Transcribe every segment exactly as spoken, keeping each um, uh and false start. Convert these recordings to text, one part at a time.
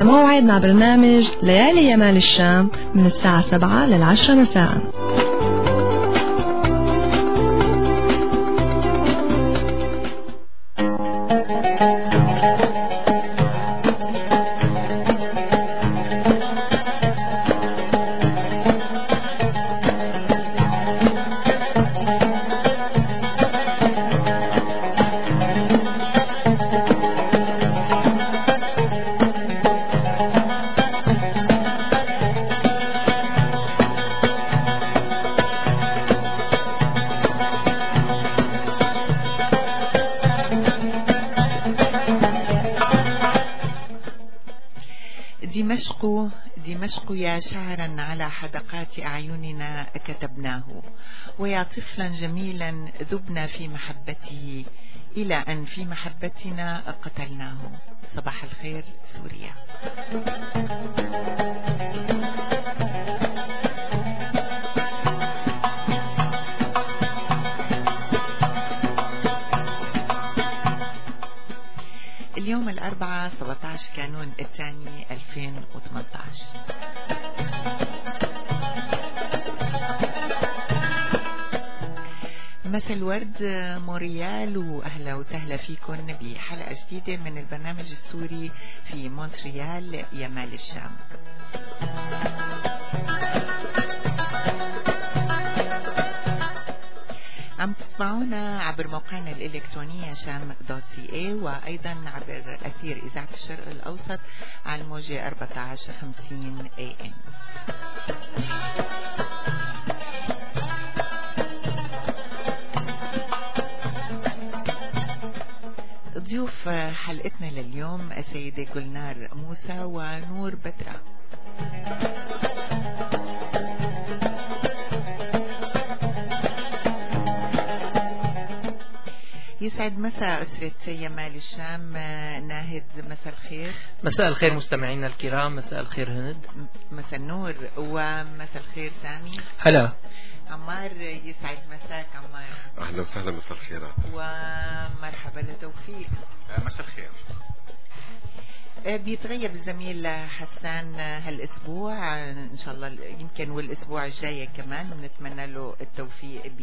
موعدنا برنامج ليالي يمال الشام من الساعة سبعة للعشرة مساء. دمشق دمشق يا شعرا على حدقات أعيننا كتبناه، ويا طفلا جميلا ذبنا في محبته إلى أن في محبتنا قتلناه. صباح الخير سوريا. اليوم الأربعاء سبعة عشر كانون الثاني ألفين وثمانية عشر. مثل ورد موريال، وأهلا وسهلا فيكم بحلقة جديدة من البرنامج السوري في مونتريال يمال الشام. عم تسمعونا عبر موقعنا الإلكترونية شام دوت سي اي، وأيضا عبر أثير إذاعة الشرق الأوسط على الموجة أربعة عشر خمسين اي ام. ضيوف حلقتنا لليوم السيدة جولنار موسى ونور بدرة. يسعد مساء أسرة يمال الشام. ناهد مساء الخير. مساء الخير مستمعينا الكرام. مساء الخير هند. مساء النور ومساء الخير سامي. هلا عمار. يسعد مساك عمار. أهلا وسهلا. مساء الخيرات ومرحبا لتوفيق. مساء الخير. بيتغيب الزميل حسان هالاسبوع ان شاء الله، يمكن والاسبوع الجاي كمان بنتمنى له التوفيق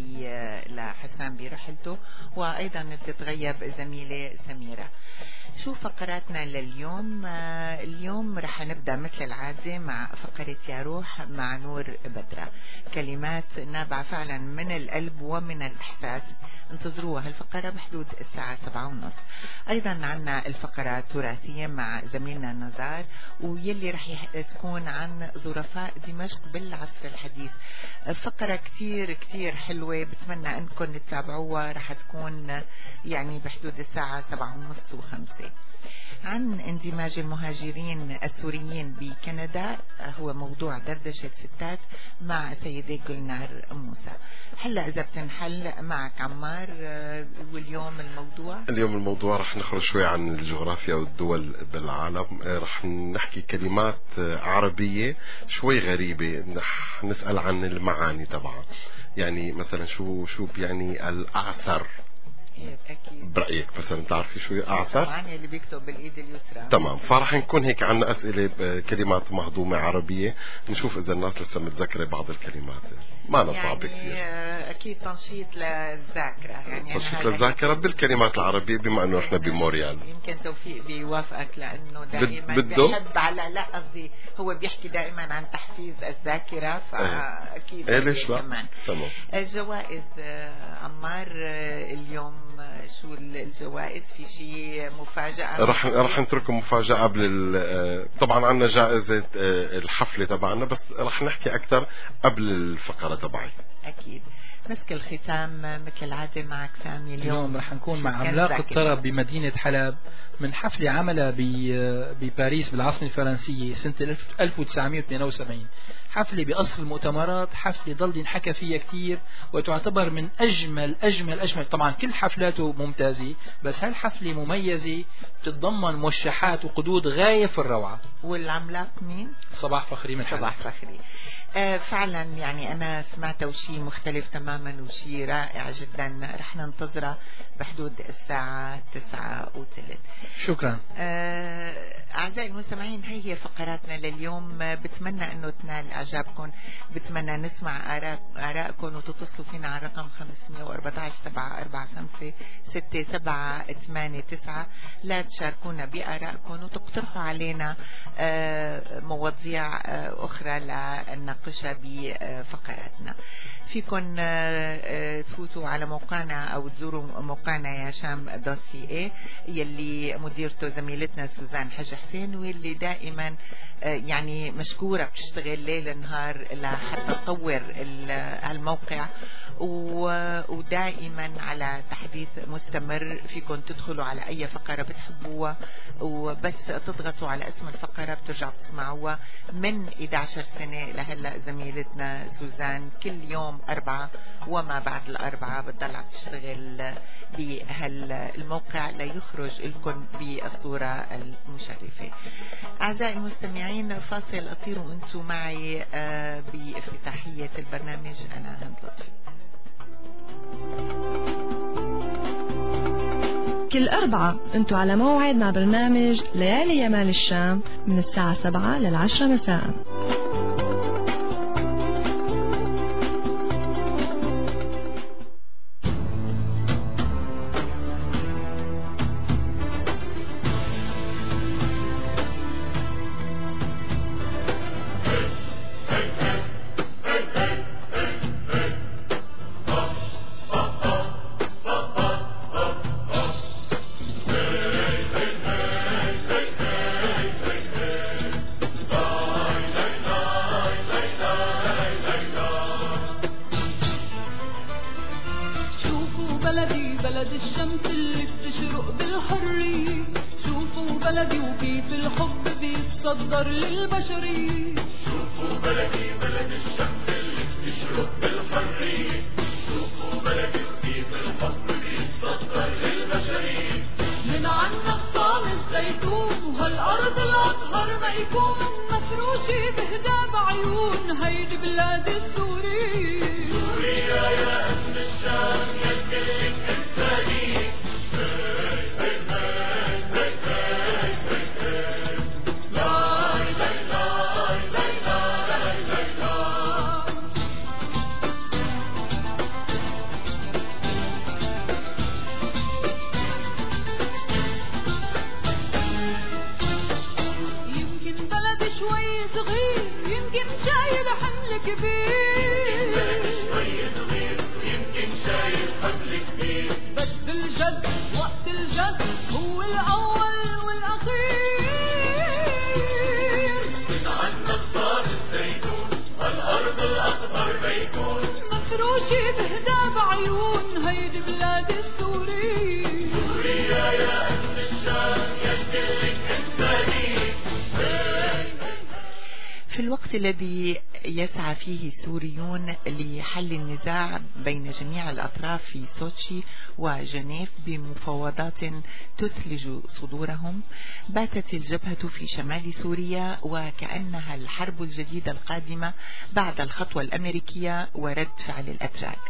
لحسان برحلته، وايضا بتتغيب الزميله سميره. شو فقراتنا لليوم؟ اليوم رح نبدأ مثل العادة مع فقرة يا روح مع نور بدرة، كلمات نابعة فعلا من القلب ومن الإحساس. انتظروها هالفقرة بحدود الساعة سبعة ونص. أيضا عنا الفقرة التراثية مع زميلنا نزار، ويلي رح تكون عن ظرفاء دمشق بالعصر الحديث. فقرة كتير كتير حلوة، بتمنى أنكم تتابعوها، رح تكون يعني بحدود الساعة سبعة ونص وخمسة. عن اندماج المهاجرين السوريين بكندا، هو موضوع دردشة ستات مع سيدة جولنار موسى. هلا إذا بتنحل معك عمار، واليوم الموضوع اليوم الموضوع رح نخرج شوي عن الجغرافيا والدول بالعالم. رح نحكي كلمات عربية شوي غريبة، رح نسأل عن المعاني طبعا. يعني مثلا شو شو يعني الأعثر؟ أكيد. برأيك مثلا تعرفي شو أعثر؟ طبعا اللي بيكتب بالإيد اليسرى. تمام. فرح نكون هيك عنا أسئلة كلمات مهضومة عربية، نشوف إذا الناس لسه متذكرة بعض الكلمات. ما أنا صعب كثير. يعني أكيد تنشيط للذاكرة، يعني تنشيط للذاكرة بالكلمات العربية، بما إنه إحنا بموريال. يمكن توفيق بيوافقك لأنه دائما بده بيحب على لا قصدي هو بيحكي دائما عن تحفيز الذاكرة، فأكيد إيه ليش لا؟ كمان. تمام. الجوائز عمار اليوم شو الجوائز؟ في شيء مفاجأة؟ رح رح نترككم مفاجأة قبل. طبعا عنا جائزة الحفلة تبعنا، بس رح نحكي أكثر قبل الفقرة تبعي. أكيد. مسك الختام مثل العادة معك سامي. اليوم, اليوم رح نكون مع عملاق الطرب بمدينة حلب من حفلة عملها بباريس بالعاصمة الفرنسية سنة ألف وتسعمائة واثنين وسبعين. حفلة بأصل المؤتمرات، حفلة ضل ينحكى فيها كتير، وتعتبر من أجمل أجمل أجمل. طبعا كل حفلاته ممتازة، بس هالحفلة مميزة، تتضمن موشحات وقدود غاية في الروعة. والعملاق مين؟ صباح فخري من حلب. صباح فخري. آه فعلا يعني أنا سمعت وشي مختلف تماما وشي رائع جدا، رح ننتظره بحدود الساعة تسعة وثلث. شكرا. آه أعزائي المستمعين، هي هي فقراتنا لليوم. بتمنى أنه تنال إعجابكم، بتمنى نسمع آراء آرائكم وتتصلوا فينا على رقم خمسمية وأربعة عشر سبعة أربعة خمسة ستة سبعة ثمانية تسعة. لا تشاركونا بآرائكم وتقترحوا علينا آه مواضيع آه أخرى لنناقشها بفقراتنا. فيكن تفوتوا على موقعنا أو تزوروا موقعنا يا شام دوت سي اي يلي مديرته زميلتنا سوزان حج حسين، واللي دائما يعني مشكورة بتشتغل ليل نهار لحتى تطور هالموقع، ودائما على تحديث مستمر. فيكم تدخلوا على أي فقرة بتحبوها وبس تضغطوا على اسم الفقرة بترجعوا تسمعوها. من إحدى عشرة سنة لهلأ زميلتنا سوزان كل يوم أربعة وما بعد الأربعة بتضلع تشتغل بهالموقع ليخرج لكم بالصورة المشرفة. أعزائي المستمعين، فاصل أطير وأنتم معي بافتتاحية البرنامج. أنا هند لطفي. كل أربعة أنتم على موعد مع برنامج ليالي يمال الشام من الساعة سبعة للعشرة مساء. في الوقت الذي يسعى فيه السوريون لحل النزاع بين جميع الأطراف في سوتشي وجنيف بمفاوضات تثلج صدورهم، باتت الجبهة في شمال سوريا وكأنها الحرب الجديدة القادمة بعد الخطوة الأمريكية ورد فعل الأتراك،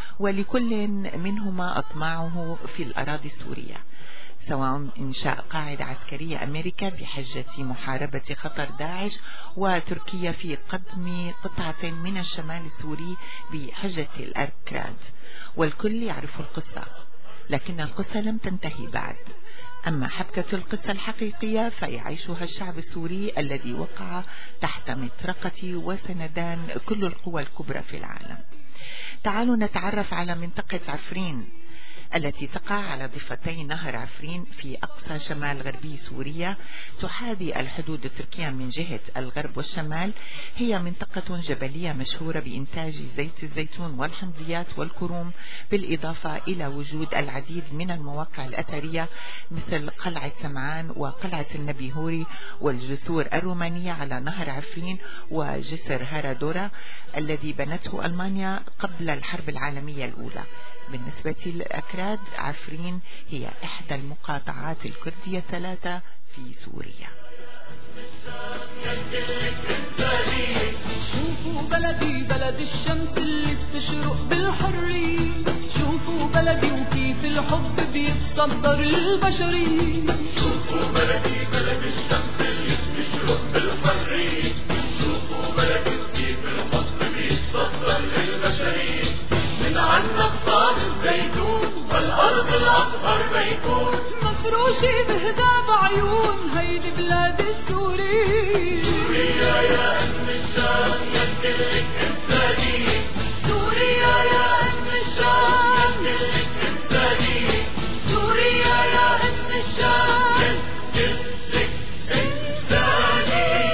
ولكل منهما أطماعه في الأراضي السورية، سواء إنشاء قاعدة عسكرية أمريكا بحجة محاربة خطر داعش، وتركيا في قدم قطعة من الشمال السوري بحجة الأكراد. والكل يعرف القصة، لكن القصة لم تنتهي بعد. أما حبكة القصة الحقيقية فيعيشها الشعب السوري الذي وقع تحت مطرقة وسندان كل القوى الكبرى في العالم. تعالوا نتعرف على منطقة عفرين التي تقع على ضفتي نهر عفرين في أقصى شمال غربي سوريا، تحاذي الحدود التركية من جهة الغرب والشمال. هي منطقة جبلية مشهورة بإنتاج زيت الزيتون والحمضيات والكروم، بالإضافة إلى وجود العديد من المواقع الأثرية مثل قلعة سمعان وقلعة النبي هوري والجسور الرومانية على نهر عفرين وجسر هارادورا الذي بنته ألمانيا قبل الحرب العالمية الأولى. بالنسبة للأكراد، عفرين هي إحدى المقاطعات الكردية الثلاثة في سوريا. شوفوا بلدي بلد الشمس اللي بتشرق بالحرية، شوفوا بلدي وكيف الحب بيتصدر للبشرية. شوفوا بلدي بلد الشمس اللي بتشرق بالحرية، شوفوا بلدي وكيف الحب بيتصدر للبشرية. من عنا بطال الزيتون والأرض الأطهر بيكون، مفروشة بهدى بعيون هيدي بلاد السورية. سوريا يا أم الشام يمتلك إنسانية، سوريا يا أم الشام يمتلك إنسانية، سوريا يا أم الشام يمتلك إنسانية.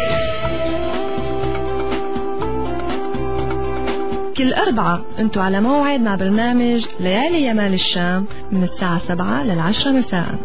كل أربعة أنتوا على موعد مع برنامج ليالي يمال الشام من الساعة سبعة للعشرة مساء.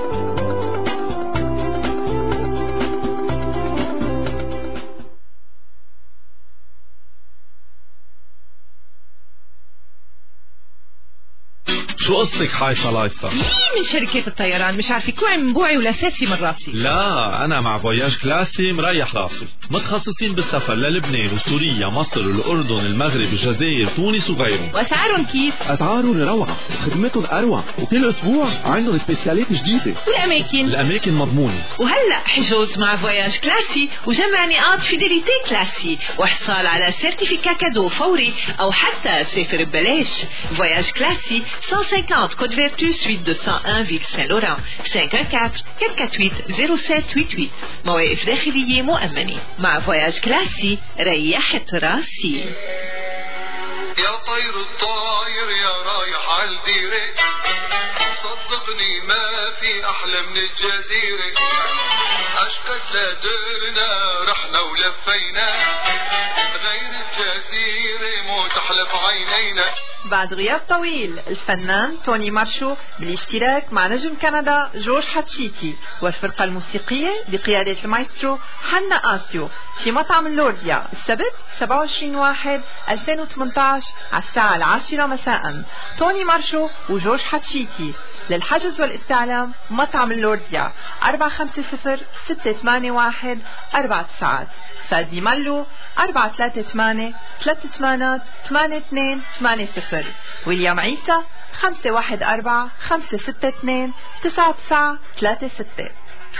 شو قصتك حايفة لايفة؟ مين من شركة الطيران مش عارفة كوعي من بوعي ولا ساسي من راسي؟ لا أنا مع فواياج كلاسي مريح راسي، متخصصين بالسفر للبنان وسوريا مصر والأردن المغرب الجزائر تونس وغيرهم. وأسعارهم كيف؟ أسعارهم روعة، خدمتهم أروع، وكل أسبوع عندهم سبيسيالات جديدة. والأماكن؟ الأماكن مضمونة. وهلأ حجوز مع فواياج كلاسي وجمع نقاط فيديليتي كلاسي وحصال على سيرتيفيكا كادو فوري أو حتى سافر ببلاش. فواياج كلاسي cent cinquante Côte Vertu, suite deux cent un, Ville Saint-Laurent. cinq un quatre, quatre quatre huit, zéro sept huit huit. مواقف داخلية مؤمنة. مع فواياج كلاسي ريحت راسي. يا طير الطاير يا رايح عالديرة، صدقني ما في أحلى من الجزيرة. أشقد لدرنا رحنا ولفينا، غير الجزيرة مو تحلف عينينا. بعد غياب طويل الفنان توني مارشو بالاشتراك مع نجم كندا جورج حتشيتي والفرقة الموسيقية بقيادة المايسترو حنا آسيو في مطعم اللورديا السبت سبعة وعشرين واحد ألفين وثمانية عشر على الساعة العاشرة مساء. توني مارشو وجورج حتشيتي. للحجز والاستعلام مطعم اللورديا أربعة خمسة صفر ستة ثمانية واحد أربعة تسعات. فادي مالو أربعة ثلاثة ثمانية ثلاثة ثمانية ثمانية اثنين ثمانية صفر. ويليام عيسى خمسة واحد أربعة خمسة ستة اثنين تسعة تسعة ثلاثة ستة.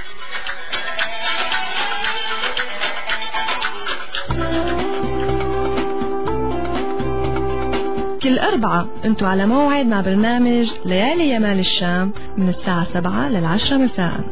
كل أربعة أنتوا على موعد مع برنامج ليالي يمال الشام من الساعة سبعة للعشرة مساء.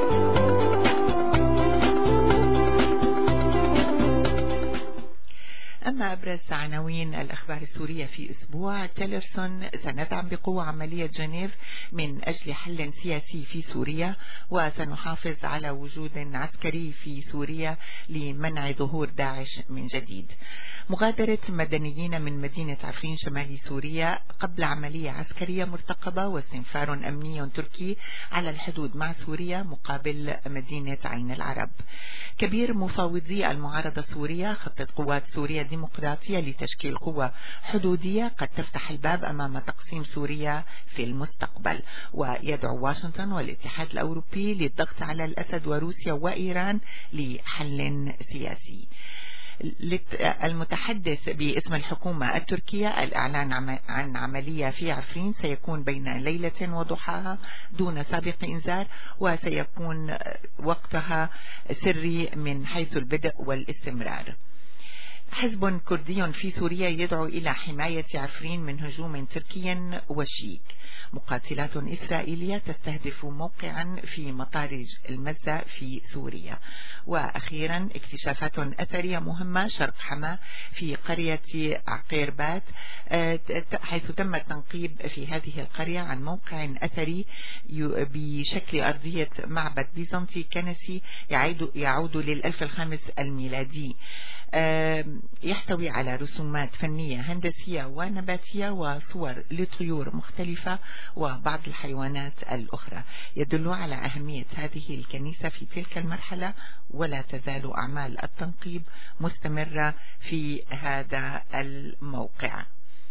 أما أبرز عناوين الأخبار السورية في أسبوع: تيلرسون: سندعم بقوة عملية جنيف من أجل حل سياسي في سوريا، وسنحافظ على وجود عسكري في سوريا لمنع ظهور داعش من جديد. مغادرة مدنيين من مدينة عفرين شمال سوريا قبل عملية عسكرية مرتقبة، واستنفار أمني تركي على الحدود مع سوريا مقابل مدينة عين العرب. كبير مفاوضي المعارضة السورية: خطة قوات سوريا ديمقراطية لتشكيل قوة حدودية قد تفتح الباب أمام تقسيم سوريا في المستقبل. ويدعو واشنطن والاتحاد الأوروبي للضغط على الأسد وروسيا وإيران لحل سياسي. المتحدث باسم الحكومة التركية: الإعلان عن عملية في عفرين سيكون بين ليلة وضحاها دون سابق إنذار، وسيكون وقتها سري من حيث البدء والاستمرار. حزب كردي في سوريا يدعو إلى حماية عفرين من هجوم تركي وشيك. مقاتلات إسرائيلية تستهدف موقعا في مطار المزة في سوريا. وأخيرا اكتشافات أثرية مهمة شرق حما في قرية عقيربات، حيث تم التنقيب في هذه القرية عن موقع أثري بشكل أرضية معبد بيزنطي كنسي يعود للألف الخامس الميلادي، يحتوي على رسومات فنية هندسية ونباتية وصور لطيور مختلفة وبعض الحيوانات الأخرى، يدل على أهمية هذه الكنيسة في تلك المرحلة، ولا تزال أعمال التنقيب مستمرة في هذا الموقع.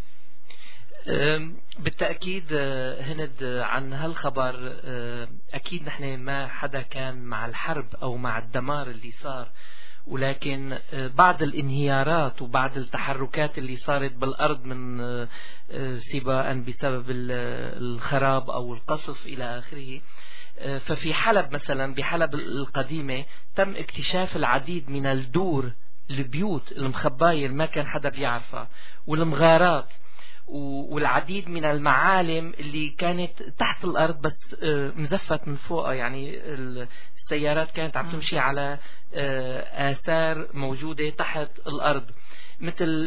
بالتأكيد هند عن هالخبر، أكيد نحن ما حدا كان مع الحرب أو مع الدمار اللي صار ولكن بعد الانهيارات وبعد التحركات اللي صارت بالأرض من سباء بسبب الخراب أو القصف إلى آخره، ففي حلب مثلا، بحلب القديمة تم اكتشاف العديد من الدور، البيوت المخباية ما كان حدا بيعرفها، والمغارات، والعديد من المعالم اللي كانت تحت الأرض بس مزفت من فوقها. يعني السيارات كانت عم تمشي على آثار موجودة تحت الأرض، مثل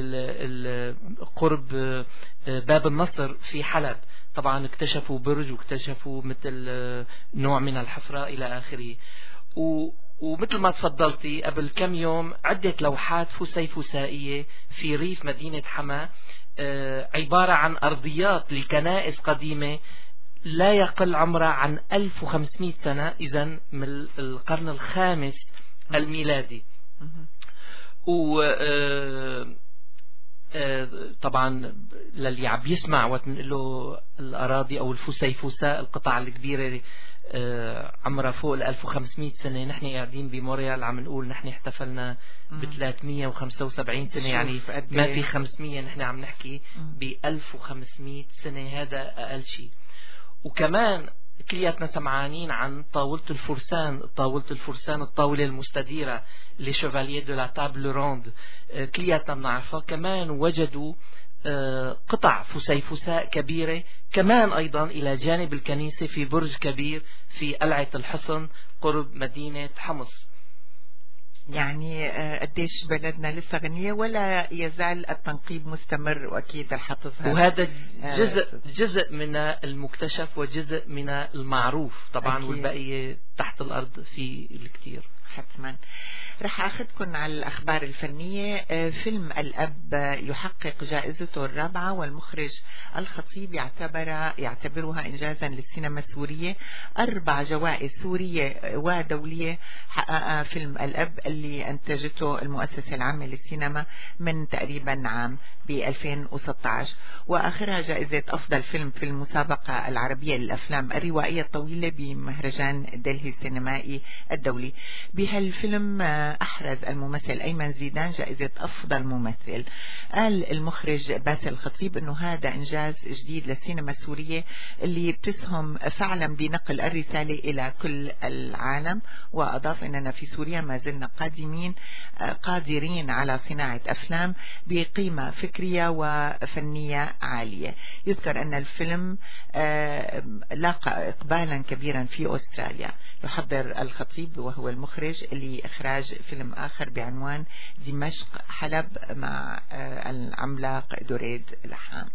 قرب باب النصر في حلب طبعا اكتشفوا برج واكتشفوا مثل نوع من الحفرة إلى آخره. ومثل ما تفضلتي قبل كم يوم عدة لوحات فسيفسائية في ريف مدينة حما، عبارة عن أرضيات لكنائس قديمة لا يقل عمرها عن ألف وخمسمائة سنة، إذن من القرن الخامس الميلادي. و طبعا للي عم يسمع وقت نقول له الأراضي أو الفسيفساء القطع الكبيرة عمرها فوق ال ألف وخمسمائة سنة، نحن قاعدين بموريال عم نقول نحن احتفلنا ب ثلاثمائة وخمسة وسبعين سنة، يعني ما في خمسمائة، نحن عم نحكي ب ألف وخمسمائة سنة، هذا أقل شيء. وكمان كلياتنا سمعانين عن طاولة الفرسان، طاولة الفرسان الطاولة المستديرة لشوفالييه دو لا تابل روند، كلياتنا بنعرفها. كمان وجدوا قطع فسيفساء كبيرة كمان أيضا إلى جانب الكنيسة في برج كبير في قلعة الحصن قرب مدينة حمص. يعني قديش بلدنا لسه غنية ولا يزال التنقيب مستمر، وأكيد رح تظهر. وهذا جزء جزء من المكتشف وجزء من المعروف طبعا، أكيد. والبقية تحت الأرض في الكثير. حتما رح أخذكم على الأخبار الفنية. فيلم الأب يحقق جائزته الرابعة، والمخرج الخطيب يعتبر يعتبرها إنجازا للسينما السورية. أربع جوائز سورية ودولية حقق فيلم الأب اللي أنتجته المؤسسة العامة للسينما من تقريبا عام ب ألفين وستة عشر، وآخرها جائزة أفضل فيلم في المسابقة العربية للأفلام الروائية الطويلة بمهرجان دلهي السينمائي الدولي. بهالفيلم أحرز الممثل أيمن زيدان جائزة أفضل ممثل. قال المخرج باسل الخطيب أنه هذا إنجاز جديد للسينما السورية اللي بتسهم فعلا بنقل الرسالة إلى كل العالم، وأضاف أننا في سوريا ما زلنا قادمين قادرين على صناعة أفلام بقيمة فكرية وفنية عالية. يذكر أن الفيلم لاقى إقبالا كبيرا في أستراليا. يحضر الخطيب وهو المخرج لإخراج فيلم آخر بعنوان دمشق حلب مع العملاق دريد لحام.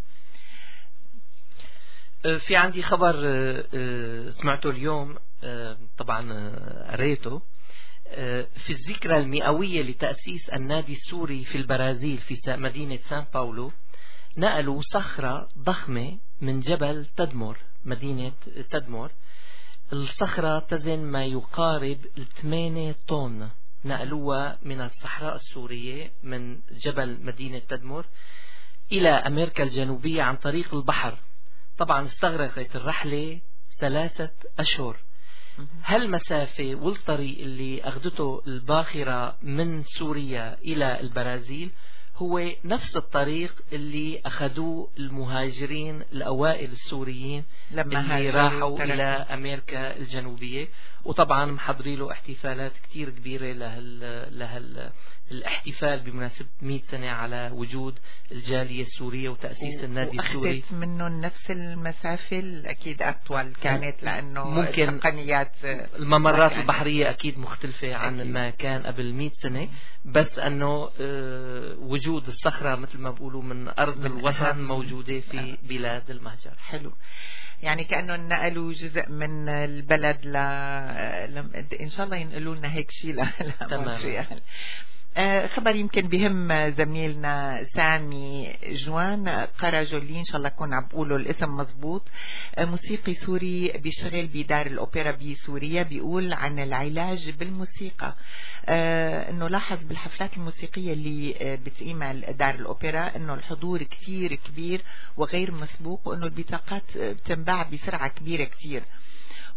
في عندي خبر سمعته اليوم، طبعا قريته، في الذكرى المئوية لتأسيس النادي السوري في البرازيل في مدينة سان باولو نقلوا صخرة ضخمة من جبل تدمر، مدينة تدمر. الصخرة تزن ما يقارب ثمانية طن، نقلوها من الصحراء السورية من جبل مدينة تدمر إلى أمريكا الجنوبية عن طريق البحر. طبعا استغرقت الرحلة ثلاثة أشهر. هالمسافة والطريق اللي أخذته الباخرة من سوريا إلى البرازيل هو نفس الطريق اللي أخذوه المهاجرين الأوائل السوريين لما اللي راحوا تركوا. إلى أمريكا الجنوبية. وطبعا محضرين له احتفالات كتير كبيرة لهال, لهال الاحتفال بمناسبة مئة سنة على وجود الجالية السورية وتأسيس النادي السوري. وأخذت منه نفس المسافة أكيد أطول كانت، لأنه ممكن التقنيات الممرات البحرية أكيد مختلفة عن أكيد. ما كان قبل مئة سنة، بس أنه وجود الصخرة مثل ما بقولوا من أرض من الوطن موجودة في بلاد المهجر. حلو، يعني كأنه نقلوا جزء من البلد ل... إن شاء الله ينقلوا لنا هيك شيء لمونتريال. آه خبر يمكن بهم زميلنا سامي جوان قراجولي، إن شاء الله أكون عم بقوله الاسم مزبوط، آه موسيقي سوري بيشتغل بدار الأوبرا بسوريا، بيقول عن العلاج بالموسيقى. آه إنه لاحظ بالحفلات الموسيقية اللي آه بتقيمها دار الأوبرا إنه الحضور كتير كبير وغير مسبوق، وإنه البطاقات بتنباع بسرعة كبيرة كتير.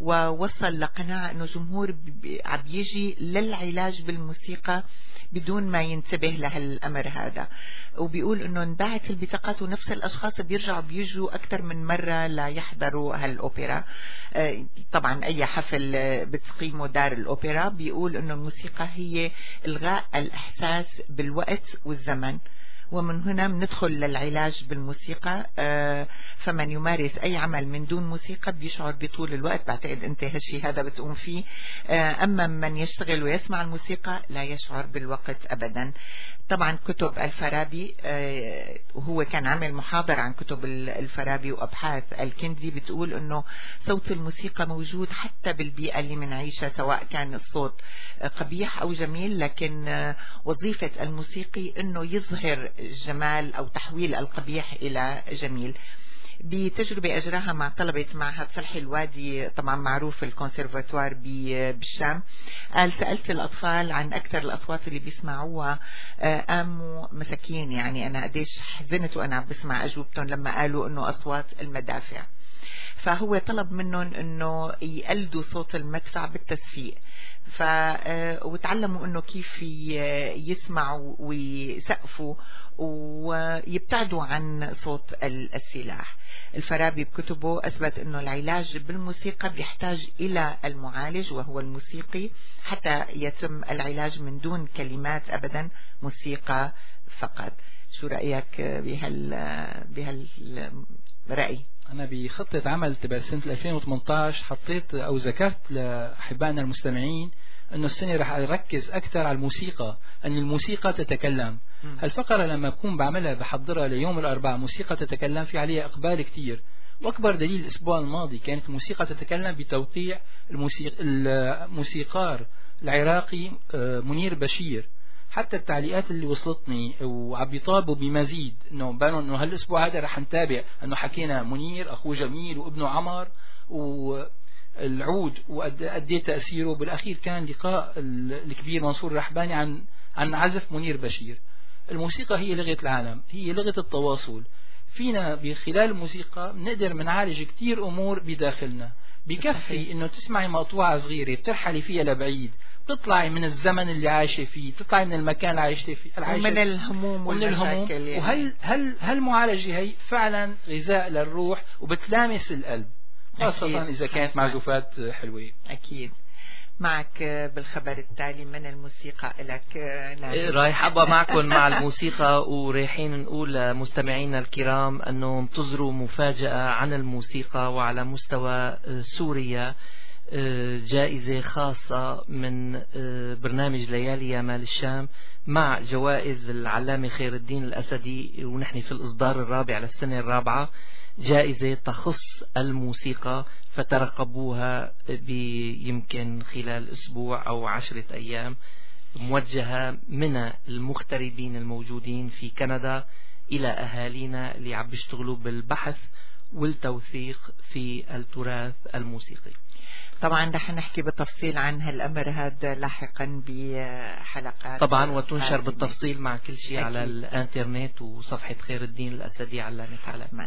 ووصل لقناعة أنه جمهور عم يجي للعلاج بالموسيقى بدون ما ينتبه لهالأمر هذا. وبيقول أنه انباعت البطاقات ونفس الأشخاص بيرجعوا بيجوا أكثر من مرة لا يحضروا هالأوبرا. طبعا أي حفل بتقيمه دار الأوبرا بيقول أنه الموسيقى هي إلغاء الإحساس بالوقت والزمن، ومن هنا بندخل للعلاج بالموسيقى. فمن يمارس أي عمل من دون موسيقى بيشعر بطول الوقت. بعتقد أنت هالشي هذا بتقوم فيه. أما من يشتغل ويسمع الموسيقى لا يشعر بالوقت أبدا. طبعا كتب الفارابي، وهو كان عامل محاضرة عن كتب الفارابي وأبحاث الكندي، بتقول أنه صوت الموسيقى موجود حتى بالبيئة اللي منعيشها، سواء كان الصوت قبيح أو جميل، لكن وظيفة الموسيقي أنه يظهر جمال أو تحويل القبيح إلى جميل. بتجربة أجراها مع طلبة معهد صلح الوادي، طبعا معروف الكونسرفاتوار بالشام، قال سألت الأطفال عن أكثر الأصوات اللي بيسمعوها، قاموا مساكين يعني أنا قديش حزنت وأنا عم بسمع أجوبتهم لما قالوا أنه أصوات المدافع. فهو طلب منهم أنه يقلدوا صوت المدفع بالتسفيق، ف وتعلموا انه كيف يسمعوا ويسقفوا ويبتعدوا عن صوت السلاح. الفارابي بكتبه اثبت انه العلاج بالموسيقى بيحتاج الى المعالج وهو الموسيقي حتى يتم العلاج من دون كلمات ابدا، موسيقى فقط. شو رأيك بهال بهالرأي؟ أنا بخطة عمل تبع سنة ألفين وثمانية عشر حطيت أو ذكرت لأحبائنا المستمعين أنه السنة رح أركز أكثر على الموسيقى، أن الموسيقى تتكلم. هالفقرة لما أكون بعملها بحضرها ليوم الأربعاء موسيقى تتكلم، في عليها إقبال كتير. وأكبر دليل الأسبوع الماضي كانت الموسيقى تتكلم بتوقيع الموسيق... الموسيقار العراقي منير بشير. حتى التعليقات اللي وصلتني وعم يطالبوا بمزيد، انه بانوا انه هالاسبوع هذا رح نتابع، انه حكينا منير اخوه جميل وابنه عمر والعود وقد ايه تاثيره. بالاخير كان لقاء الكبير منصور الرحباني عن عن عزف منير بشير. الموسيقى هي لغة العالم، هي لغة التواصل. فينا بخلال الموسيقى بنقدر منعالج كتير امور بداخلنا. بكفي انه تسمعي مقطوعة صغيرة بترحلي فيها لبعيد، تطلعي من الزمن اللي عايشة فيه، تطلعي من المكان اللي عايشة فيه، ومن الهموم والمشاكل يعني. وهل هل هالمعالجة هي فعلا غذاء للروح وبتلامس القلب، خاصة أكيد. إذا كانت معزوفات حلوة. أكيد. معك بالخبر التالي من الموسيقى لك. رايح أبقى معكم مع الموسيقى، ورايحين نقول لمستمعينا الكرام أنه انتظروا مفاجأة عن الموسيقى وعلى مستوى سوريا، جائزة خاصة من برنامج ليالي يا مال الشام مع جوائز العلامة خير الدين الأسدي، ونحن في الإصدار الرابع للسنة الرابعة. جائزة تخص الموسيقى، فترقبوها يمكن خلال أسبوع أو عشرة أيام، موجهة من المغتربين الموجودين في كندا إلى أهالينا اللي عم بيشتغلوا بالبحث والتوثيق في التراث الموسيقي. طبعا رح نحكي بالتفصيل عن هالأمر هذا لاحقا بحلقات طبعا، وتنشر بالتفصيل مع كل شيء أكيد على الانترنت وصفحة خير الدين الأسدي علامة علامة.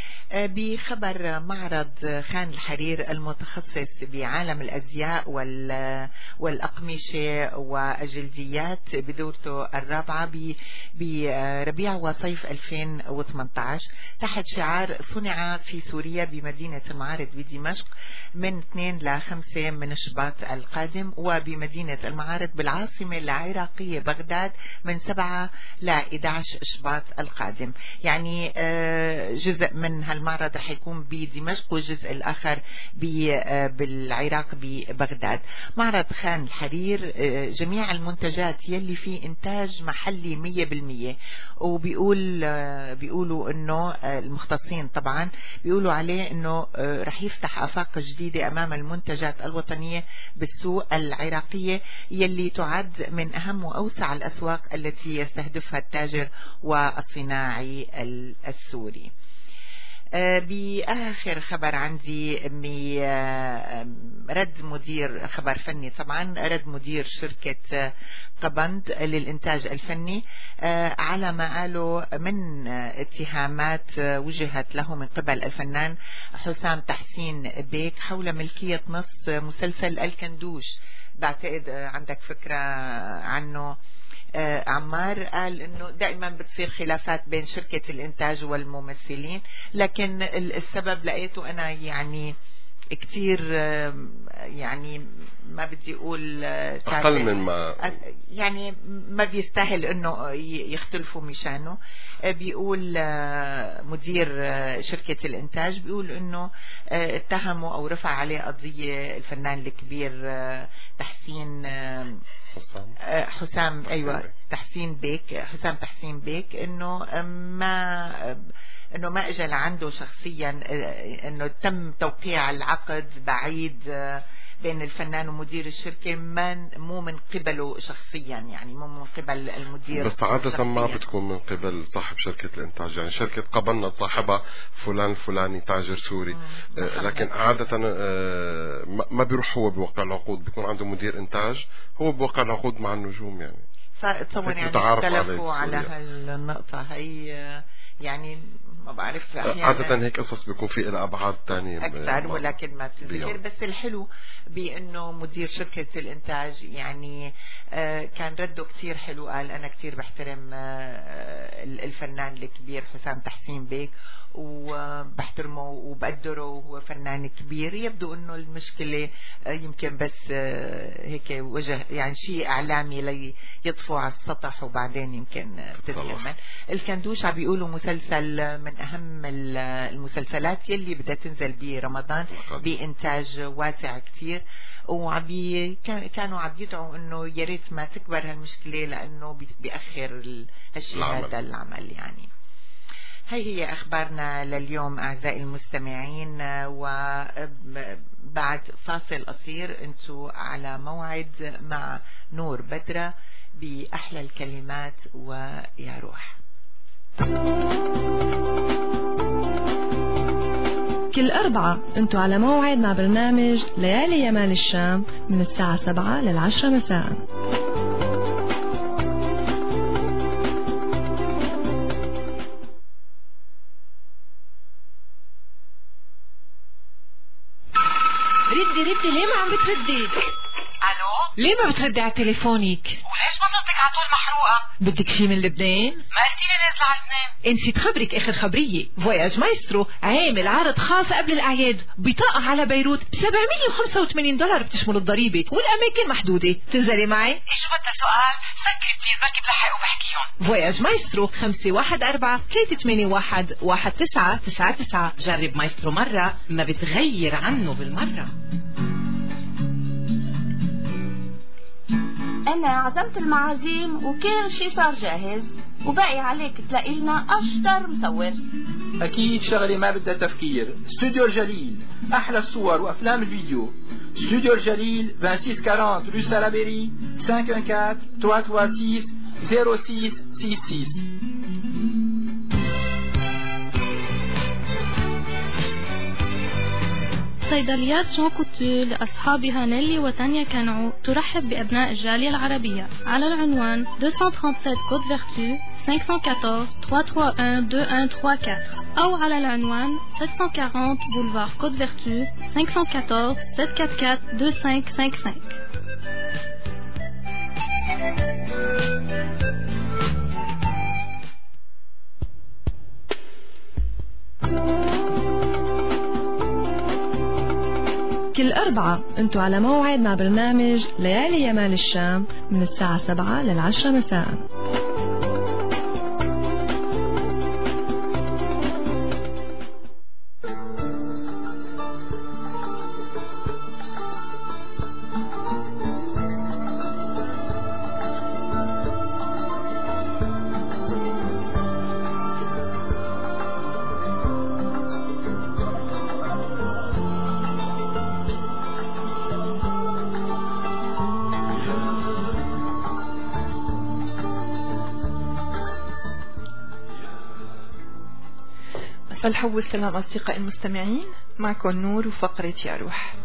بخبر معرض خان الحرير المتخصص بعالم الأزياء والأقمشة والجلديات بدورته الرابعة بربيع وصيف ألفين وثمانية عشر تحت شعار صنع في سوريا بمدينة المعارض بدمشق من اثنين إلى خمسة من شباط القادم، وبمدينة المعارض بالعاصمة العراقية بغداد من سبعة إلى أحد عشر شباط القادم. يعني جزء من المعرض رح يكون بدمشق والجزء الآخر بالعراق ببغداد. معرض خان الحرير جميع المنتجات يلي فيه إنتاج محلي مية بالمية، وبيقول بيقولوا إنه المختصين طبعا بيقولوا عليه إنه رح يفتح آفاق جديدة أمام المنتجات الوطنية بالسوق العراقية يلي تعد من أهم وأوسع الأسواق التي يستهدفها التاجر والصناعي السوري. بآخر خبر عندي رد مدير خبر فني طبعا رد مدير شركة قبند للإنتاج الفني على ما قالوا من اتهامات وجهت له من قبل الفنان حسام تحسين بيك حول ملكية نص مسلسل الكندوش. بعتقد عندك فكرة عنه عمار. قال انه دائما بتصير خلافات بين شركة الانتاج والممثلين، لكن السبب لقيته انا يعني كتير يعني ما بدي اقول اقل من ما يعني ما بيستاهل انه يختلفوا مشانه. بيقول مدير شركة الانتاج بيقول انه اتهموا او رفع عليه قضية الفنان الكبير تحسين حسام حسام ايوه تحسين بيك حسام تحسين بيك انه ما انه ما اجى لعنده شخصيا، انه تم توقيع العقد بعيد بين الفنان ومدير الشركة من مو من قبله شخصيا، يعني مو من قبل المدير بس عادة شخصياً. ما بتكون من قبل صاحب شركة الانتاج، يعني شركة قبلنا صاحبها فلان الفلاني تاجر سوري، آه لكن عادة آه ما بيروح هو بوقع العقود، بيكون عنده مدير انتاج هو بوقع العقود مع النجوم. يعني فتصور يعني اختلفوا على هالنقطة هي، يعني ما بعرف عادة هيك قصص بيكون في إلى أبعاد تانية أكثر ولكن ما بتذكر. بس الحلو بأنه مدير شركة الإنتاج يعني آه كان رده كتير حلو. قال أنا كتير بحترم آه الفنان الكبير حسام تحسين بيك وبحترمه وبقدره وهو فنان كبير. يبدو انه المشكلة يمكن بس هيك وجه يعني شيء اعلامي ليطفو على السطح وبعدين يمكن تتكمل. الكندوش عم بيقولوا مسلسل من اهم المسلسلات يلي بدها تنزل برمضان بانتاج واسع كتير، وعبي كانوا عم يدعوا انه يا ريت ما تكبر هالمشكلة لانه بيأخر هالشيء هذا العمل. يعني هي هي أخبارنا لليوم أعزائي المستمعين، وبعد فاصل قصير أنتوا على موعد مع نور بدرة بأحلى الكلمات ويا روح. كل أربعة أنتوا على موعد مع برنامج ليالي يمال الشام من الساعة سبعة للعشرة مساء. ردي ردي ليه ما عم بتردي؟ الو ليه ما بتردي على تليفونك؟ وليش بصلتك على طول محروقه؟ بدك شي من لبنان؟ ما قلتي لي نازله على لبنان. نسيت خبرك اخر خبريه، فواياج مايسترو عامل عرض خاص قبل الاعياد، بطاقه على بيروت ب سبعمية وخمسة وثمانين دولار بتشمل الضريبه والاماكن محدوده. تنزلي معي؟ شو بدها سؤال؟ سكري بليز بركي بلحق وبحكيهم. فواياج مايسترو خمسة واحد أربعة ثلاثة ثمانية واحد واحد تسعة تسعة تسعة. جرب مايسترو مره ما بتغير عنه بالمره. أنا عزمت المعازيم وكل شي صار جاهز، وباقي عليك تلاقي لنا أشطر مصور. أكيد شغلة ما بدها تفكير. استوديو الجليل، أحلى الصور وأفلام الفيديو. استوديو الجليل ستة وعشرين رue Salaberry خمسة واحد أربعة ثلاثة ثلاثة ستة صفر ستة ستة ستة. صيدليات جون كوتو لأصحابها نيلي وتانيا كانعو ترحب بأبناء الجالية العربية على العنوان مئتين وسبعة وثلاثين كود فيرتو خمسة أربعة أربعة ثلاثة واحد واحد اثنين واحد ثلاثة أربعة أو على العنوان ستمائة وأربعين بولفار كود فيرتو خمسة أربعة أربعة سبعة أربعة أربعة اثنين خمسة خمسة خمسة. كل أربعة أنتوا على موعد مع برنامج ليالي يمال الشام من الساعة سبعة للعشرة مساء. الحب والسلام أصدقائي المستمعين، معكم نور وفقرة يا روح.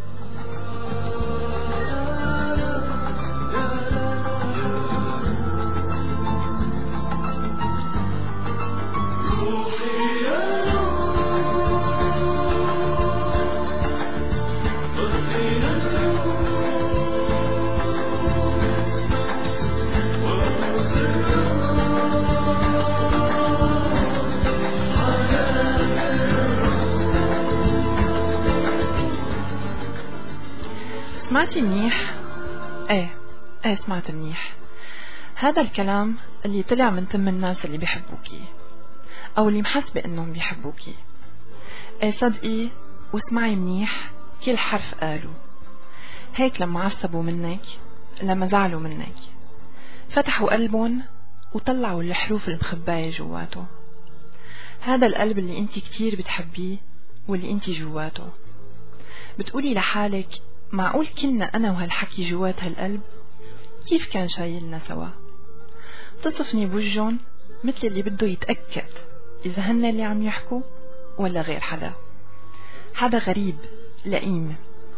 سمعتي منيح؟ ايه ايه سمعت منيح. هذا الكلام اللي طلع من تم الناس اللي بيحبوكي او اللي محسبة انهم بيحبوكي. ايه صدقي واسمعي منيح كل حرف قالوا. هيك لما عصبوا منك، لما زعلوا منك، فتحوا قلبهم وطلعوا الحروف المخباية جواته. هذا القلب اللي انت كتير بتحبيه واللي انت جواته. بتقولي لحالك معقول كنا أنا وهالحكي جوات هالقلب؟ كيف كان شايلنا سوا؟ تصفني بوجهن مثل اللي بده يتأكد إذا هن اللي عم يحكوا ولا غير حدا، حدا غريب لئيم.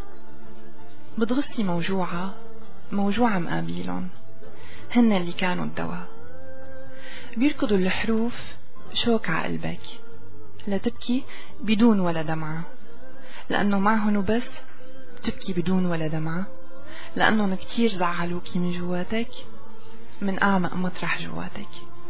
بتغصي موجوعة موجوعة مقابلهم، هن اللي كانوا الدواء. بيركضوا الحروف شوك ع قلبك لتبكي بدون ولا دمعة، لأنه معهن وبس تبكي بدون ولا دمعة، لأنهم كتير زعلوكي من جواتك، من أعمق مطرح جواتك.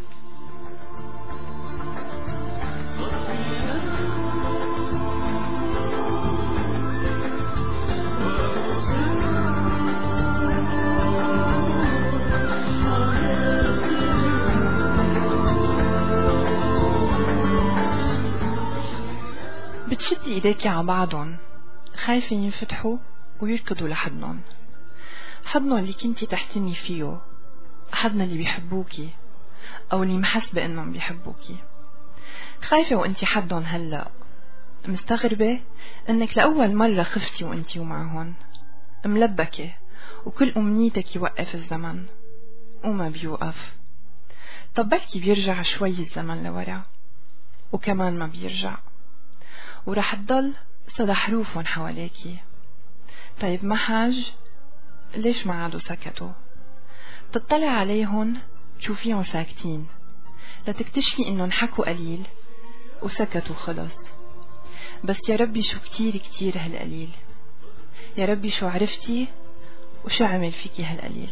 بتشدي ايديكي على بعضهم، خايفة ينفتحوا ويركضوا لحضنهم، حضنهم اللي كنتي تحتمي فيه، حضن اللي بيحبوكي او اللي محسبة انهم بيحبوكي. خايفة وانتي حضن هلأ، مستغربة انك لأول مرة خفتي وانتي ومعهن، ملبكة وكل امنيتك يوقف الزمن وما بيوقف. طب بلكي بيرجع شوي الزمن لورا وكمان ما بيرجع، ورح تضل صدى حروفهم حواليكي. طيب ما حاج ليش ما عادوا سكتوا؟ تطلع عليهم تشوفيهم ساكتين لتكتشفي انهم حكوا قليل وسكتوا خلص. بس يا ربي شو كتير كتير هالقليل، يا ربي شو عرفتي وشو عمل فيكي هالقليل.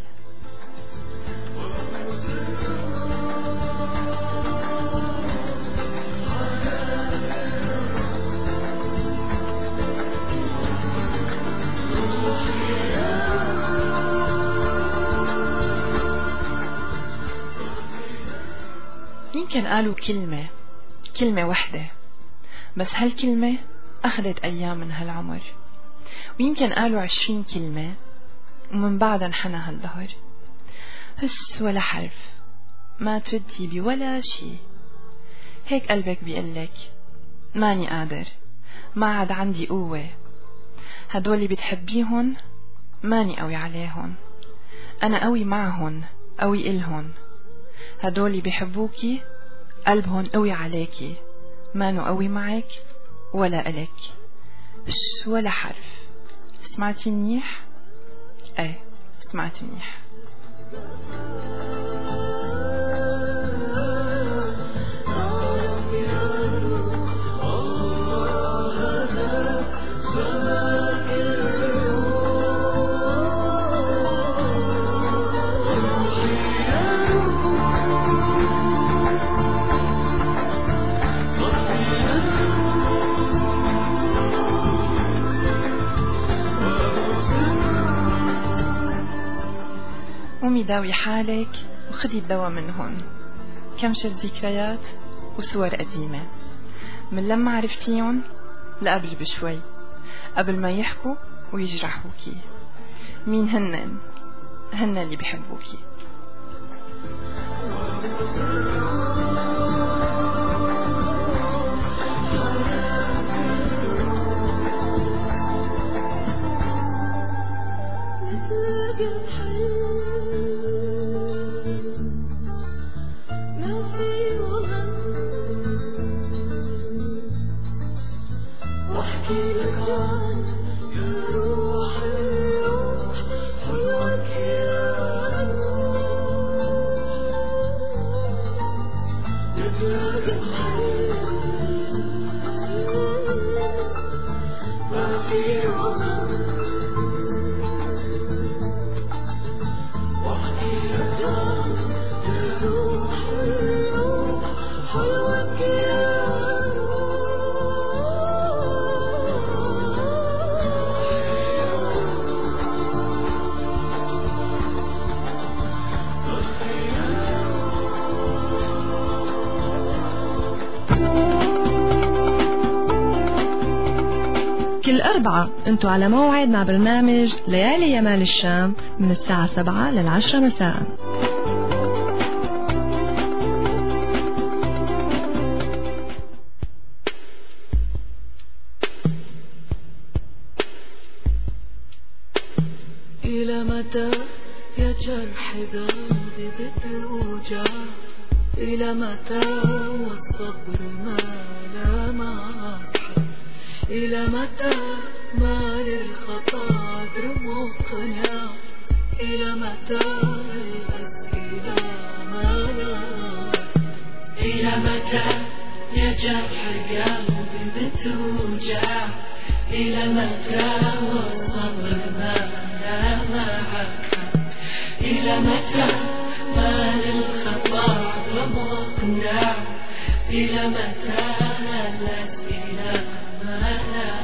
يمكن قالوا كلمة كلمة وحدة، بس هالكلمة أخذت أيام من هالعمر. ويمكن قالوا عشرين كلمة ومن بعدها انحنى هالظهر. هس ولا حرف، ما تردي بولا شي. هيك قلبك بيقلك ماني قادر، ما عاد عندي قوة. هدول بتحبيهن ماني قوي عليهن، أنا قوي معهن قوي إلهن. هدول بيحبوكي قلبهن قوي عليكي، مانو قوي معك ولا إلك. بس ولا حرف. سمعتي منيح؟ ايه سمعت منيح. قومي داوي حالك وخدي الدواء منهن. كمشت ذكريات وصور قديمة من لما عرفتيهم لقبل بشوي، قبل ما يحكوا ويجرحوكي. مين هنن؟ هن اللي بيحبوكي. كل أربعة أنتوا على موعد مع برنامج ليالي يمال الشام من الساعة سبعة للعشرة مساء. إلى متى يا جرح قلبي بتوجع؟ إلى متى والصبر ما لا معك؟ إلى متى ما للخطا عذر مقنع؟ إلى متى الأسئلة ما لا؟ إلى متى يا جرح قلبي بتوجع؟ إلى متى والصبر ما لا معك؟ إلى متى ما للخطا عذر مقنع؟ إلى متى الأسئلة ما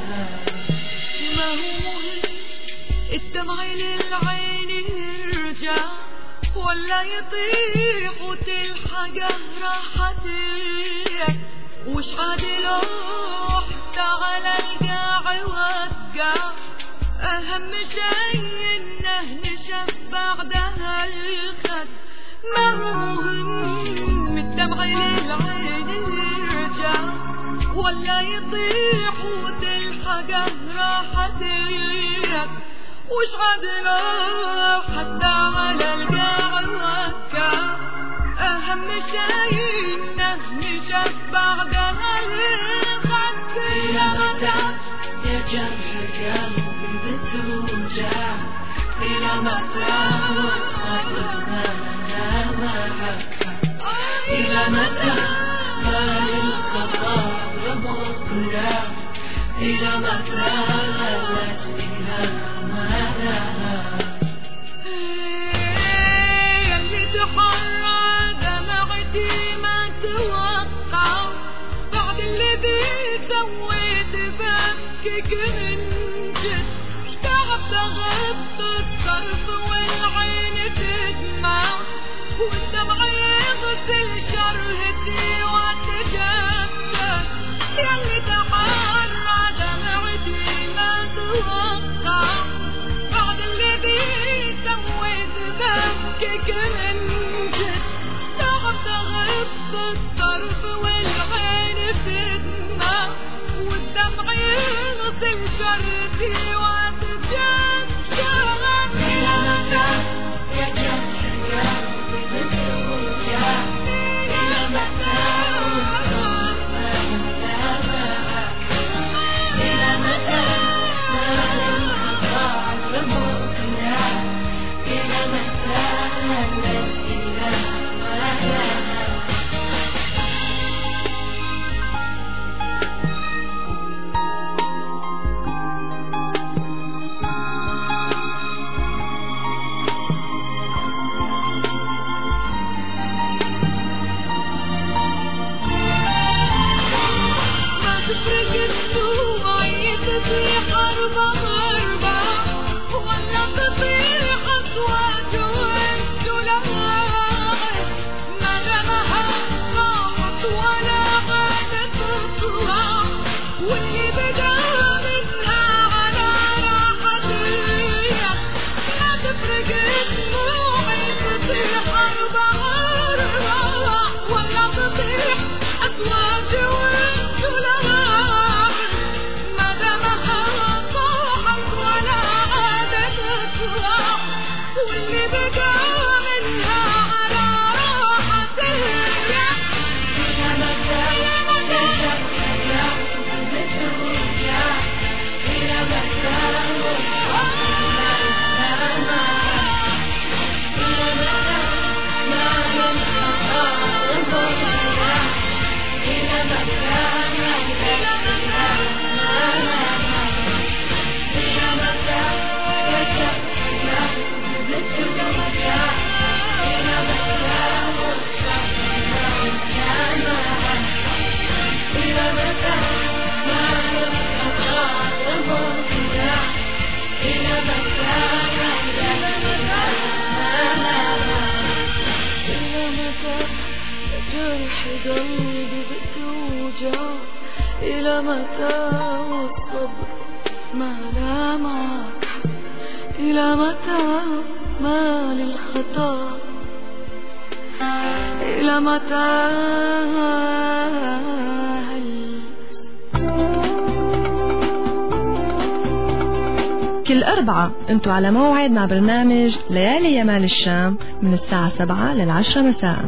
هو الدمع للعين يرجع ولا يطيح وتلحق راحتك؟ وش عادل حتى على القاع وقع؟ أهم شيء إنه نشبع بعدها الخد. ما هو الدمع للعين يرجع ولا يطيح وتلحق راحتك؟ وش عدل حتى على القاع وقع؟ أهم شيء إنه نشبع بعدها الخد. إلى متى يا جرح قلبي بتوجع؟ إلى متى والصبر ما لا معك؟ إلى متى ما للخطا مقنع؟ إلى متى الأسئلة ما لها؟ يلي تحرى دمعتي ما توقع بعد الذي سويت بفكك من جد. تعبت غبت الطرف والعين تدمع والدمع يغسل شرهتي وتجدد. يلي تحرى دمعتي ما توقع متى جرح قلبي بتوجع إلى متى والصبر ما لا معك إلى متى ما للخطا إلى متى هل كل أربعة أنتوا على موعد مع برنامج ليالي يمال الشام من الساعة سبعة للعشرة مساء.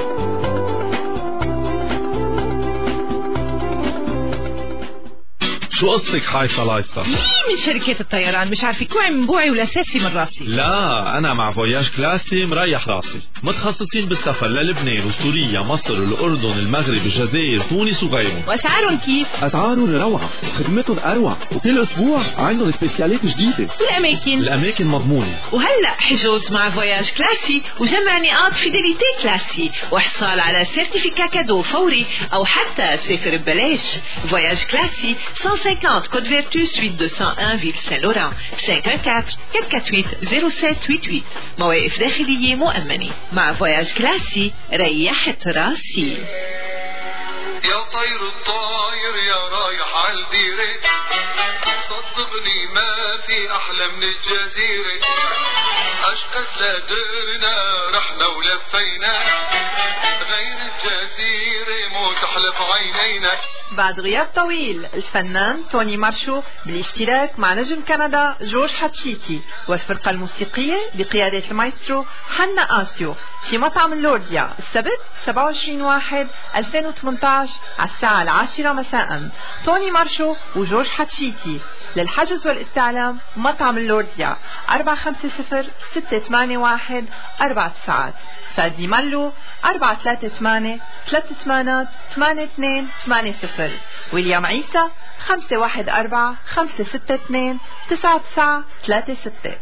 شو قصتك حايصة لايصة؟ مين من شركات الطيران مش عارفة كوعي من بوعي ولا ساسي من راسي؟ لا أنا مع فواياج كلاسي مريح راسي، متخصصين بالسفر للبنان وسوريا مصر الأردن المغرب الجزائر تونس وغيرهم. وأسعارهم كيف؟ أسعارهم روعة، خدمتهم أروع، وكل أسبوع عندهم سبيسيالات جديدة. والأماكن؟ الأماكن مضمونة. وهلأ حجوز مع فواياج كلاسي وجمع نقاط فيديليتي كلاسي وحصال على سيرتيفيكا كادو فوري أو حتى سافر ببلاش. فواياج كلاسي cent cinquante Côte Vertu suite deux cent un Ville Saint-Laurent cinq un quatre quatre quatre huit zéro sept huit huit. مواقف داخلية مؤمنة. مع فواياج كلاسي ريحت راسي. يا طير الطاير يا رايح عالديرة صدقني ما في أحلى من الجزيرة أشقد لدرنا رحنا ولفينا غير الجزيرة مو تحلف عينينا. بعد غياب طويل الفنان توني مارشو بالاشتراك مع نجم كندا جورج حتشيكي والفرقة الموسيقية بقيادة المايسترو حنا آسيو في مطعم اللورديا السبت سبعة وعشرين واحد ألفين وثمانية عشر على الساعة العاشرة مساء. توني مارشو وجورج حتشيكي. للحجز والاستعلام مطعم اللورديا أربعة خمسة صفر ستة ثمانية واحد أربعة تسعات. فادي مالو أربعة ثلاثة ثمانية ثلاثة ثمانية ثمانية اثنين ثمانية صفر. ويليام عيسى خمسة واحد أربعة خمسة ستة اثنين تسعة تسعة ثلاثة ستة.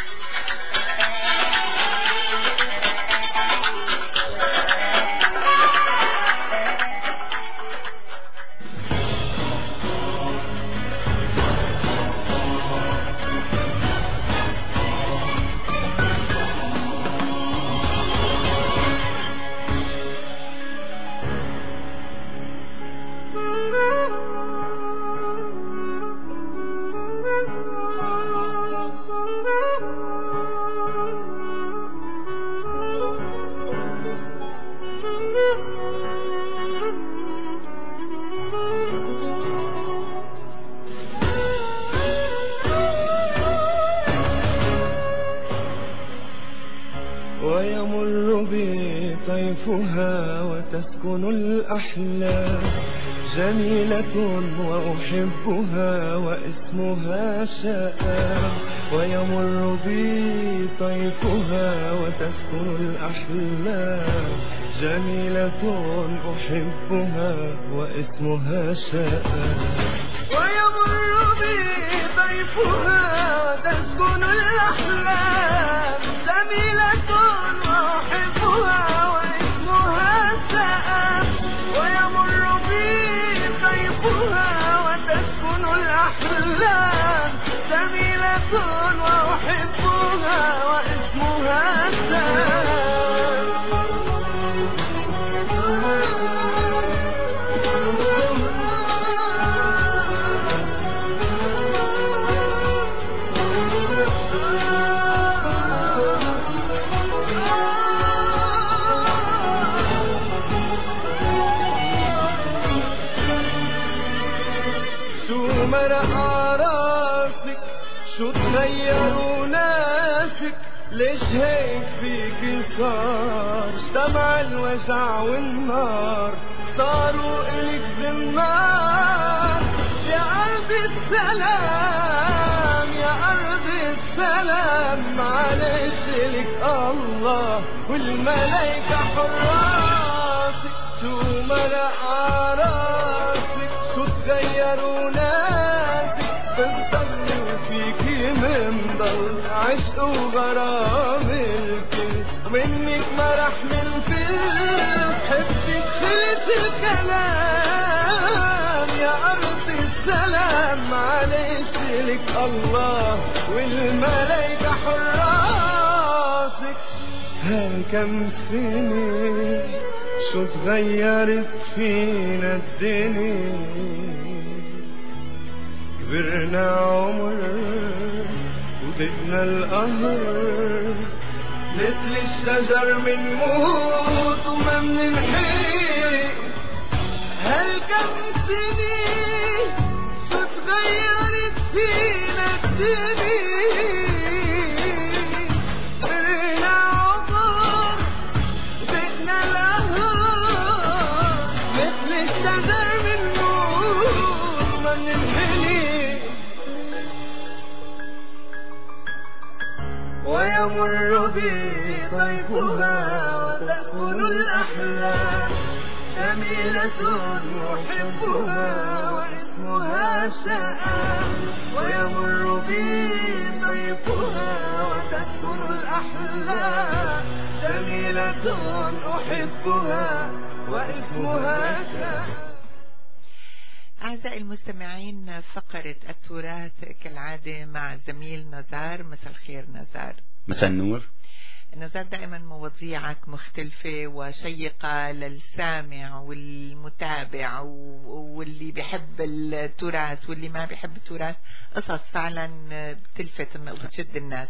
ويمر بي طيفها وتسكن الأحلام جميلة وأحبها واسمها شآم. ويمر بي طيفها وتسكن الأحلام جميلة أحبها واسمها شآم. ويمر بي طيفها وتسكن الأحلام جميلة وأحبها واسمها شآم. ويمر بي طيفها وتسكن الأحلام جميلة وأحبها واسمها شآم. مرأى راسك شو تغيروا ناسك ليش هيك فيك صار اجتمع الوجع والنار صاروا إلك زنار. يا أرض السلام يا أرض السلام معلش إلك الله والملايكة حراسك. شو مرأى راسك شو تغيروا ناسك بنضل وفيكي منضل عشق وغرام الكل منك ما رح ننفل حبك خلت الكلام. يا أرض السلام معلش لك الله والملايكة حراسك. هاي كم سنة شو تغيرت فينا الدنيا كبرنا عمر وزدنا القهر مثل الشجر من موت وما مننحي هالكم سنين شو تغيرت فينا الدنيا كبرنا عمر وزدنا القهر مثل الشجر من موت وما مننحي ويمر بي طيفها وتكون الأحلام جميلة أحبها واسمها شآم ويمر بي طيفها وتكون الأحلام جميلة أحبها واسمها شآم. أعزائي المستمعين، فقرة التراث كالعادة مع زميل نزار. مساء الخير نزار. مساء النور. نزار، دائما مواضيعك مختلفة وشيقة للسامع والمتابع واللي بيحب التراث واللي ما بيحب التراث. قصص فعلا بتلفت وبتشد الناس،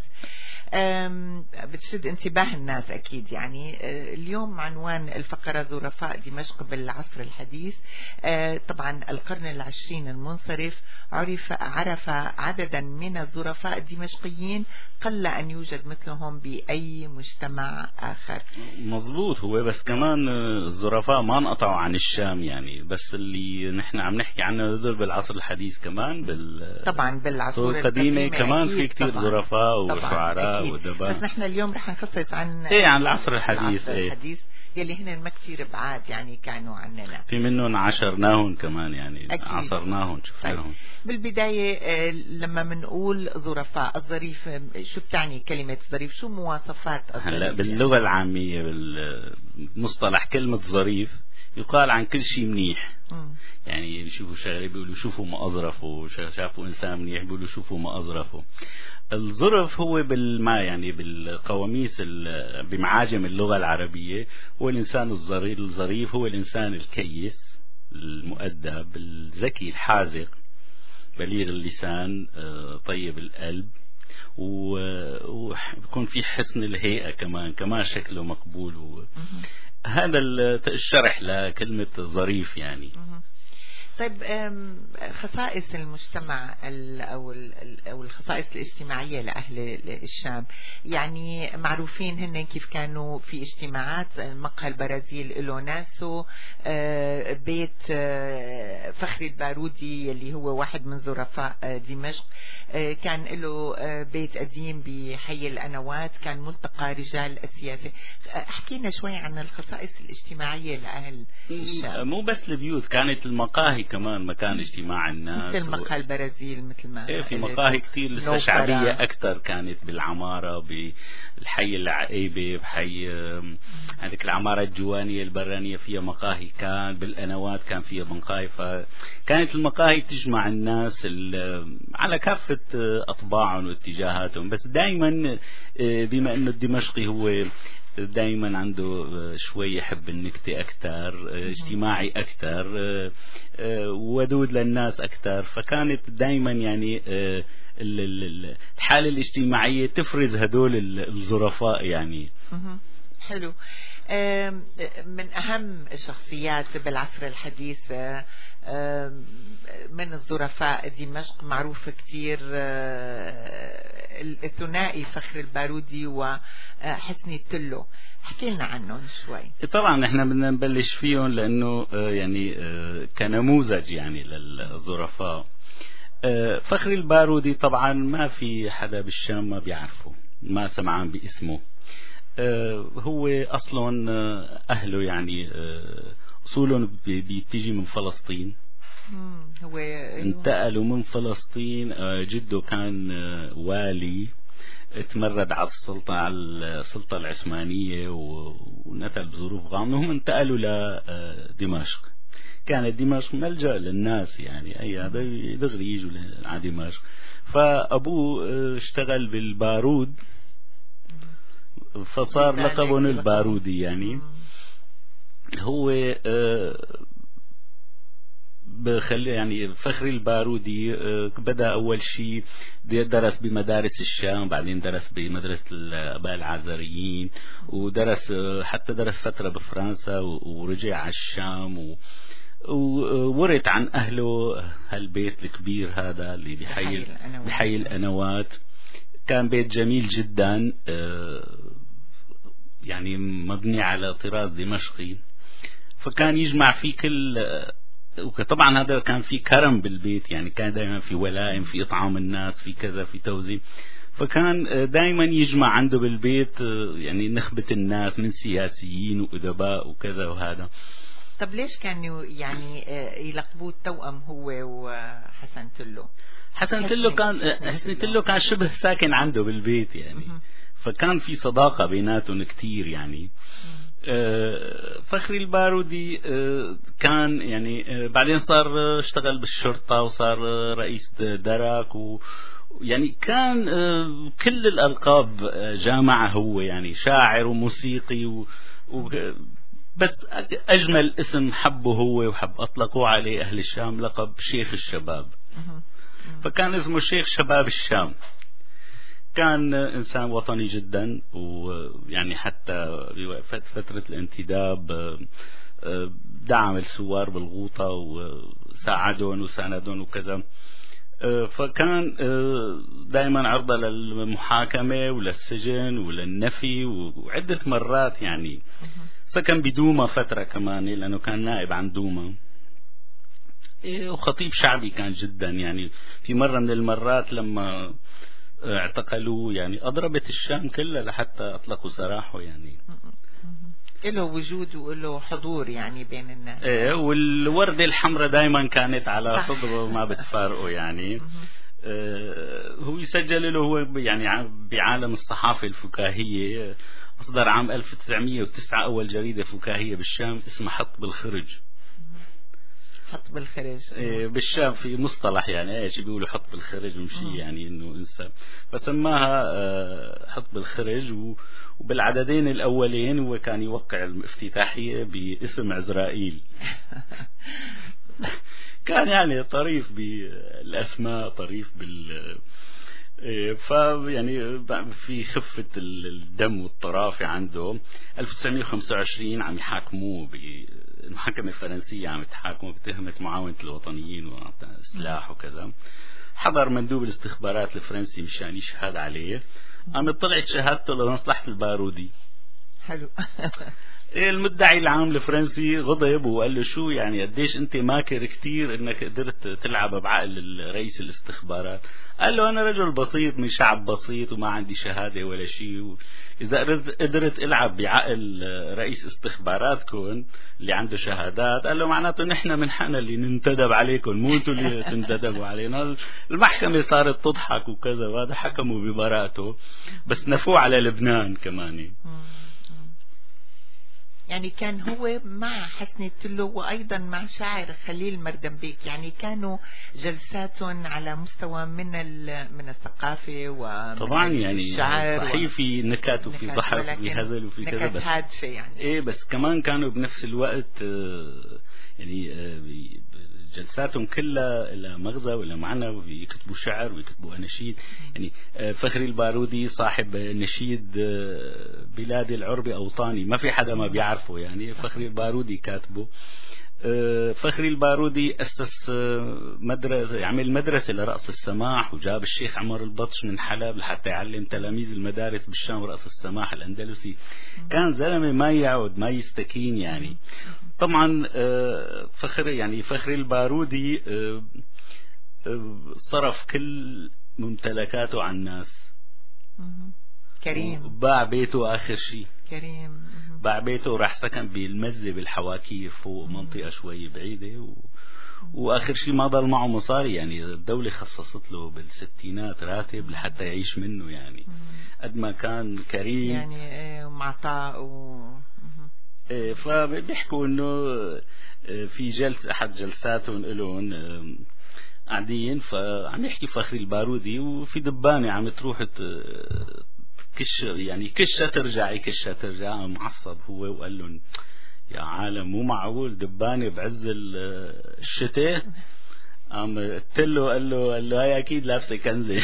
بتشد انتباه الناس أكيد. يعني اليوم عنوان الفقرة ظرفاء دمشق بالعصر الحديث. طبعا القرن العشرين المنصرف عرف عرف عددا من الظرفاء الدمشقيين قل أن يوجد مثلهم بأي مجتمع آخر. مظبوط. هو بس كمان الظرفاء ما انقطعوا عن الشام، يعني بس اللي نحن عم نحكي عنه هذول بالعصر الحديث كمان بال طبعا بالعصور القديمة كمان في كتير ظرفاء وشعراء وأدباء. بس نحن اليوم رح نخصص عن ايه عن العصر الحديث. العصر الحديث ايه يلي هن ما كتير بعاد يعني كانوا عننا، في منهم عشرناهم كمان يعني أكيد. عصرناهم شفناهم. طيب. بالبداية لما منقول ظرفاء، الظريف شو بتعني كلمة ظريف؟ شو مواصفات الظريف؟ هلا باللغة العامية بالمصطلح كلمة ظريف يقال عن كل شيء منيح. م. يعني بيشوفوا شغله بيقولوا شوفوا ما أظرفوا، شافوا إنسان منيح بيقولوا شوفوا ما أظرفوا. الظرف هو بالما يعني بالقواميس بمعاجم اللغة العربية هو الإنسان الظريف، هو الإنسان الكيس المؤدب الذكي الحاذق بليغ اللسان طيب القلب، وبكون في حسن الهيئة كمان كمان شكله مقبول. هذا الشرح لكلمة ظريف يعني. طيب، خصائص المجتمع أو أو الخصائص الاجتماعية لأهل الشام، يعني معروفين هن كيف كانوا في اجتماعات. مقهى البرازيل له ناسه، بيت فخري البارودي اللي هو واحد من ظرفاء دمشق كان له بيت قديم بحي الأنوات، كان ملتقى رجال السياسة. حكينا شوي عن الخصائص الاجتماعية لأهل الشام. مو بس البيوت، كانت المقاهي كمان مكان اجتماع الناس، مثل مقهى البرازيل مثل ما ايه في مقاهي كتير لسه شعبية أكثر كانت بالعمارة، بالحي العقيبة، بحي عندك العمارة الجوانية البرانية فيها مقاهي، كان بالأنوات كان فيها مقاهي. فكانت المقاهي تجمع الناس على كافة أطباعهم واتجاهاتهم. بس دائما بما أنه الدمشقي هو دائما عنده شوي يحب النكتة أكثر، اجتماعي أكثر، ودود للناس أكثر، فكانت دائما يعني الحالة الاجتماعية تفرز هدول الظرفاء يعني. حلو. من أهم الشخصيات بالعصر الحديث من الظرفاء دمشق معروف كتير الثنائي فخر البارودي وحسني التلو. احكي لنا عنهم شوي. طبعا نحن بدنا نبلش فيهم لأنه يعني كنموذج يعني للظرفاء. فخر البارودي طبعا ما في حدا بالشام ما بيعرفه، ما سمعان باسمه. هو أصلا أهله يعني أصولهم بيتجي من فلسطين. هو انتقلوا من فلسطين. جده كان والي، تمرد على السلطة على السلطة العثمانية ونتل بظروف غامضة، وهم انتقلوا لدمشق. كانت دمشق ملجأ للناس يعني أي هذا دغري يجوا على دمشق. فأبوه اشتغل بالبارود فصار لقبه البارودي يعني. هو بخلي يعني فخري البارودي بدأ أول شيء درس بمدارس الشام، بعدين درس بمدرسة الآباء العازريين، ودرس حتى درس فترة بفرنسا ورجع على الشام، وورث عن أهله هالبيت الكبير هذا اللي بحي بحي الأنوات. كان بيت جميل جدا يعني مبني على طراز دمشقي، فكان يجمع فيه كل، وطبعا هذا كان في كرم بالبيت، يعني كان دائما في ولائم، في إطعام الناس، في كذا، في توزيع، فكان دائما يجمع عنده بالبيت يعني نخبة الناس من سياسيين وأدباء وكذا وهذا. طب ليش كانوا يعني يلقبوه التوأم هو وحسن تلو؟ حسن تلو كان حسن تلو كان شبه ساكن عنده بالبيت يعني، فكان في صداقة بيناتهم كتير يعني. فخري البارودي كان يعني بعدين صار اشتغل بالشرطة وصار رئيس درك، ويعني كان كل الألقاب جامعة هو، يعني شاعر وموسيقي و... و... بس أجمل اسم حبه هو وحب أطلقوا عليه أهل الشام لقب شيخ الشباب، فكان اسمه شيخ شباب الشام. كان إنسان وطني جدا، ويعني حتى فترة الانتداب دعم الثوار بالغوطة وساعدهم وساندهم وكذا، فكان دائما عرضة للمحاكمة وللسجن وللنفي وعدة مرات يعني. سكن بدوما فترة كمان لأنه كان نائب عن دوما، وخطيب شعبي كان جدا يعني. في مرة من المرات لما اعتقلوه يعني أضربت الشام كلها لحتى أطلقوا سراحه يعني. له وجود وله حضور يعني بين الناس. ايه، والوردة الحمراء دايما كانت على صدره وما بتفارقه يعني. اه هو يسجل له هو يعني بعالم الصحافة الفكاهية. أصدر عام ألف وتسعمية وتسعة أول جريدة فكاهية بالشام اسمها حط بالخرج. حط بالخرج إيه بالشام في مصطلح يعني ايش بيقولوا حط بالخرج ومشي يعني انه انسى، فسماها اه حط بالخرج. وبالعددين الاولين هو كان يوقع الافتتاحية باسم عزرائيل. كان يعني طريف بالاسماء، طريف بال فيعني في خفة الدم والطرافة عنده. ألف وتسعمية وخمسة وعشرين عم يحاكموه بالمحكمة الفرنسية، عم يتحاكموا بتهمة معاونة الوطنيين وسلاح وكذا. حضر مندوب الاستخبارات الفرنسي مشان يشهد عليه، عم طلعت شهادته لمصلحة البارودي. حلو. المدعي العام الفرنسي غضب وقال له شو يعني قديش انت ماكر كتير انك قدرت تلعب بعقل رئيس الاستخبارات. قال له انا رجل بسيط من شعب بسيط وما عندي شهادة ولا شيء، اذا قدرت العب بعقل رئيس استخباراتكم اللي عنده شهادات، قال له معناته نحن من حقنا اللي ننتدب عليكم، مو انتوا اللي تنتدبوا علينا. المحكمة صارت تضحك وكذا، وهذا حكموا ببراءته، بس نفوه على لبنان كمان. يعني كان هو مع حسن تلو وأيضا مع شاعر خليل مردنبيك، يعني كانوا جلساتهم على مستوى من من الثقافة ومن طبعا يعني الشعر، صحيح في نكات وفي ضحك وفي هزل وفي كذا، بس هادفة يعني. ايه بس كمان كانوا بنفس الوقت يعني جلساتهم كلها إلى مغزى وإلى معنى، ويكتبوا شعر ويكتبوا أناشيد. يعني فخري البارودي صاحب نشيد بلاد العرب أوطاني، ما في حدا ما بيعرفه يعني. فخري البارودي كاتبه. فخري البارودي أسس مدرسة، عمل مدرسة لرقص السماح، وجاب الشيخ عمر البطش من حلب لحتى يعلم تلاميذ المدارس بالشام رقص السماح الأندلسي. كان زلمة ما يعود ما يستكين يعني. طبعا فخري يعني فخري البارودي صرف كل ممتلكاته عن الناس. كريم. باع بيته آخر شيء. كريم. باع بيته وراح سكن بالمزة بالحواكير فوق منطقة شوي بعيدة، و... وآخر شيء ما ضل معه مصاري يعني. الدولة خصصت له بالستينات راتب لحتى يعيش منه يعني. قد ما كان كريم يعني ومعطاء و... فبيحكوا انه في جلسة احد جلساتهم لهم قاعدين، فعم يحكي فخري البارودي وفي دبانة عم تروح كش يعني كشة ترجع كشة ترجع. معصب هو وقال لهم يا عالم مو معقول دبانة بعز الشتاء. قام قلت له قال له قال له هاي اكيد لابسه كنزه.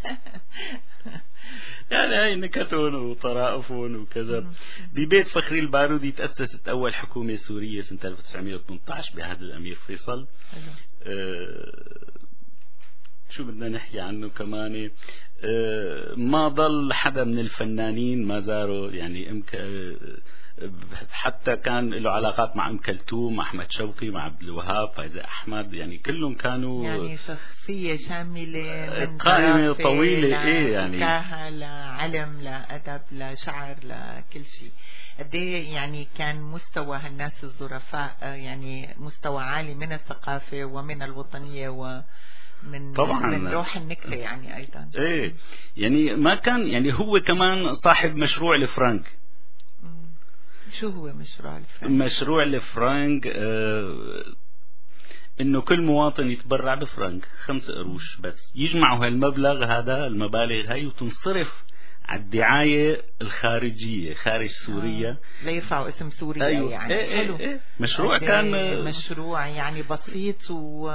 يعني هاي نكتون وطرائفون وكذا. ببيت فخري البارودي تأسست أول حكومة سورية سنة ألف وتسعمائة وثمانية عشر بعهد الأمير فيصل. أه شو بدنا نحكي عنه كمان؟ أه ما ضل حدا من الفنانين ما زاروا، يعني أمك أه حتى كان له علاقات مع أم كلثوم، مع أحمد شوقي، مع عبد الوهاب، فايزة أحمد، يعني كلهم كانوا يعني شخصية شاملة من قائمة طويلة. إيه يعني فكاهة لعلم لأدب لشعر لكل شيء. قد ايه يعني كان مستوى هالناس الظرفاء يعني مستوى عالي من الثقافة ومن الوطنية ومن طبعا من روح النكتة يعني أيضا. إيه يعني ما كان يعني هو كمان صاحب مشروع الفرانك. شو هو مشروع الفرانك؟ مشروع الفرانك آه انه كل مواطن يتبرع بفرنك خمس قروش بس، يجمعوا هالمبلغ هذا المبالغ هاي وتنصرف على الدعاية الخارجية خارج سوريا. آه. لا يرفعوا اسم سوريا. أيوة. يعني إيه حلو. إيه إيه. مشروع كان مشروع يعني بسيط و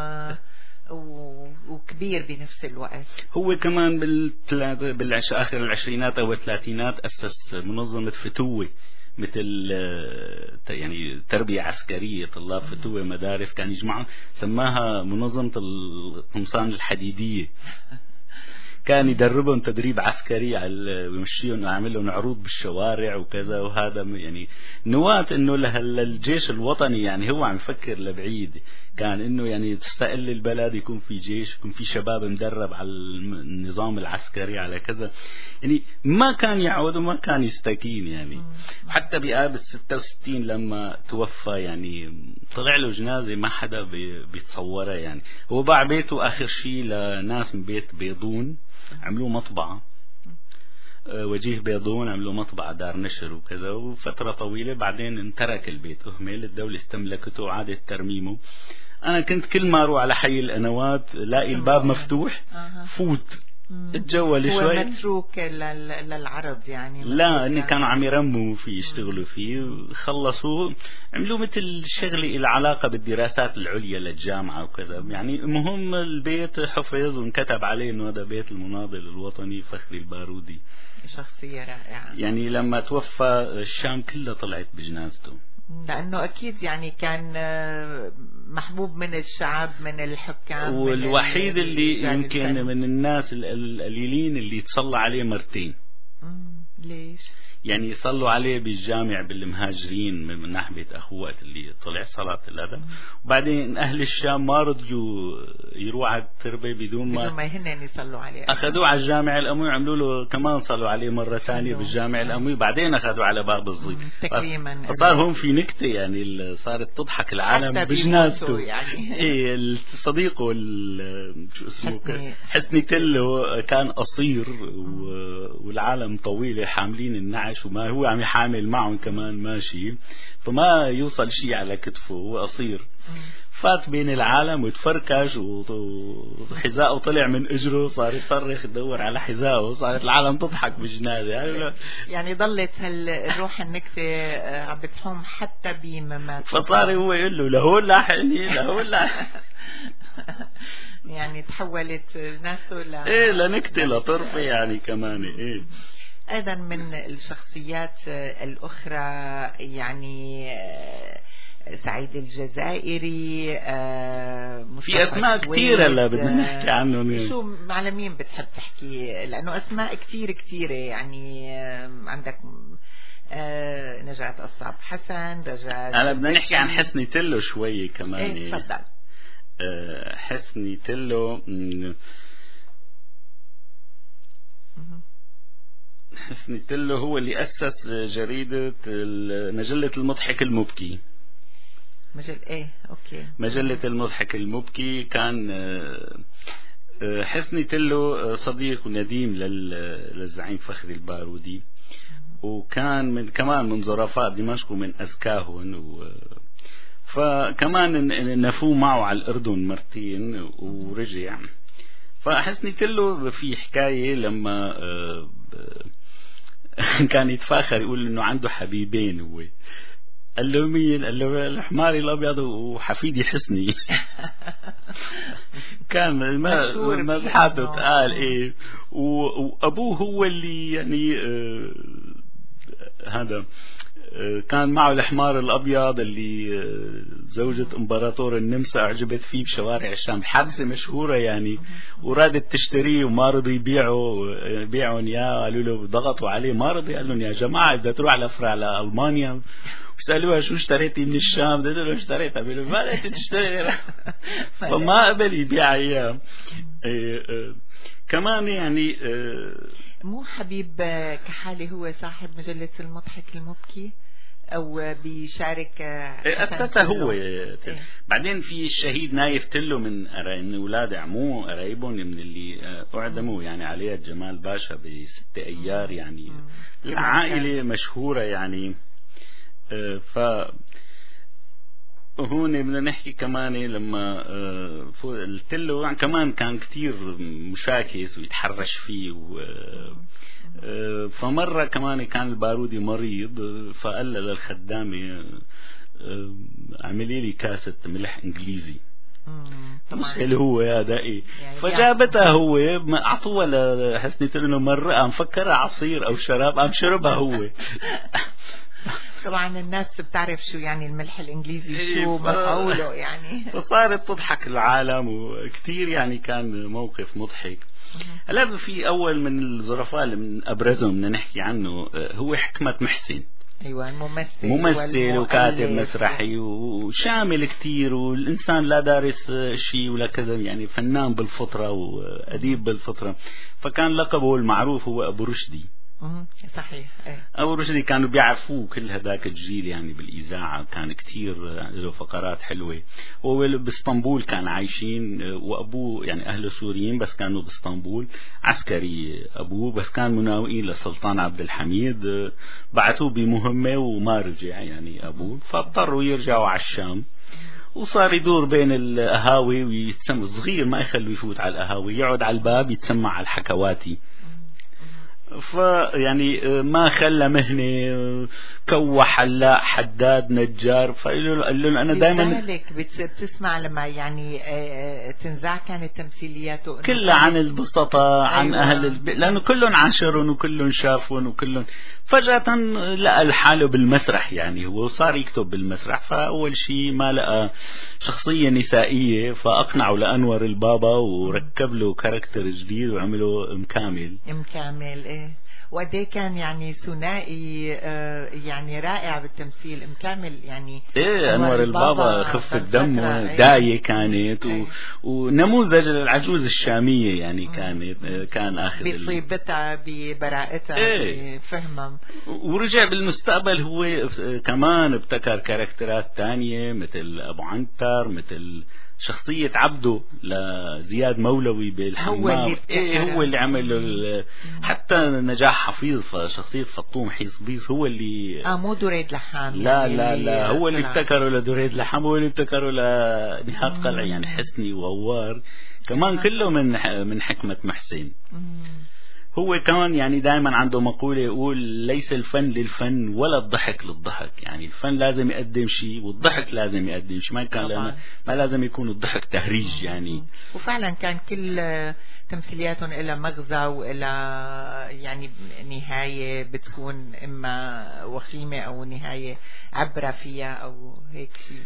وكبير بنفس الوقت. هو كمان بالعش... آخر العشرينات أو الثلاثينات أسس منظمة فتوة، مثل يعني تربية عسكرية، طلاب فتوة مدارس كان يجمعوا، سماها منظمة القمصان الحديدية. كان يدربهم تدريب عسكري على ويمشيهم ويعمل لهم عروض بالشوارع وكذا. وهذا يعني نواة انه للجيش الوطني، يعني هو عم يفكر لبعيد، كان انه يعني تستقل البلد، يكون في جيش، يكون في شباب مدرب على النظام العسكري على كذا. يعني ما كان يعود وما كان يستكين يعني. حتى بآب ستة وستين لما توفى يعني طلع له جنازة ما حدا بيتصورها. يعني هو باع بيته آخر شيء لناس من بيت بيضون، عملوا مطبعة وجيه بيضون، عملوا مطبعة دار نشر وكذا. وفترة طويلة بعدين ترك البيت، أهمل، الدولة استملكته وعادت ترميمه. أنا كنت كل ما أروح على حي القنوات لاقي الباب مفتوح، فوت اتجول شوي. هو متروك للعرب يعني؟ لا، إني كانوا عم يرموا فيه، يشتغلوا فيه، خلصوا عملوا مثل شغلي العلاقة بالدراسات العليا للجامعة وكذا. يعني مهم البيت حفظ وانكتب عليه إنه هذا بيت المناضل الوطني فخري البارودي. شخصية رائعة. يعني لما توفى الشام كلها طلعت بجنازته، لأنه أكيد يعني كان محبوب من الشعب، من الحكام، والوحيد اللي يمكن من الناس القليلين اللي تصلى عليه مرتين. ليش؟ يعني يصلوا عليه بالجامع بالمهاجرين من ناحية أخوه وقت اللي طلع صلاة الأذى، وبعدين أهل الشام ما رضيوا يروح على التربة بدون ما بدون ما هن يصلوا عليه، أخذوه على الجامع الأموي، عملوا له كمان صلوا عليه مرة ثانية بالجامع الأموي، بعدين أخذوه على باب الضيف تكريما. صار هون في نكتة يعني صارت تضحك العالم بجنازته. يعني إيه الصديق شو اسمه حسني. حسني تلو كان قصير والعالم طويلة حاملين النعش، وما هو عم يحامل معهم كمان ماشي، فما يوصل شيء على كتفه، هو قصير. فات بين العالم وتفركش وحذاءه طلع من اجره، صار يصرخ يدور على حذاءه، صارت العالم تضحك بجنازه. يعني, يعني ضلت هالروح النكته عم بتحوم حتى بممات، فصار هو يقول له لهون لاحقني لهون لاحقني. يعني تحولت ناسه ل ايه لنكته لطرفه يعني كمان. ايه أيضا من الشخصيات الأخرى يعني سعيد الجزائري، في أسماء كثيرة اللي بدنا نحكي عنهم. شو على مين بتحب تحكي؟ لأنه أسماء كثير كثيرة يعني. عندك نجاة الصعب حسن، رجاء. أنا بدنا نحكي عن حسني تلو شوي كمان. إيه تفضل. حسني تلو حسني تلو هو اللي أسس جريدة مجلة المضحك المبكي. مجلة إيه أوكي. مجلة المضحك المبكي. كان حسني تلو صديق ونديم للزعيم فخري البارودي، وكان من كمان من ظرفاء دمشق ومن أذكاهم، و فكمان نفوه معه على الأردن مرتين ورجع. فحسني تلو في حكاية لما كان يتفاخر يقول إنه عنده حبيبين، هو قال له مين؟ قال له الحماري الأبيض وحفيدي حسني. كان مزحته قال إيه، وأبوه هو اللي يعني آه هذا كان معه الحمار الأبيض اللي زوجة إمبراطور النمسا أعجبت فيه بشوارع الشام، حادثة مشهورة يعني، ورادت تشتريه وما رضي يبيعه يبيعون إياه، قالوا له ضغطوا عليه ما رضي، قال لهم يا جماعة إذا تروح على على ألمانيا وسألوها شو اشتريتي من الشام، قالوا له اشتريتها، قالوا ما لقيت تشتري، فما قبل يبيع إياه. كمان يعني مو حبيب كحالي هو صاحب مجلة المضحك المبكي أو بيشارك أساسا هو إيه؟ بعدين في الشهيد نايف تلو من من أولاد عموه قرايبهم من اللي أعدموا يعني عليه جمال باشا بستة أيار يعني العائلة مشهورة يعني. ف هون بدنا نحكي كمان لما التلو يعني كمان كان كتير مشاكس ويتحرش فيه و فمرة كمان كان البارودي مريض فقال للخدامة اعملي لي كاسة ملح انجليزي، مش اللي هو يا دقي، فجابتها هو اعطوها لحسني انه مرقة مفكرها عصير او شراب، قام شربها هو. طبعا الناس بتعرف شو يعني الملح الانجليزي شو مفعوله يعني، فصارت تضحك العالم وكتير يعني كان موقف مضحك. هلا في اول من الظرفاء اللي من ابرزهم بدنا نحكي عنه هو حكمة محسن. ايوه ممثل ممثل وكاتب مسرحي وشامل كتير، والانسان لا دارس شيء ولا كذا يعني، فنان بالفطرة واديب بالفطرة، فكان لقبه المعروف هو ابو رشدي. صحيح. أبو رشدي كانوا بيعرفوه كل هذاك الجيل يعني بالإذاعة، كان كتير له فقرات حلوة. هو باسطنبول كان عايشين، وأبوه يعني أهله سوريين بس كانوا باسطنبول، عسكري أبوه بس كان مناوئين للسلطان عبد الحميد، بعثوه بمهمة وما رجع يعني أبوه، فاضطروا يرجعوا على الشام، وصار يدور بين القهاوي ويتسمى صغير ما يخلوا يفوت على القهاوي، يقعد على الباب يتسمع على الحكواتي. فيعني ما خلى مهنة، كوح حلاق حداد نجار، فقالوا له أنا دائما لذلك بتسمع لما يعني تنزع كانت تمثيلياته كلها عن البسطة عن أيوة. أهل البيت، لأنه كلهم عاشرون وكلهم شافون وكلهم، فجأة لقى حاله بالمسرح يعني، هو صار يكتب بالمسرح، فأول شيء ما لقى شخصية نسائية فأقنعوا لأنور البابا وركب له كاركتر جديد وعمله مكامل مكامل. إيه وقديه كان يعني ثنائي آه يعني رائع بالتمثيل، مكامل يعني. ايه انور البابا خفة دمه داية كانت ايه. ونموذج العجوز الشامية يعني كانت اه كان اخذ بطيبتها ببراءتها ايه. بفهمها، ورجع بالمستقبل هو كمان ابتكر كاركترات تانية مثل ابو عنتر، مثل شخصية عبده لزياد مولوي بالحمام، هو اللي, إيه هو اللي عمل له حتى نجاح حفيظ، فشخصية فطوم حيصبيص هو اللي اه مو دريد لحام لا يعني لا لا هو اللي ابتكره لدريد لحام، هو اللي ابتكره لنهاد قلع يعني حسني وغوار كمان كله من من حكمة محسن. هو كمان يعني دائما عنده مقولة يقول ليس الفن للفن ولا الضحك للضحك، يعني الفن لازم يقدم شيء والضحك لازم يقدم شيء، ما كان ما لازم يكون الضحك تهريج يعني. وفعلا كان كل تمثيلياتهم إلى مغزى وإلى يعني نهاية بتكون إما وخيمة أو نهاية عبرة فيها أو هيك شيء.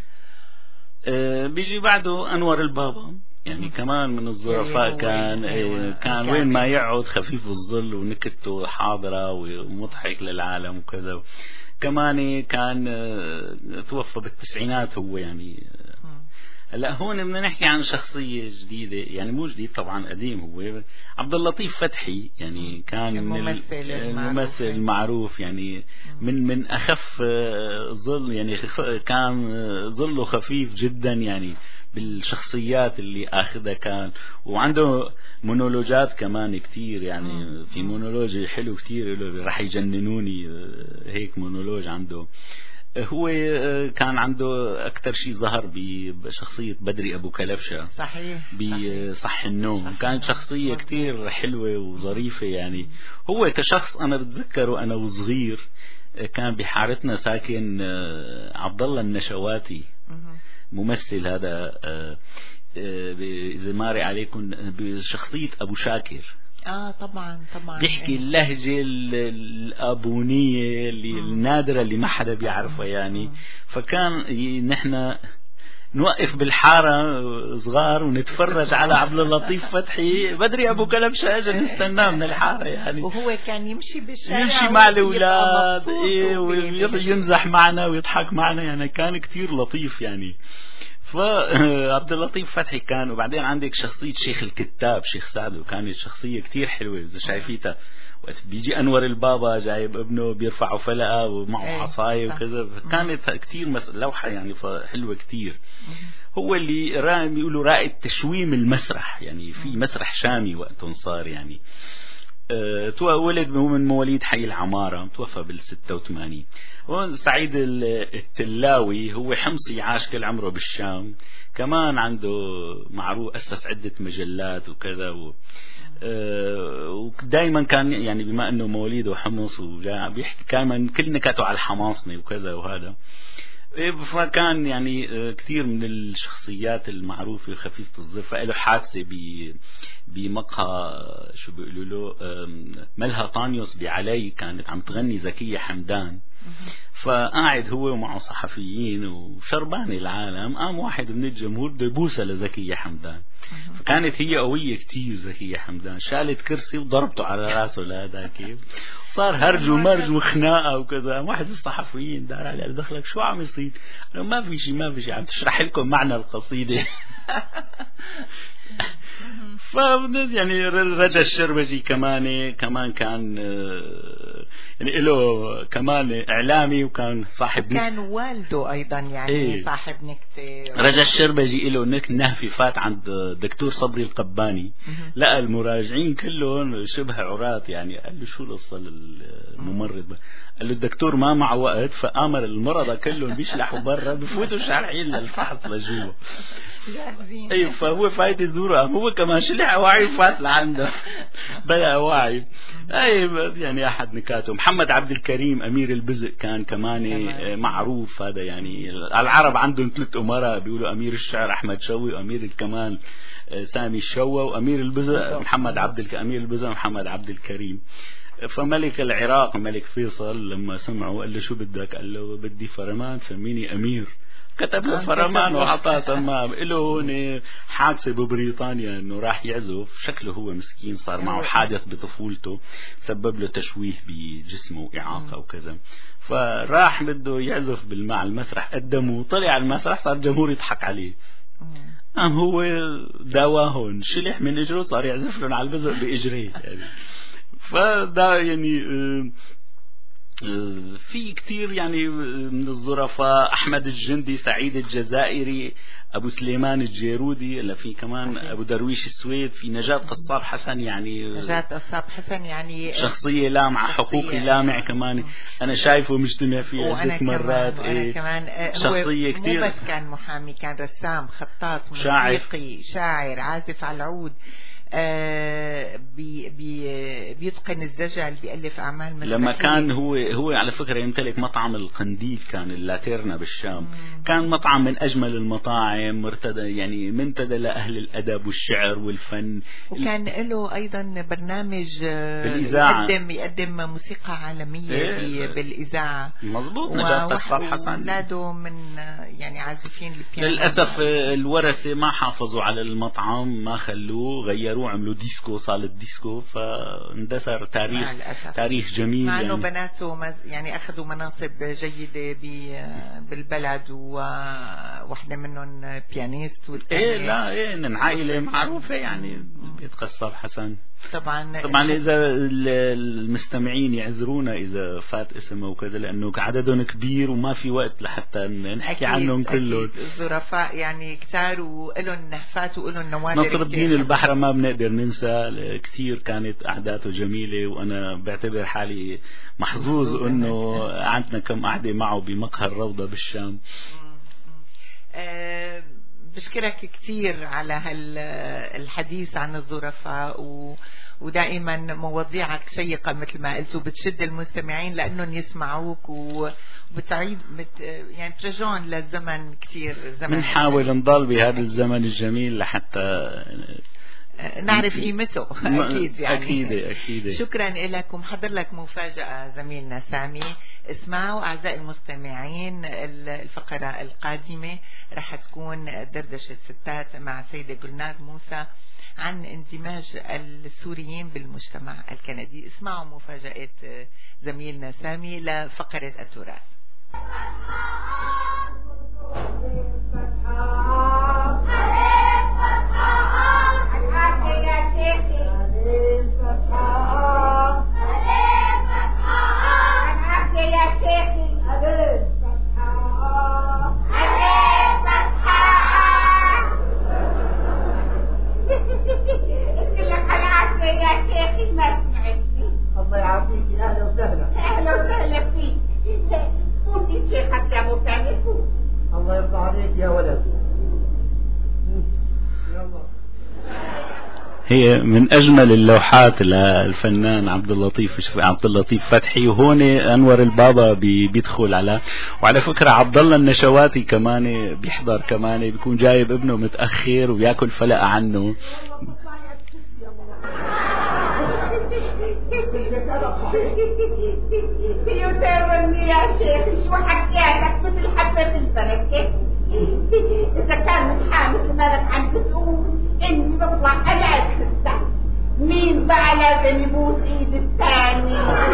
أه بيجي بعده أنور البابا يعني مم. كمان من الظرفاء كان إيه كان وين ما يقعد خفيف الظل ونكته حاضرة ومضحك للعالم وكذا. كمان كان توفى بالتسعينات هو يعني. هلا هون بدنا نحكي عن شخصية جديدة يعني مو جديد طبعا قديم، هو عبد اللطيف فتحي يعني كان الممثل من الممثل المعروف يعني من من أخف ظل يعني كان ظله خفيف جدا يعني بالشخصيات اللي اخذها كان، وعنده مونولوجات كمان كتير يعني. في مونولوج حلو كتير راح يجننوني هيك مونولوج عنده. هو كان عنده أكثر شيء ظهر بشخصية بدري أبو كلبشة صحيح بصح النوم صحيح. كانت شخصية كتير حلوة وظريفة يعني. هو كشخص أنا بتذكره أنا وصغير كان بحارتنا ساكن عبد الله النشواتي، ممثل هذا إذا ماري عليكم بشخصية أبو شاكر. اه طبعا طبعا بيحكي اللهجة الأبونية اللي النادرة اللي ما حدا بيعرفها يعني. فكان نحن نوقف بالحارة صغار ونتفرج على عبد اللطيف فتحي بدري أبو كلبشة أجا نستناه من الحارة يعني. وهو كان يمشي بالشارع يمشي مع الأولاد إيه ويمزح معنا ويضحك معنا يعني. كان كتير لطيف يعني. فعبد اللطيف فتحي كان. وبعدين عندك شخصية شيخ الكتاب شيخ سعد، وكانت شخصية كتير حلوة إذا شايفيتها. وقت بيجي أنور البابا جايب ابنه بيرفعوا فلقة ومعه عصاية وكذا. كانت كتير مس... لوحة يعني حلوة كتير. هو اللي را... بيقولوا رائد تشويم المسرح يعني. في مسرح شامي وقت صار يعني. أه... ولد من مواليد حي العمارة، توفى بالستة وثمانين. سعيد التلاوي هو حمصي عاش كل عمره بالشام، كمان عنده معروف أسس عدة مجلات وكذا و... أه ودايما كان يعني بما انه مواليده حمص وجاء بيحكي كان كل نكاته على الحماصني وكذا وهذا. فكان يعني كثير من الشخصيات المعروفة خفيفة الظرف. له حادثة بمقهى شو بيقولوا له ملها طانيوس بعلي، كانت عم تغني زكية حمدان، فقاعد هو ومعه صحفيين وشربان العالم، قام واحد من الجمهور بده يبوسها لزكية حمدان. فكانت هي قوية كتير زكية حمدان، شالت كرسي وضربته على راسه لهذا كيف صار هرج ومرج وخناقة وكذا. واحد من الصحفيين دار عليه قال دخلك شو عم يصير؟ قال ما في شيء ما في شيء، عم تشرح لكم معنى القصيدة. ف يعني رجا الشربجي كمان كمان كان يعني له كمان إعلامي وكان صاحب نكتة. كان والده أيضا يعني إيه؟ صاحب نكتة. رجا الشربجي له نهفي فات عند دكتور صبري القباني، لقى المراجعين كلهم شبه عراة يعني. قال له شو القصة للممرض؟ قال له الدكتور ما معه وقت، فأمر المرضى كلهم بيشلحوا برا بفوتوا شارعين للفحص لجوا. ايوه فهو فايت الزورة، هو كمان شلح واعي وفات لعنده بقى واعي. اي يعني احد نكاته. محمد عبد الكريم امير البزق كان كمان معروف هذا يعني. العرب عندهم ثلاث امراء بيقولوا امير الشعر احمد شوقي، وامير الكمان سامي الشوا، وامير البزق محمد عبد امير البزق محمد عبد الكريم. فملك العراق ملك فيصل لما سمعوا قال له شو بدك؟ قال له بدي فرمان سميني امير. كتب له فرمان وعطاه سماه. له هون حادثة ببريطانيا انه راح يعزف، شكله هو مسكين صار معه حادث بطفولته سبب له تشويه بجسمه وإعاقة وكذا. فراح بده يعزف مع المسرح، قدمه وطلع على المسرح صار الجمهور يضحك عليه. قام هو داواهن شلح من اجره صار يعزف لهم على البزق باجريه يعني. فدا يعني في كتير يعني من الظرفاء. أحمد الجندي، سعيد الجزائري، أبو سليمان الجيرودي، إلا في كمان أبو درويش السويد، في نجاة قصاب حسن يعني نجاة قصاب حسن يعني شخصية لامعة، حقوقي لامع كمان أنا شايفه مجتمع فيه عدة مرات. وأنا إيه كمان شخصية كتير، مو بس كان محامي، كان رسام، خطاط، موسيقي، شاعر، عازف على العود. آه بي بي بيتقن الزجل، بيألف أعمال مسرحية. لما كان هو هو على فكرة يمتلك مطعم القنديل، كان اللاتيرنا بالشام. مم. كان مطعم من أجمل المطاعم، مرتدى يعني منتدى لأهل الأدب والشعر والفن. وكان له أيضا برنامج بالإذاعة، يقدم يقدم موسيقى عالمية إيه بالإذاعة. مظبوط. نجاة قصاب حسن أولاده من يعني عازفين البيانو. للأسف الورثة ما حافظوا على المطعم، ما خلوه، غيروا عملوا ديسكو، صالة ديسكو، فاندثر تاريخ تاريخ جميل. مع انه يعني بناته يعني اخذوا مناصب جيدة بالبلد، وواحدة منهم بيانيست والثانية ايه لا ايه من عائلة معروفة يعني بيت قصاب حسن. طبعا طبعا اذا المستمعين يعذرونا اذا فات اسمه وكذا، لانه عددهم كبير وما في وقت لحتى نحكي عنهم كلهم. الظرفاء يعني كتار ولهم نهفات ولهم نوادر. نصر الدين البحر ما بنقدر ننسى، كتير كانت اعداده جميلة، وانا بعتبر حالي محظوظ انه عندنا كم قعدة معه بمقهى الروضة بالشام. بشكرك كثير على هالحديث عن الظرفاء و ودائما مواضيعك شيقة مثل ما قلت، وبتشد المستمعين لأنهم يسمعوك وبتعيد بت يعني ترجعون للزمن كثير زمن. بنحاول نضل بهذا الزمن الجميل لحتى نعرف قيمته. أكيد يعني أكيد أكيد. شكرا لك. ومحضر لك مفاجأة زميلنا سامي. اسمعوا أعزائي المستمعين، الفقرة القادمة رح تكون دردشة ستات مع سيدة جلنار موسى عن اندماج السوريين بالمجتمع الكندي. اسمعوا مفاجأة زميلنا سامي لفقرة التراث. الله يعافيك. اهلا وسهلا. اهلا وسهلا فيك. فوتي شيخك يا مكانك. الله يرضى عليك يا ولد. يلا. هي من اجمل اللوحات للفنان عبد اللطيف عبد اللطيف فتحي، وهون انور البابا بيدخل على، وعلى فكره عبد الله النشواتي كمان بيحضر، كمان بيكون جايب ابنه متاخر وبياكل فلقه عنه. يتابعني يا شيخ، شو حكيتك مثل حبة البركة. إذا كان متحامل الملك عم بتقول إني بطلع أبعد ستة، مين بقى لازم يبوس إيد الثاني؟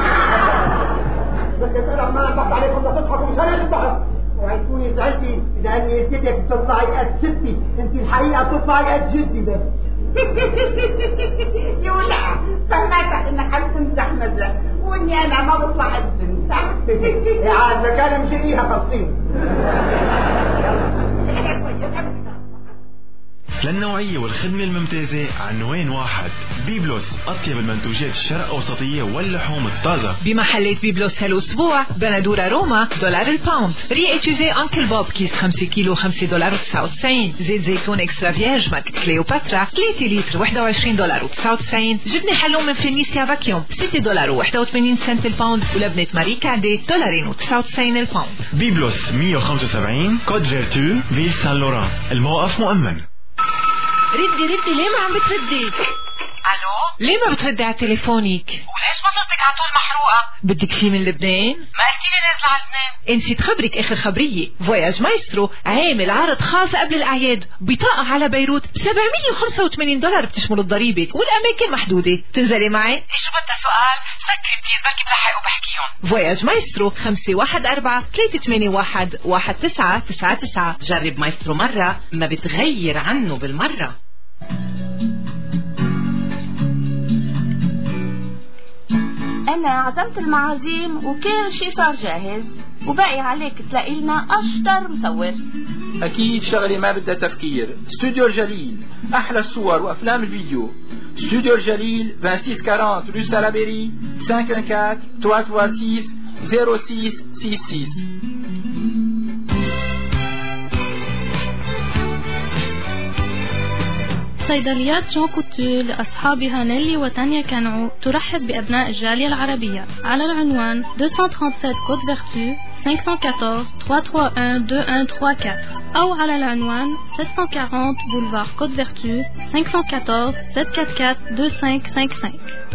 بس ترى ما أنبحت عليكم لتضحكوا مش أنا تضحك. اوعي تكوني زعلتي إذا أني قلت لك تطلعي قد ستي، أنت الحقيقة تطلعي قد جدي بس. يولع سمعتك إنك عم تمزح مزح وإني أنا ما بطلع قد بمزح. يا عاد مكان مشيليها خلصين. للنوعية والخدمة الممتازة عنوان واحد. بيبلوس، أطيب المنتوجات الشرق أوسطية واللحوم الطازة. بمحلات بيبلوس هالأسبوع بندورة روما دولار الباوند، ري اتشوفي أنكل بوب كيس خمسة كيلو خمسة دولار وتسعة وتسعين، زيت زيتون إكسترا فيرج ماركة كليوباترا ثلاثة لتر واحد وعشرين دولار وتسعة وتسعين، جبنة حلوم من فينيسيا فاكيوم ستة دولار وواحد وثمانين سنت الباوند، ولبنة ماري كاردي دولارين وتسعة وتسعين الباوند. بيبلوس مية وخمسة وسبعين كود فيرتو فيل سان لوران، الموقف مؤمن. ردي ردي، ليه ما عم بتردي؟ الو، ليه ما بتردي على تليفونك؟ وليش بصلتك على طول محروقه؟ بدك شي من لبنان؟ ما قلتي لي نازله على لبنان. نسيت خبرك اخر خبريه، فواياج مايسترو عامل عرض خاص قبل الاعياد، بطاقه على بيروت ب سبعمية وخمسة وثمانين دولار بتشمل الضريبه والاماكن محدوده. تنزلي معي؟ ايش بدها سؤال؟ سكري بليز بركي بلحق وبحكيهم. فواياج مايسترو خمسة واحد أربعة ثلاثة ثمانية واحد واحد تسعة تسعة تسعة. جرب مايسترو مره ما بتغير عنه بالمره. أنا عزمت المعازيم وكل شي صار جاهز، وباقي عليك تلاقي لنا أشطر مصور. أكيد شغلة ما بدها تفكير. استوديو الجليل، أحلى الصور وأفلام الفيديو. استوديو الجليل ستة وعشرين رue Salaberry خمسة أربعة أربعة ثلاثة ستة صفر ستة ستة ستة. صيدليات جون كوتول لأصحابها نيلي وتانيا كانعو ترحب بأبناء الجالية العربية على العنوان مئتين وسبعة وثلاثين كود فيرتو خمسة أربعة واحد ثلاثة ثلاثة واحد اثنين واحد ثلاثة أربعة أو على العنوان سبعمية وأربعين بولفار كود فيرتو خمسة أربعة واحد سبعة أربعة أربعة اثنين خمسة خمسة خمسة.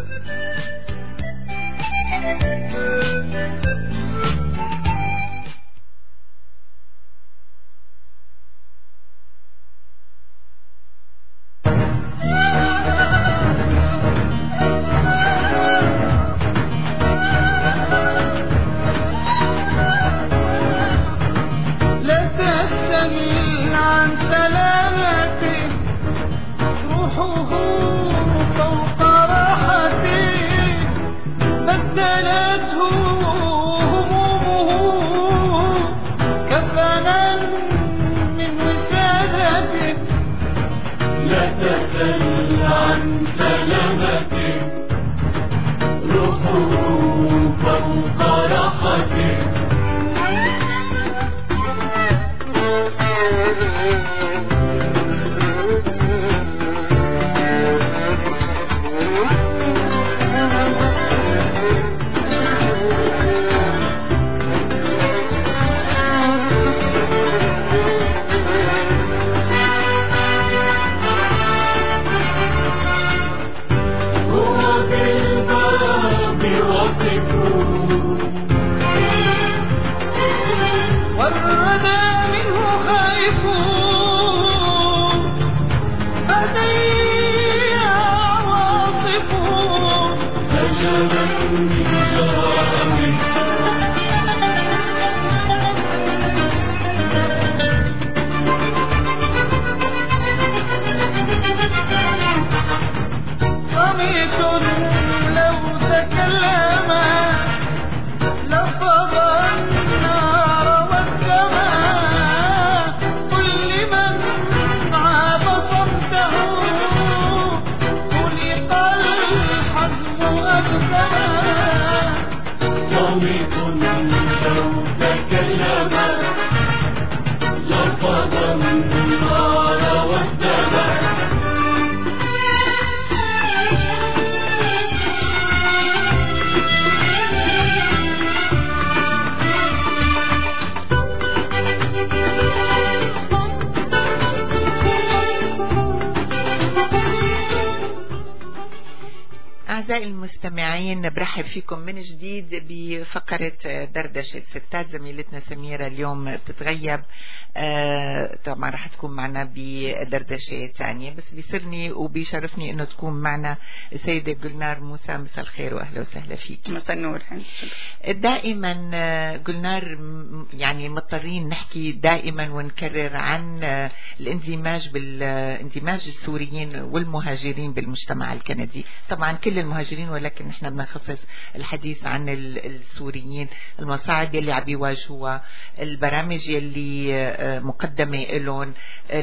أعزائي المستمعين، برحب فيكم من جديد بفقرة دردشة ستات. زميلتنا سميرة اليوم بتتغيب، آه طبعا رح تكون معنا بدردشة تانية، بس بيسرني وبيشرفني انه تكون معنا السيدة جلنار موسى. مساء الخير واهلا وسهلا فيك. مساء النور. دائما جلنار يعني مضطرين نحكي دائما ونكرر عن الاندماج بالاندماج السوريين والمهاجرين بالمجتمع الكندي. طبعا كل المهاجرين، ولكن نحن بنخصص الحديث عن السوريين، المصاعب يلي عم بيواجهوها، البرامج يلي مقدمة لهم،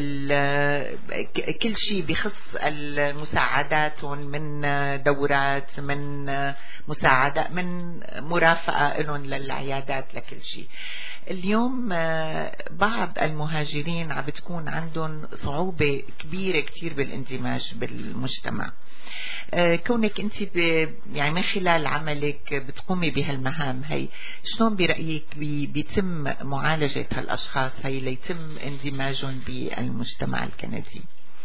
كل شيء بخص المساعدات من دورات، من مساعدة، من مرافقة لهم للعيادات، لكل شيء. اليوم بعض المهاجرين عم بتكون عندهم صعوبة كبيرة كتير بالاندماج بالمجتمع. كونك انت يعني من خلال عملك بتقومي بهالمهام هي، شلون برأيك بيتم معالجة هالأشخاص هي ليتم اندماجهم بالمجتمع الكندي؟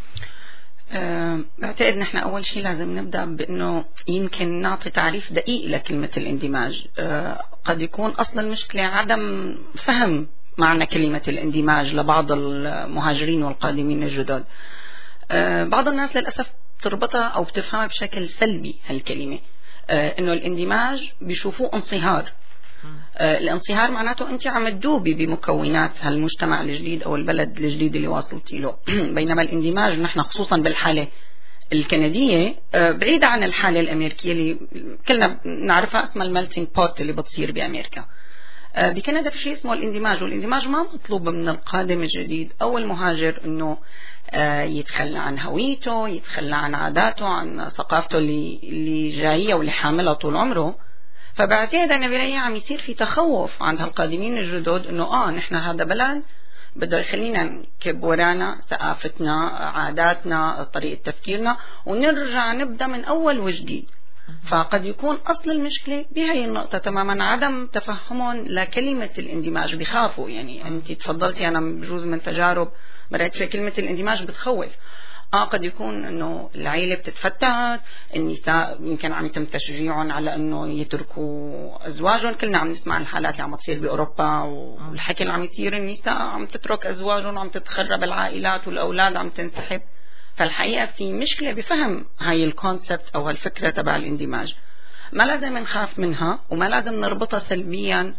أه بعتقد نحن أول شيء لازم نبدأ بأنه يمكن نعطي تعريف دقيق لكلمة الاندماج. أه قد يكون أصلا المشكلة عدم فهم معنى كلمة الاندماج لبعض المهاجرين والقادمين الجدد. أه بعض الناس للأسف تربطها أو بتفهمها بشكل سلبي هالكلمة، أه إنه الاندماج بيشوفوه انصهار. أه الانصهار معناته أنت عم تدوبي بمكونات هالمجتمع الجديد أو البلد الجديد اللي واصلتي له. بينما الاندماج نحن خصوصا بالحالة الكندية أه بعيدة عن الحالة الأمريكية اللي كلنا نعرفها، اسمها الميلتينج بوت اللي بتصير بأمريكا. أه بكندا في شيء اسمه الاندماج، والاندماج ما مطلوب من القادم الجديد أو المهاجر إنه يتخلى عن هويته، يتخلى عن عاداته، عن ثقافته اللي اللي جاية واللي حاملها طول عمره. فبعتقد أنا برأيي عم يصير في تخوف عند هالقادمين الجدد إنه آه نحن هذا بلد بده يخلينا نكب ورانا ثقافتنا، عاداتنا، طريقة تفكيرنا، ونرجع نبدأ من أول وجديد. فقد يكون أصل المشكلة بهي النقطة تماما، عدم تفهمهم لكلمة الاندماج. بيخافوا، يعني أنت تفضلتي، أنا بجوز من تجارب مرات في كلمة الاندماج بتخوف. آه قد يكون إنه العائلة بتتفتت، النساء يمكن عم يتم تشجيعهم على إنه يتركوا أزواجهم. كلنا عم نسمع الحالات اللي عم تصير بأوروبا والحكي اللي عم يصير، النساء عم تترك أزواجهم، عم تتخرب العائلات والأولاد عم تنسحب. فالحقيقة في مشكلة بفهم هاي الكونسبت أو هالفكرة تبع الاندماج. ما لازم نخاف منها وما لازم نربطها سلبيا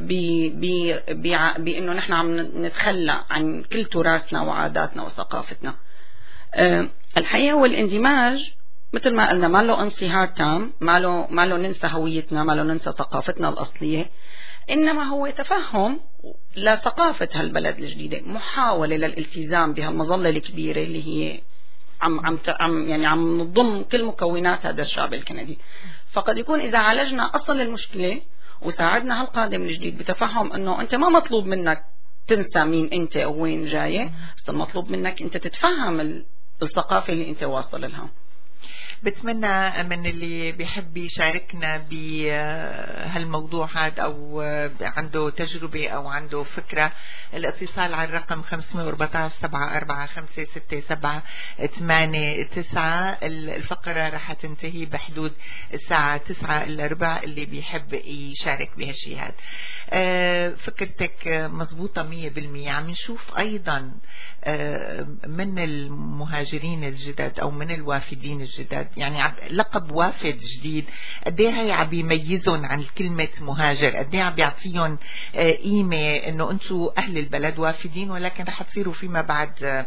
بأنه نحن عم نتخلى عن كل تراثنا وعاداتنا وثقافتنا. أه الحقيقة والاندماج مثل ما قلنا ما له انصهار تام، ما له ما له ننسى هويتنا، ما له ننسى ثقافتنا الأصلية، إنما هو تفهم لثقافة هالبلد الجديدة، محاولة للالتزام بهالمظلة الكبيرة اللي هي عم عم عم يعني عم نضم كل مكونات هذا الشعب الكندي. فقد يكون إذا عالجنا أصل المشكلة وساعدنا هالقادم الجديد بتفهم إنه أنت ما مطلوب منك تنسى مين أنت أو وين جاي، بس المطلوب منك أنت تتفهم الثقافة اللي أنت واصل لها. بتمنى من اللي بيحب يشاركنا بهالموضوع هذا أو عنده تجربة أو عنده فكرة الاتصال على الرقم خمسة أربعة عشر سبعة أربعة خمسة ستة سبعة ثمانية تسعة. الفقرة رح تنتهي بحدود الساعة تسعة إلا ربع اللي بيحب يشارك بهالشي هذا. فكرتك مضبوطة مية بالمية. عم نشوف أيضا من المهاجرين الجدد أو من الوافدين الجدد، يعني لقب وافد جديد قد ايه هي عم يميزهم عن كلمة مهاجر، قد ايه عم بيعطيهم قيمة انه انتم اهل البلد وافدين ولكن رح تصيروا فيما بعد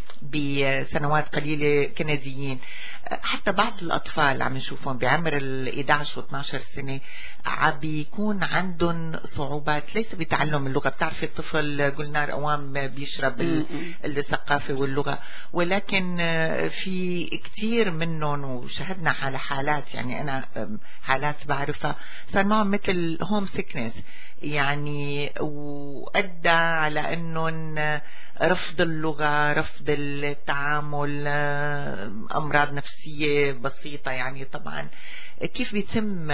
بسنوات قليلة كنديين. حتى بعض الأطفال عم نشوفهم بعمر ال إحدى عشر و اثني عشر سنة عم بيكون عندهم صعوبات ليس بتعلم اللغة. بتعرف الطفل قلنا روام بيشرب الثقافة واللغة، ولكن في كتير منهم وشهدنا على حالات، يعني أنا حالات بعرفها صار معهم مثل هوم سيكنس، يعني وأدى على أنهم رفض اللغة، رفض التعامل، أمراض نفسية بسيطة. يعني طبعا كيف بيتم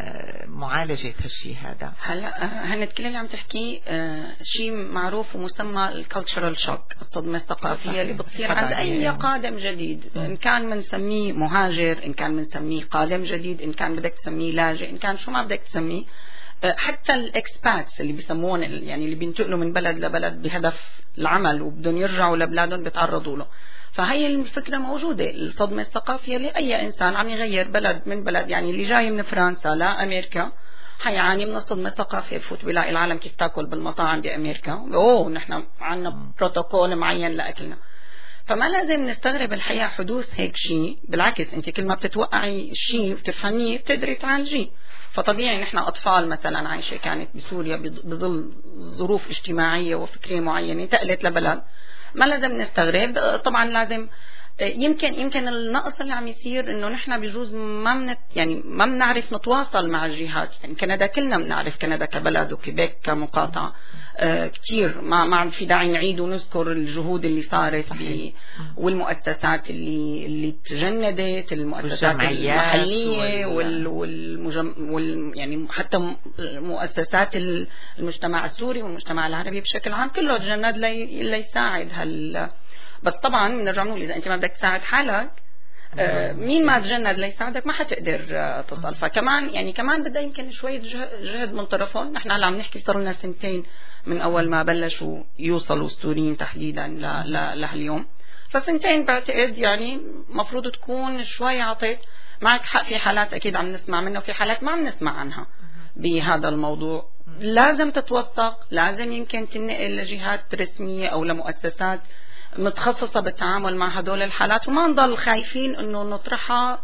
معالجة هالشيء هذا؟ هلا هند كل اللي عم تحكيه شيء معروف ومسمى الكالتشرال شوك، الصدمة الثقافية اللي بتصير عند أي قادم جديد، إن كان بنسميه مهاجر، إن كان بنسميه قادم جديد، إن كان بدك تسميه لاجئ، إن كان شو ما بدك تسميه. حتى الاكسباتس اللي بيسمون يعني اللي بينتقلوا من بلد لبلد بهدف العمل وبدهم يرجعوا لبلادهم بيتعرضوا له. فهي الفكرة موجودة، الصدمة الثقافية لأي إنسان عم يغير بلد من بلد. يعني اللي جاي من فرنسا لأمريكا حيعاني من الصدمة الثقافية، بفوت بلاقي العالم كيف تاكل بالمطاعم بأمريكا، أوه نحن عنا بروتوكول معين لأكلنا. فما لازم نستغرب الحقيقة حدوث هيك شيء، بالعكس انت كل ما بتتوقعي شيء وتفهميه بتقدري تعالجيه. فطبيعي نحن أطفال مثلا عايشة كانت بسوريا بظل ظروف اجتماعية وفكرية معينة انتقلت لبلد، ما لازم نستغرب. طبعا لازم يمكن يمكن النقص اللي عم يصير انه نحن بجوز ما منت يعني ما بنعرف نتواصل مع الجهات. يعني كندا كلنا بنعرف كندا كبلد وكيبيك كمقاطعة آه كتير، ما ما في داعي نعيد ونذكر الجهود اللي صارت والمؤسسات اللي اللي تجندت، المؤسسات المحلية وال والمجم وال يعني حتى مؤسسات المجتمع السوري والمجتمع العربي بشكل عام كله تجند لي ليساعد هال. بس طبعا بنرجع نقول اذا انت ما بدك تساعد حالك آه مين ما تجند ليساعدك ما حتقدر آه تصل. فكمان يعني كمان بدها يمكن شويه جهد من طرفهم. نحن هلا عم نحكي صار لنا سنتين من اول ما بلشوا يوصلوا السوريين تحديدا لهاليوم، فسنتين بعتقد يعني مفروض تكون شوي عطيت. معك حق في حالات اكيد عم نسمع منها وفي حالات ما عم نسمع عنها بهذا الموضوع. لازم تتوثق، لازم يمكن تنقل لجهات رسميه او لمؤسسات متخصصة بالتعامل مع هدول الحالات، وما نضل خايفين انه نطرحها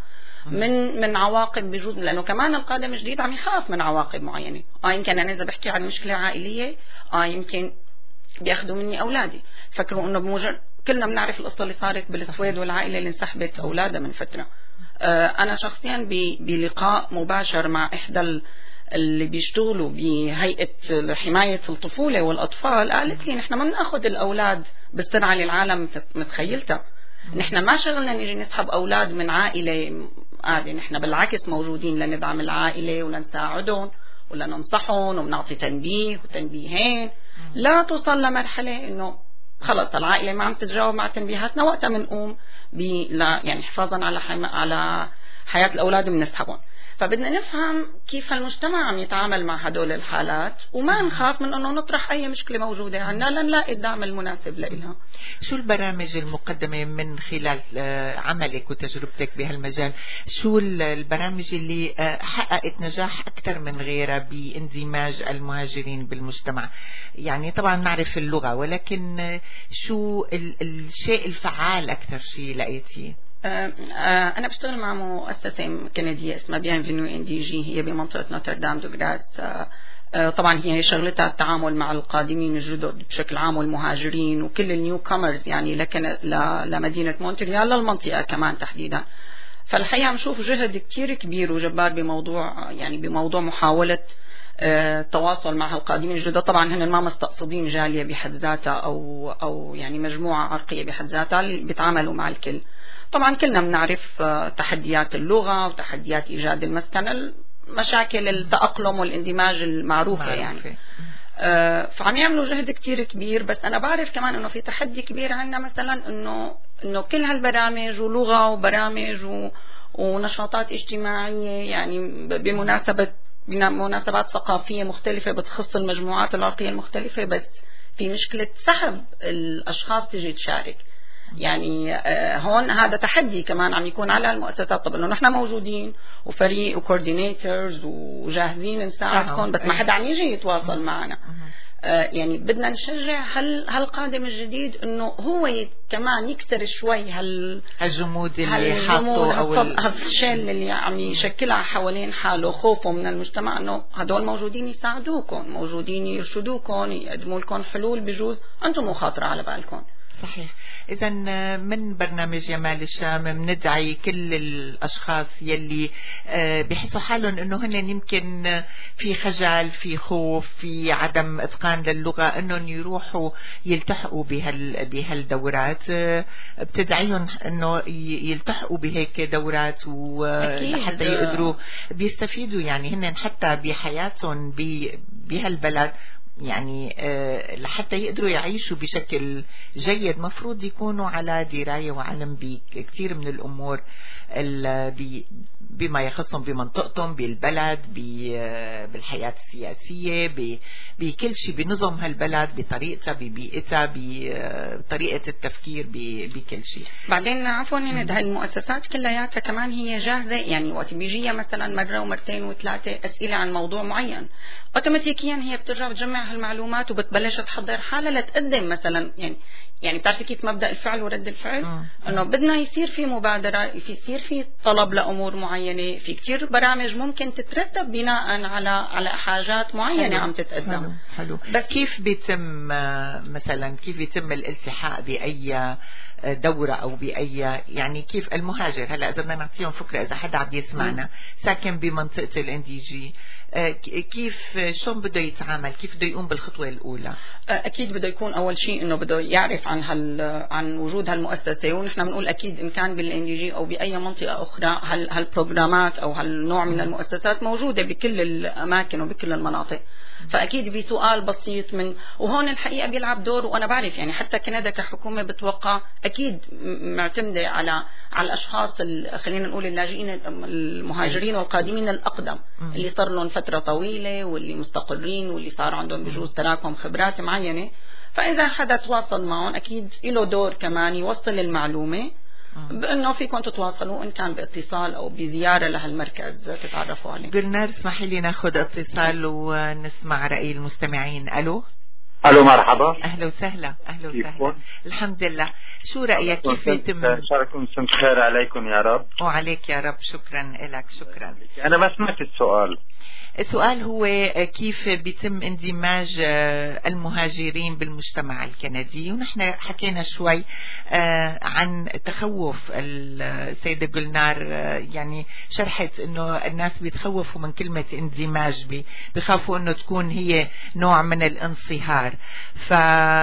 من من عواقب بجوز، لانه كمان القادم الجديد عم يخاف من عواقب معينة. اه يمكن انا اذا بحكي عن مشكلة عائلية اه يمكن بياخذوا مني اولادي، فكروا انه بمجرد كلنا بنعرف القصة اللي صارت بالسويد والعائلة اللي انسحبت اولادها من فترة. آه انا شخصيا بلقاء مباشر مع احدى اللي بيشتغلوا بهيئة حماية الطفولة والأطفال قالت لي نحن ما بناخذ الأولاد بالسرعة اللي العالم متخيلتها. نحن ما شغلنا نيجي نسحب أولاد من عائلة عادي، نحن بالعكس موجودين لندعم العائلة ولنساعدهم ولننصحهم وبنعطي تنبيه وتنبيهين. لا توصل لمرحلة إنه خلص العائلة ما عم تتجاوب مع تنبيهاتنا، وقتها بنقوم يعني حفاظا على حما على حياة الأولاد بنسحبهم. فبدنا نفهم كيف المجتمع عم يتعامل مع هدول الحالات وما نخاف من أنه نطرح أي مشكلة موجودة عنا لنلاقي الدعم المناسب لها. شو البرامج المقدمة من خلال عملك وتجربتك بهالمجال؟ شو البرامج اللي حققت نجاح أكثر من غيرها باندماج المهاجرين بالمجتمع؟ يعني طبعا نعرف اللغة، ولكن شو الشيء الفعال أكثر شيء لقيتيه؟ أنا بشتغل مع مؤسسة كندية اسمها بيانفينيو إن دي جي، هي بمنطقة نوتردام دو غراس. طبعا هي شغلتها التعامل مع القادمين الجدد بشكل عام والمهاجرين وكل النيو كامرز يعني لكن لمدينة مونتريال للمنطقة كمان تحديدا. فالحقيقة عم نشوف جهد كتير كبير وجبار بموضوع يعني بموضوع محاولة التواصل مع القادمين الجدد. طبعا هن ما مستقصدين جالية بحد ذاتها أو أو يعني مجموعة عرقية بحد ذاتها اللي بيتعاملوا مع الكل. طبعا كلنا بنعرف تحديات اللغة وتحديات إيجاد المسكن، مشاكل التأقلم والاندماج المعروفة معروفة. يعني فعم يعملوا جهد كتير كبير. بس أنا بعرف كمان إنه في تحدي كبير عندنا مثلا إنه إنه كل هالبرامج ولغة وبرامج و ونشاطات اجتماعية يعني بمناسبة بمناسبات ثقافية مختلفة بتخص المجموعات العرقية المختلفة، بس في مشكلة سحب الأشخاص تجي تشارك. يعني هون هذا تحدي كمان عم يكون على المؤسسات. طب إنه نحن موجودين وفريق وكوردينيتورز وجاهزين نساعدكم، بس ما حدا عم يجي يتواصل معنا. يعني بدنا نشجع هال هالقادم الجديد انه هو كمان يكسر شوي هال هالجمود اللي حاطه او هالشل اللي عم يشكلها حوالين حاله، خوفه من المجتمع انه هدول موجودين يساعدوكم، موجودين يرشدوكم، يقدموا لكم حلول بجوز انتم مو خاطره على بالكم. صحيح. إذا من برنامج جمال الشام بندعي كل الأشخاص يلي بيحسوا حالهم إنه هن يمكن في خجل، في خوف، في عدم إتقان للغة، إنهم يروحوا يلتحقوا بهال بهالدورات. بتدعيهم إنه يلتحقوا بهيك دورات وحتى يقدروا بيستفيدوا يعني هن حتى بحياتهم بهالبلد، يعني لحتى يقدروا يعيشوا بشكل جيد مفروض يكونوا على دراية وعلم بكثير من الأمور بما يخصهم بمنطقتهم، بالبلد، بالحياة السياسية، بكل شيء، بنظم هالبلد، بطريقتها، ببيئتها، بطريقة التفكير، بكل شيء. بعدين عفوا هنا هالمؤسسات كلياتها كمان هي جاهزة. يعني وقت بيجيها مثلا مرة ومرتين وثلاثة أسئلة عن موضوع معين، اوتوماتيكيا هي بترجع بتجمع هالمعلومات وبتبلش تحضر حالها لتقدم مثلا. يعني يعني بتعرفي كيف مبدأ الفعل ورد الفعل؟ آه. انه بدنا يصير في مبادرة، في يصير في طلب لأمور معينة، في كتير برامج ممكن تترتب بناء على على حاجات معينة حلو. عم تتقدم. حلو. حلو. بس كيف بيتم مثلا كيف بيتم الالتحاق بأي دورة أو بأي يعني كيف المهاجر هلا إذا بدنا نعطيهم فكرة، إذا حدا عم يسمعنا ساكن بمنطقة الإن دي جي، كيف شلون بده يتعامل، كيف بده يقوم بالخطوة الأولى؟ أكيد بده يكون أول شيء إنه بده يعرف عن هال عن وجود هالمؤسسة. ونحن بنقول أكيد إن كان بالإن دي جي أو بأي منطقة أخرى هال هالبروجرامات أو هالنوع من المؤسسات موجودة بكل الأماكن وبكل المناطق. فأكيد بسؤال بسيط من وهون الحقيقة بيلعب دور. وأنا بعرف يعني حتى كندا كحكومة بتوقع أكيد معتمدة على على الأشخاص خلينا نقول اللاجئين المهاجرين والقادمين الأقدم اللي صار لهم فترة طويلة واللي مستقرين واللي صار عندهم بجوز تراكم خبرات معينة. فإذا حدا تواصل معهم أكيد له دور كمان يوصل المعلومة بأنه فيكم تتواصلوا إن كان باتصال أو بزيارة لهالمركز تتعرفوا عليه. قلنا اسمحي لي ناخذ اتصال ونسمع رأي المستمعين. ألو ألو مرحبا. أهلا وسهلا. أهلا وسهلا. الحمد لله. شو رأيك كيف يتم؟ شارككم سنة خير عليكم يا رب. وعليك يا رب. شكرا لك. شكرا. أنا ما سمعت السؤال. السؤال هو كيف بيتم اندماج المهاجرين بالمجتمع الكندي. ونحن حكينا شوي عن تخوف السيدة جولنار، يعني شرحت انه الناس بيتخوفوا من كلمة اندماج، بيخافوا انه تكون هي نوع من الانصهار. ف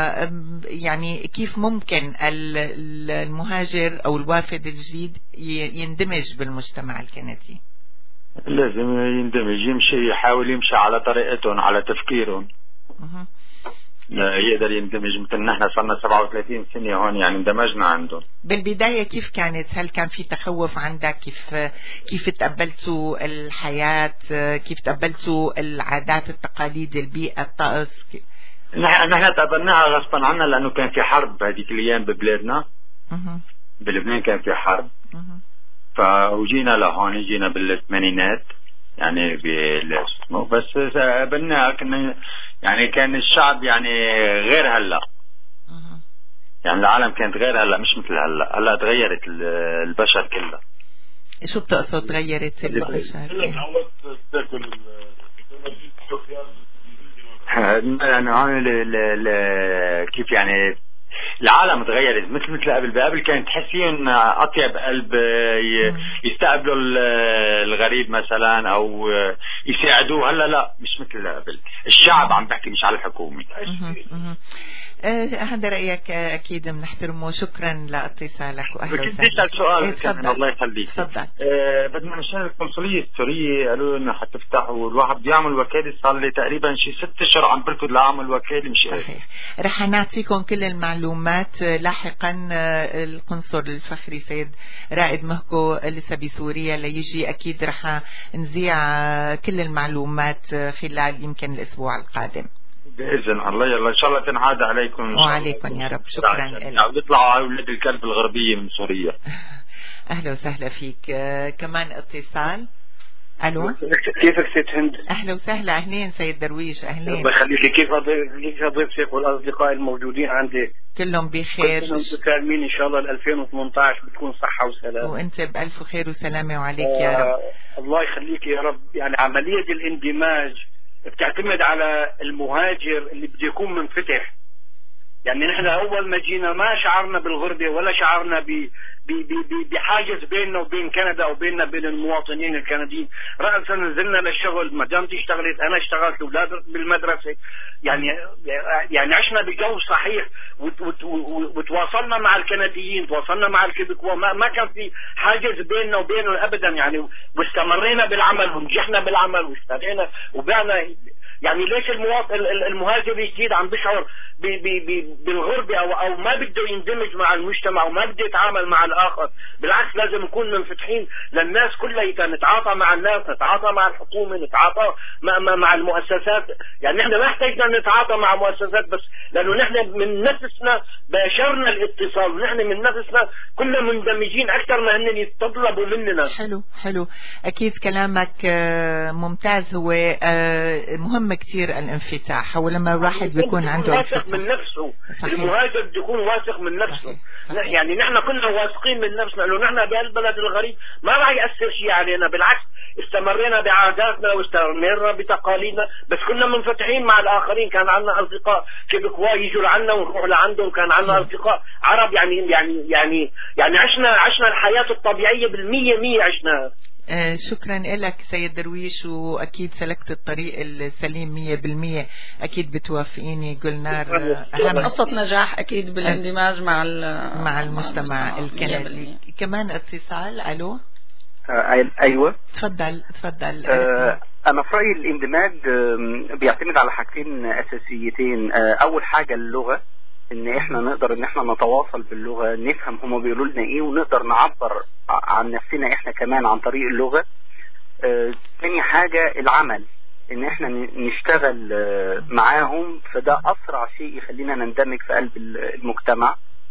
يعني كيف ممكن المهاجر او الوافد الجديد يندمج بالمجتمع الكندي؟ لازم يندمج، يمشي، يحاول يمشي على طريقتهم، على تفكيرهم. أه. يقدر يندمج. مثل نحن صرنا سبعة وثلاثين سنة هون يعني اندمجنا عندهم. بالبداية كيف كانت؟ هل كان في تخوف عندك؟ كيف كيف تقبلتوا الحياة؟ كيف تقبلتوا العادات، التقاليد، البيئة، الطقس؟ نحن نحن تقبلناها غصبا عنا لأنه كان في حرب هذيك الأيام ببلادنا. أه. بلبنان كان في حرب. أه. فوجينا لهون، جينا بالثمانينات يعني بالاسمه. بس قبلنا كنا يعني كان الشعب يعني غير هلا. يعني العالم كانت غير هلا، مش مثل هلا. هلا تغيرت البشر كلها. شو بتقصد تغيرت البشر؟ يعني هون كيف يعني العالم تغيرت مثل مثل قبل. قبل كانت تحسين اطيب قلب يستقبلوا الغريب مثلا او يساعدوه. هلا لا مش مثل قبل. الشعب عم بحكي مش على الحكومه. آه هذا رأيك أكيد بنحترمه. شكرا لاتصالك وأهلا وسهلا. بدي أسأل سؤال إيه كمان الله يخليك. تفضل. آه بدنا نشان القنصلية السورية قالوا لنا حتفتح والواحد بده يعمل وكالة. صار لي تقريبا شي ست أشهر عم بركض لأعمل وكالة مش قادر. صحيح. رح نعطيكم كل المعلومات لاحقا. القنصل الفخري سيد رائد مهكو لسه بسوريا ليجي أكيد رح نذيع كل المعلومات خلال يمكن الأسبوع القادم بإذن الله. يلا إن شاء الله تنعاد عليكم. وعليكم يا رب. شكرا لك. بيطلعوا أولاد الكلب الغربية من سوريا. أهلا وسهلا فيك. آه كمان اتصال. ألو كيفك ست هند؟ أهلا وسهلا. أهلين سيد درويش. أهلين. الله يخليك. كيف كيف ضيفك والأصدقاء الموجودين عندي؟ كلهم بخير. كلهم سالمين إن شاء الله. ألفين وثمانية عشر بتكون صحة وسلام. وأنت بألف خير وسلامة وعليك آه يا رب. الله يخليك يا رب. يعني عملية الاندماج بتعتمد على المهاجر اللي بده يكون منفتح. يعني نحن أول ما جينا ما شعرنا بالغربة ولا شعرنا ب بحاجز بيننا وبين كندا أو بيننا بين المواطنين الكنديين. رأسا نزلنا للشغل، مدامتي اشتغلت، أنا اشتغلت، أولاد بالمدرسة. يعني يعني عشنا بجو صحيح وتواصلنا مع الكنديين، تواصلنا مع الكيبيكوا. ما, ما كان في حاجز بيننا وبينه أبدا. يعني واستمرينا بالعمل ونجحنا بالعمل واشتغلنا وبعنا. يعني ليش المواطن المهاجر الجديد عم بيشعر بالغربة أو أو ما بده يندمج مع المجتمع وما بده يتعامل مع الآخر؟ بالعكس لازم نكون منفتحين للناس كلها، نتعاطى مع الناس، نتعاطى مع الحكومة، نتعاطى مع, مع المؤسسات. يعني نحن ما احتاجنا نتعاطى مع مؤسسات بس، لأنه نحن من نفسنا باشرنا الاتصال، ونحن من نفسنا كلنا مندمجين أكثر ما أنهم يتطلبوا مننا. حلو حلو. أكيد كلامك ممتاز. هو مهم كتير الانفتاح. هو لما الواحد بيكون عنده واثق من نفسه. صحيح. المهاجر بده يكون واثق من نفسه. صحيح. صحيح. يعني نحن كنا واثقين من نفسنا، لأنه نحن بهالبلد الغريب ما راح يأثر شيء علينا. بالعكس استمرينا بعاداتنا واستمرنا بتقاليدنا، بس كنا منفتحين مع الآخرين. كان عندنا أصدقاء كيبيكوا يجوا لعنا ونروح لعندهم، كان عندنا أصدقاء عرب. يعني يعني يعني يعني عشنا عشنا الحياة الطبيعية بالمية مية عشناها. آه شكرا لك سيد درويش، وأكيد سلكت الطريق السليم مية بالمية. أكيد بتوافقيني قلنا أهم قصة نجاح أكيد بالاندماج مع مع المجتمع الكندي. كمان اتصال. ألو آه أيوة تفضل تفضل. آه أنا في رأيي الاندماج بيعتمد على حاجتين أساسيتين. آه أول حاجة اللغة، ان احنا نقدر ان احنا نتواصل باللغة، نفهم هما بيقولوا لنا ايه ونقدر نعبر عن نفسنا احنا كمان عن طريق اللغة. اه تاني حاجة العمل، ان احنا نشتغل اه معاهم، فده اسرع شيء يخلينا نندمج في قلب المجتمع.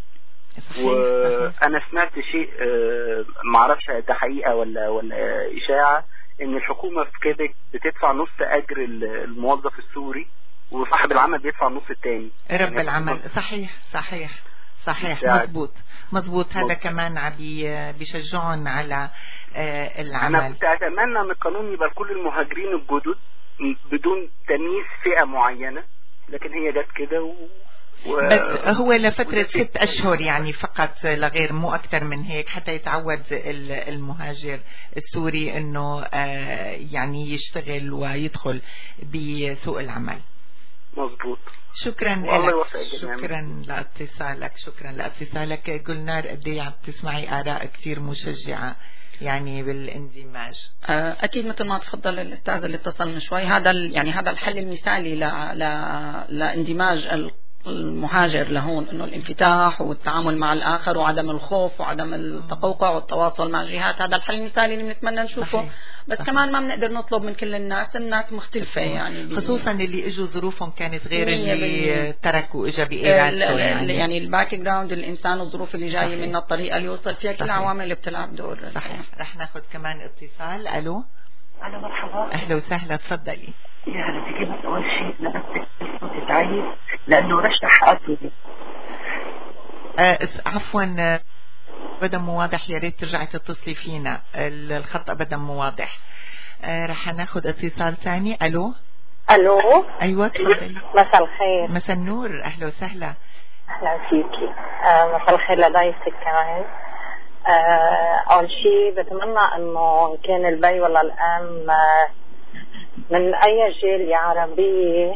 وانا سمعت شيء اه معرفش ده حقيقة ولا ولا اشاعة، ان الحكومة في كيبك بتدفع نص اجر الموظف السوري وصاحب العمل بيدفع النص الثاني. رب يعني العمل. صحيح صحيح صحيح. مضبوط مضبوط. هذا كمان عم بيشجعون على آه العمل. انا كنت اتمنى ان القانون يبقى كل المهاجرين الجدد بدون تمييز فئة معينة، لكن هي جت كده و... و... بس هو لفترة ست أشهر يعني فقط لغير، مو أكثر من هيك، حتى يتعود المهاجر السوري إنه آه يعني يشتغل ويدخل بسوق العمل. مظبوط. شكرا لك. شكرا لاتصالك. شكرا لاتصالك. قلنا قد ايه عم تسمعي آراء كثير مشجعة يعني بالاندماج. اكيد مثل ما تفضل الاستاذ اللي اتصل من شوي، هذا يعني هذا الحل المثالي ل لاندماج المهاجر لهون، انه الانفتاح والتعامل مع الاخر وعدم الخوف وعدم التقوقع والتواصل مع جهات. هذا الحل المثالي اللي بنتمنى نشوفه. صحيح. بس صحيح. كمان ما بنقدر نطلب من كل الناس، الناس مختلفة يعني، خصوصا اللي اجوا ظروفهم كانت غير اللي تركوا اجا بإيرادته. يعني, يعني الباك جراوند الانسان، الظروف اللي جايه منها، الطريقه اللي يوصل فيها، كل العوامل اللي بتلعب دور. صحيح. رح ناخذ كمان اتصال. الو الو مرحبا. اهلا وسهلا. تفضلي. يا هلا فيكي. بس اول شيء لنفسك صوتي تعيد لانه رشح حقاتي. آه عفوا ابدا مو واضح، يا ريت ترجعي تتصلي فينا، الخط ابدا مو واضح. آه رح ناخذ اتصال ثاني. الو الو ايوه تفضلي. مساء الخير. مساء النور. اهلا وسهلا. أهلا فيكي. آه مساء الخير لضيفك كمان. آه أول شيء بتمنى إنه كان البي ولا الأم آه من أي جالية عربية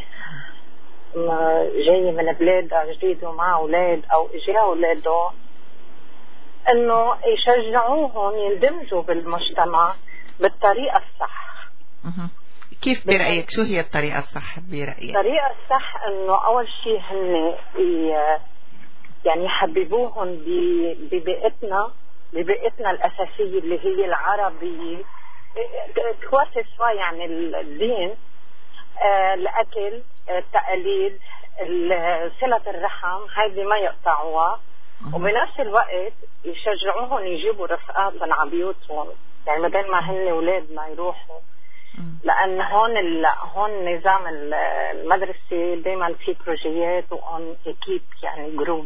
جاي من بلاد جديد ومع أولاد أو إجا أولاده إنه يشجعوهم يندمجوا بالمجتمع بالطريقة الصح. كيف برأيك شو هي الطريقة الصح برأيك؟ الطريقة الصح إنه أول شيء هن يعني يحببوهم ببيئتنا ببيئتنا الأساسية اللي هي العربية، تواسي شوي عن الدين، آه الأكل، التقاليد، صلة الرحم، هذه ما يقطعوها. وبنفس الوقت يشجعوهم يجيبوا رفقاتهم على بيوتهم، يعني بدل ما هن أولاد ما يروحوا، لأن هون هون نظام المدرسة دايما في بروجيات وأون إكيب يعني جروب.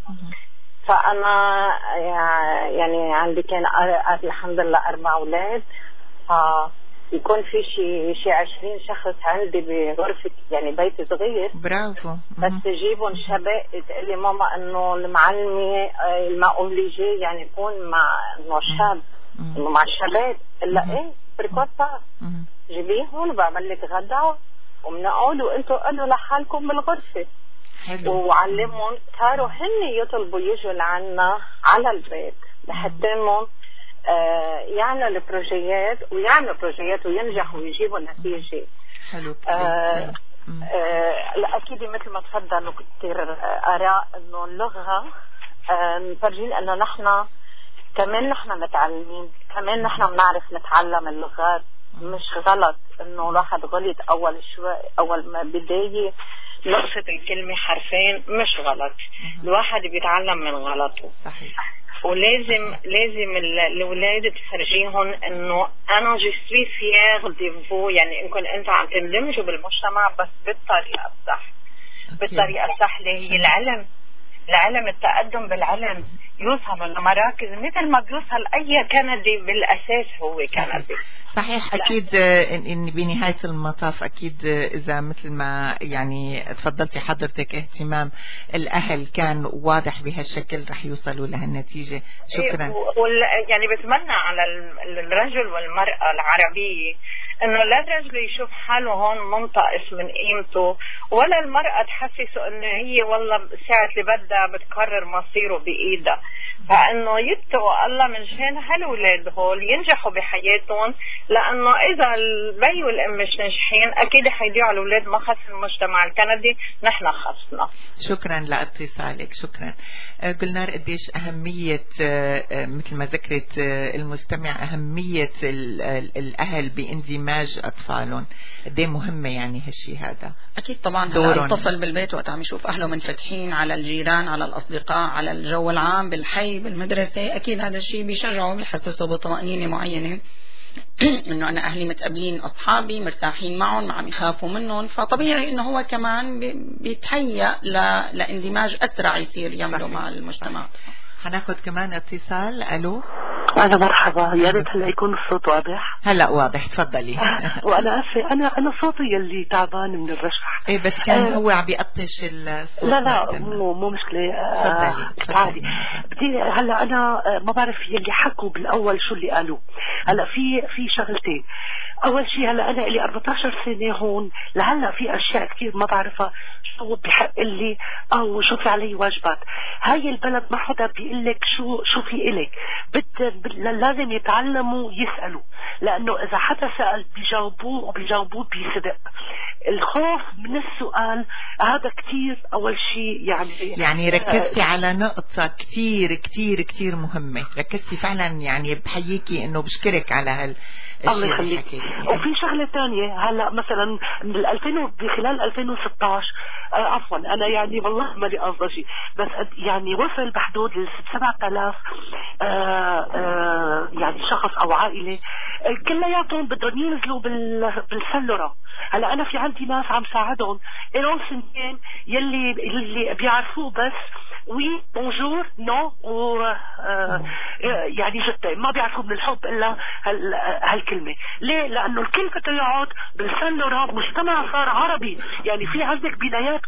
فأنا يعني عندي كان الحمد لله أربع أولاد، فيكون في شيء شيء عشرين شخص عندي بغرفة يعني بيت صغير. برافو. بس تجيبهم شباب تقول لي ماما إنه المعلمة المأوليجي يعني يكون مع إنه شاب إنه مع الشباب، إلا إيه بركوتا جيبيهم وبعمل لك غدا وبنقول وانتوا قلوا لحالكم بالغرفة. حلو. وعلمهم صاروا هن يطلبوا يجوا لعنا على البيت لحتى انهم آه يعملوا بروجيات ويعملوا بروجيات وينجحوا ويجيبوا نتيجة. حلو. آه آه لا اكيد مثل ما تفضلوا كثير اراء انه اللغة آه مفرجين انه نحن كمان نحن متعلمين، كمان نحن بنعرف نتعلم اللغات. مش غلط انه الواحد غلط اول شوي اول ما بداية نقصة الكلمة حرفين، مش غلط. الواحد بيتعلم من غلطه. صحيح. ولازم لازم الاولاد تفرجيهم انه انا جو سوي فيير دي فو، يعني انكم انتوا عم تندمجوا بالمجتمع بس بالطريقة الصح. بالطريقة الصح اللي هي العلم، العلم التقدم بالعلم يوصل لمراكز مثل ما بيوصل أي كندي بالأساس هو كندي. صحيح. أكيد إن بنهاية المطاف أكيد إذا مثل ما يعني تفضلتي حضرتك اهتمام الأهل كان واضح بهالشكل رح يوصلوا لهالنتيجة. شكرا. يعني بتمنى على الرجل والمرأة العربية انه لا الرجل يشوف حاله هون منتقص من قيمته، ولا المرأة تحسسه انه هي والله ساعة اللي بدها بتقرر مصيره بايدها. فانه يتقوا الله من شان هالولاد هول ينجحوا بحياتهم، لانه اذا البي والام مش ناجحين اكيد حيضيعوا الاولاد، ما خص المجتمع الكندي، نحن خصنا. شكرا لاتصالك. شكرا. قلنا قديش اهمية مثل ما ذكرت المستمع اهمية الاهل باندماج اطفالهم، قد ايه مهمة يعني هالشي هذا. اكيد طبعا. الطفل بالبيت وقت عم يشوف اهله منفتحين على الجيران على الاصدقاء على الجو العام بالحي بالمدرسة، اكيد هذا الشيء بيشجعه بيحسسه بطمأنينة معينة انه انا اهلي متقبلين، اصحابي مرتاحين معهم، ما عم يخافوا منهم، فطبيعي انه هو كمان بيتهيأ لاندماج اسرع يصير يعملوا مع المجتمع. هناخد كمان اتصال. الو. أنا مرحبا، يا ريت هلا يكون الصوت واضح. هلا واضح، تفضلي. وأنا آسفة، أنا أنا صوتي يلي تعبان من الرشح. إيه بس كان آه هو عم بيقطش الصوت. لا لا مو مو مشكلة. تفضلي. عادي. بدي هلا أنا ما بعرف يلي حكوا بالأول شو اللي قالوا. هلا في في شغلتين. أول شيء هلا أنا لي أربعة عشر سنة هون، لهلا في أشياء كثير ما بعرفها شو بحق لي أو شو في علي واجبات. هاي البلد ما حدا بيقول لك شو شو في إلك، بد لازم يتعلموا يسألوا، لأنه إذا حدا سأل بيجاوبوه وبيجاوبوه بيصدق. الخوف من السؤال هذا كتير أول شيء يعني يعني ركزتي على نقطة كتير كتير كتير مهمة، ركزتي فعلا، يعني بحييكي إنه بشكرك على هال الله يخليك. وفي شغلة تانية هلا مثلا من الألفين بخلال ألفين وستة عشر آه عفوا أنا يعني والله ما لي قصدي شيء، بس يعني وصل بحدود سبعة آلاف آه آه يعني شخص أو عائلة كلياتهم بدهم ينزلوا بالسلورة. هلا انا في عندي ناس عم ساعدهم الون سنتين يلي اللي بيعرفوه بس وي بونجور نو و آه يعني جدا ما بيعرفوا من الحب الا هالكلمه. ليه؟ لانه الكل بده يقعد بالسلورة، مجتمع صار عربي، يعني في عندك بنايات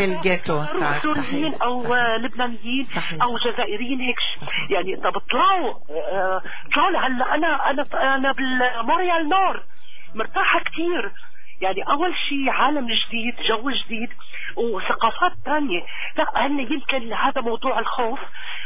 كلها سوريين او لبنانيين او جزائريين هيك، يعني اذا بيطلعوا جول. هلا انا انا انا بالموريال نور مرتاحه كثير، يعني اول شيء عالم جديد، جو جديد وثقافات ثانيه. لا هن يمكن هذا موضوع الخوف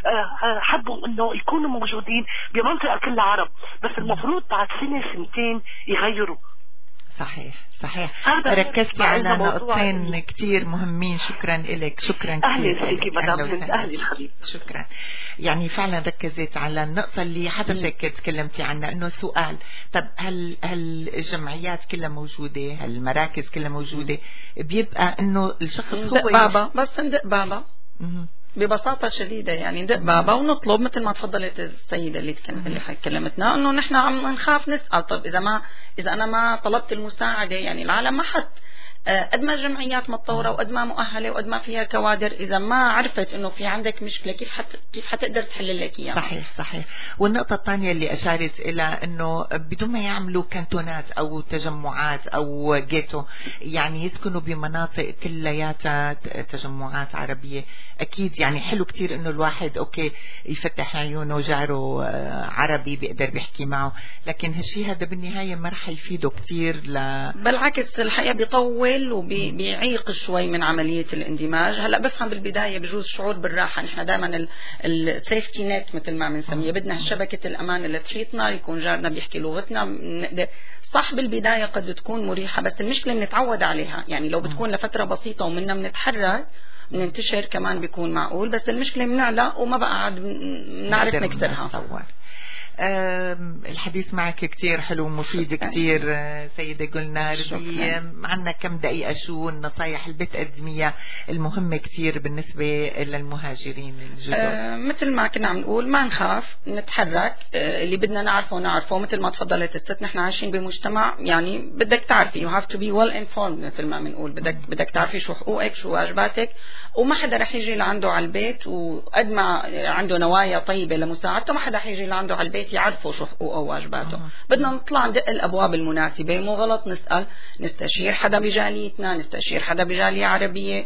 حبوا انه يكونوا موجودين بمنطقه كلها عرب، بس المفروض بعد سنه سنتين يغيروا. صحيح صحيح. ركزتي على نقطتين كتير مهمين. شكرا لك. شكرا كثير. اهلا فيكي مدام هند. اهلا الحبيب. شكرا. يعني فعلا ركزت على النقطة اللي حضرتك تكلمتي عنها، انه سؤال طب هل هل الجمعيات كلها موجودة، هل المراكز كلها موجودة؟ بيبقى انه الشخص هو بابا بس ندق بابا ببساطة شديدة، يعني ندق بابا ونطلب مثل ما تفضلت السيدة اللي اللي كلمتنا انه نحن عم نخاف نسأل. طب اذا ما اذا انا ما طلبت المساعدة، يعني العالم ما حد قد ما الجمعيات متطورة وقد ما مؤهلة وقد ما فيها كوادر، إذا ما عرفت إنه في عندك مشكلة كيف حت كيف حتقدر تحل لك إياها. صحيح صحيح. والنقطة الثانية اللي أشارت إلى إنه بدون ما يعملوا كانتونات أو تجمعات أو جيتو، يعني يسكنوا بمناطق كلياتها تجمعات عربية. أكيد يعني حلو كتير إنه الواحد أوكي يفتح عيونه جاره عربي بيقدر بيحكي معه، لكن هالشي هذا بالنهاية ما رح يفيده كتير. ل... بالعكس الحقيقة بيطول وبيعيق شوي من عملية الاندماج. هلا بفهم بالبداية بجوز شعور بالراحة، نحن دائما السيفتي نت مثل ما بنسميها، بدنا شبكة الأمان اللي تحيطنا، يكون جارنا بيحكي لغتنا، نقدر صح بالبداية قد تكون مريحة، بس المشكلة بنتعود عليها. يعني لو بتكون لفترة بسيطة ومنا بنتحرك ننتشر كمان بيكون معقول، بس المشكلة بنعلى وما بقى عاد نعرف نكسرها. الحديث معك كتير حلو ومفيد كتير سيدة جولنار. عنا كم دقيقة شو النصايح اللي بتقدميها المهمة كتير بالنسبة للمهاجرين الجدد؟ أه مثل ما كنا عم نقول ما نخاف نتحرك، أه اللي بدنا نعرفه نعرفه. مثل ما تفضلت الست نحن عايشين بمجتمع يعني بدك تعرفي you have to be well informed مثل ما بنقول، بدك بدك تعرفي شو حقوقك شو واجباتك، وما حدا رح يجي لعنده على البيت وقد ما عنده نوايا طيبة لمساعدته ما حدا رح يجي لعنده على البيت يعرفوا شو حقوقه وواجباته. آه. بدنا نطلع ندق الابواب المناسبه، مو غلط نسال، نستشير حدا بجاليتنا، نستشير حدا بجاليه عربيه،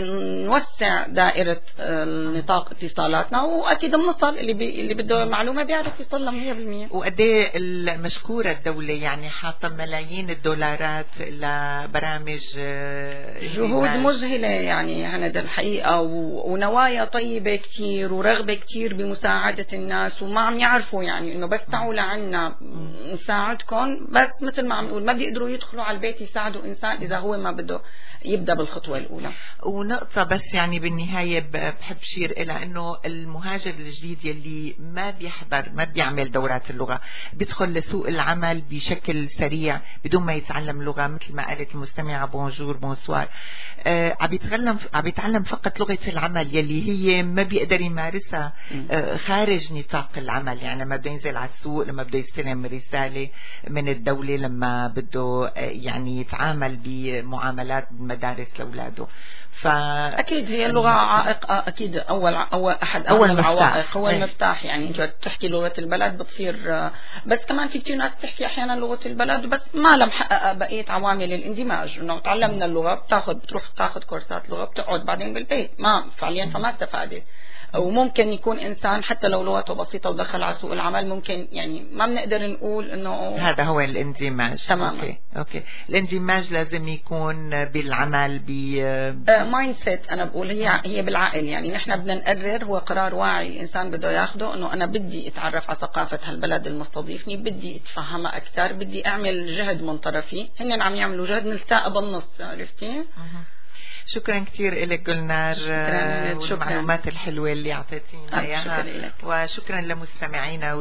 نوسع دائره نطاق اتصالاتنا، واكيد بنصل اللي بي اللي بده معلومه بيعرف يصل مية بالمية. وقد ايه المشكوره الدوله يعني حاطه ملايين الدولارات لبرامج جهود مذهله يعني هند الحقيقه، ونوايا طيبه كثير ورغبه كثير بمساعده الناس، وما عم يعرفوا يعني انه بس تعوا لعنا نساعدكم، بس مثل ما عم نقول ما بيقدروا يدخلوا على البيت يساعدوا انسان اذا هو ما بده يبدا بالخطوه الاولى. ونقطه بس يعني بالنهايه بحب شير الى انه المهاجر الجديد يلي ما بيحضر ما بيعمل دورات اللغه بيدخل لسوق العمل بشكل سريع بدون ما يتعلم لغه، مثل ما قالت المستمعه بونجور بونسوار، آه عم يتعلم عم يتعلم فقط لغه العمل يلي هي ما بيقدر يمارسها آه خارج نطاق العمل. يعني لما بده ينزل على السوق، لما بده يستلم رسالة من الدولة، لما بده يعني يتعامل بمعاملات بالمدارس لأولاده. فأكيد هي اللغة عائق، أكيد أول أول أحد أول العوائق هو المفتاح. يعني أنت تحكي لغة البلد بتصير، بس كمان في كتير ناس تحكي أحيانا لغة البلد بس ما لم حقق بقية عوامل الاندماج، إنه تعلمنا اللغة بتاخد بتروح تاخد كورسات لغة بتقعد بعدين بالبيت ما فعليا فما استفادت. وممكن يكون إنسان حتى لو لغته بسيطة ودخل على سوق العمل ممكن يعني ما بنقدر نقول إنه هذا هو الاندماج. تماما. أوكي. أوكي. الاندماج لازم يكون بالعمل ب مايند سيت. أنا بقول هي هي بالعقل، يعني نحن بدنا نقرر، هو قرار واعي الإنسان بده ياخده إنه أنا بدي أتعرف على ثقافة هالبلد المستضيفني، بدي أتفهمها أكثر، بدي أعمل جهد من طرفي، هن عم يعملوا جهد نلتقى بالنص. عرفتي؟ شكرا كثير لك جولنار والمعلومات الحلوة اللي أعطيتينا إياها، وشكرا لمستمعينا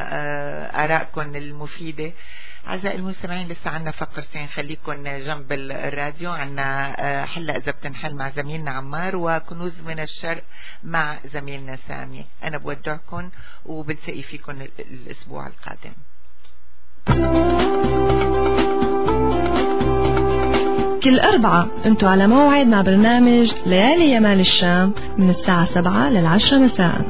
ولآرائكم المفيدة. أعزائي المستمعين لسه عنا فقرتين، خليكم جنب الراديو. عنا حلقة إذا بتنحل مع زميلنا عمار، وكنوز من الشرق مع زميلنا سامي. أنا بودعكم وبلتقي فيكم الأسبوع القادم. كل أربعة أنتوا على موعد مع برنامج ليالي يمال الشام من الساعة سبعة للعشرة مساء.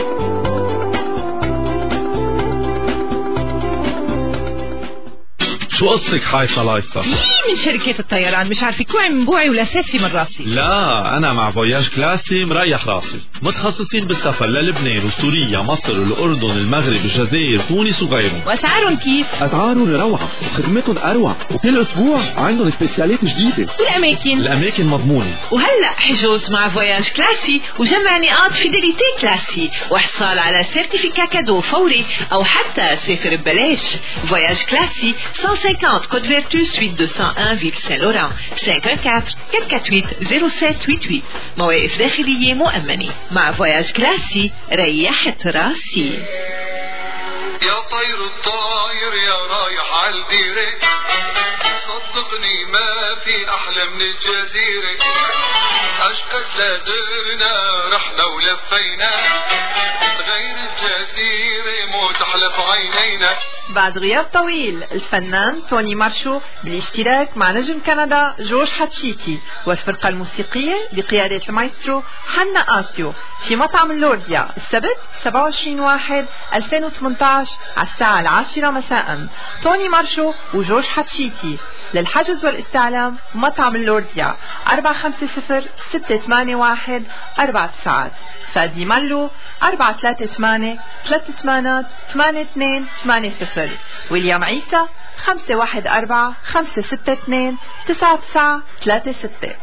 شو قصك حايصة لايصة؟ من شركة الطيران مش عارفة كوعي من بوعي ولا ساسي من راسي. لا أنا مع فواياج كلاسي مريح راسي، متخصصين بالسفر للبنان وسوريا مصر والأردن المغرب الجزائر تونس وغيرهم. وأسعارهم كيف؟ أسعارهم روعة وخدمتهم أروع، وكل أسبوع عندهم سبيسيالات جديدة. والأماكن؟ الأماكن مضمونة. وهلأ حجوز مع فواياج كلاسي وجمع نقاط فيديليتي كلاسي وحصال على سيرتيفيكا كادو فوري أو حتى سافر ببلاش. فواياج كلاسي مية وخمسين Côte Vertu suite deux cent un Ville Saint-Laurent cinq un quatre quatre quatre huit zéro sept huit huit. مواقف داخلية مؤمنة. مع فواياج كلاسي ريحت راسي. يا طير الطاير يا رايح عالديرة، صدقني ما في أحلى من الجزيرة. أشقد لدرنا رحنا ولفينا، غير الجزيرة مو تحلف عينينا. بعد غياب طويل الفنان توني مارشو بالاشتراك مع نجم كندا جورج حاتشيكي والفرقة الموسيقية بقيادة المايسترو حنا آسيو في مطعم اللورديا السبت سبعة وعشرين واحد ألفين وثمانية عشر على الساعة العاشرة مساء. توني مارشو وجورج حاتشيكي. للحجز والاستعلام مطعم اللورديا أربعة خمسة صفر ستة ثمانية واحد أربعة تسعات. فادي مالو أربعة ثلاثة ثمانية ثلاثة ثمانية ثمانية اثنين ثمانية صفر. ويليام عيسى خمسة واحد أربعة خمسة ستة اثنين تسعة تسعة ثلاثة ستة.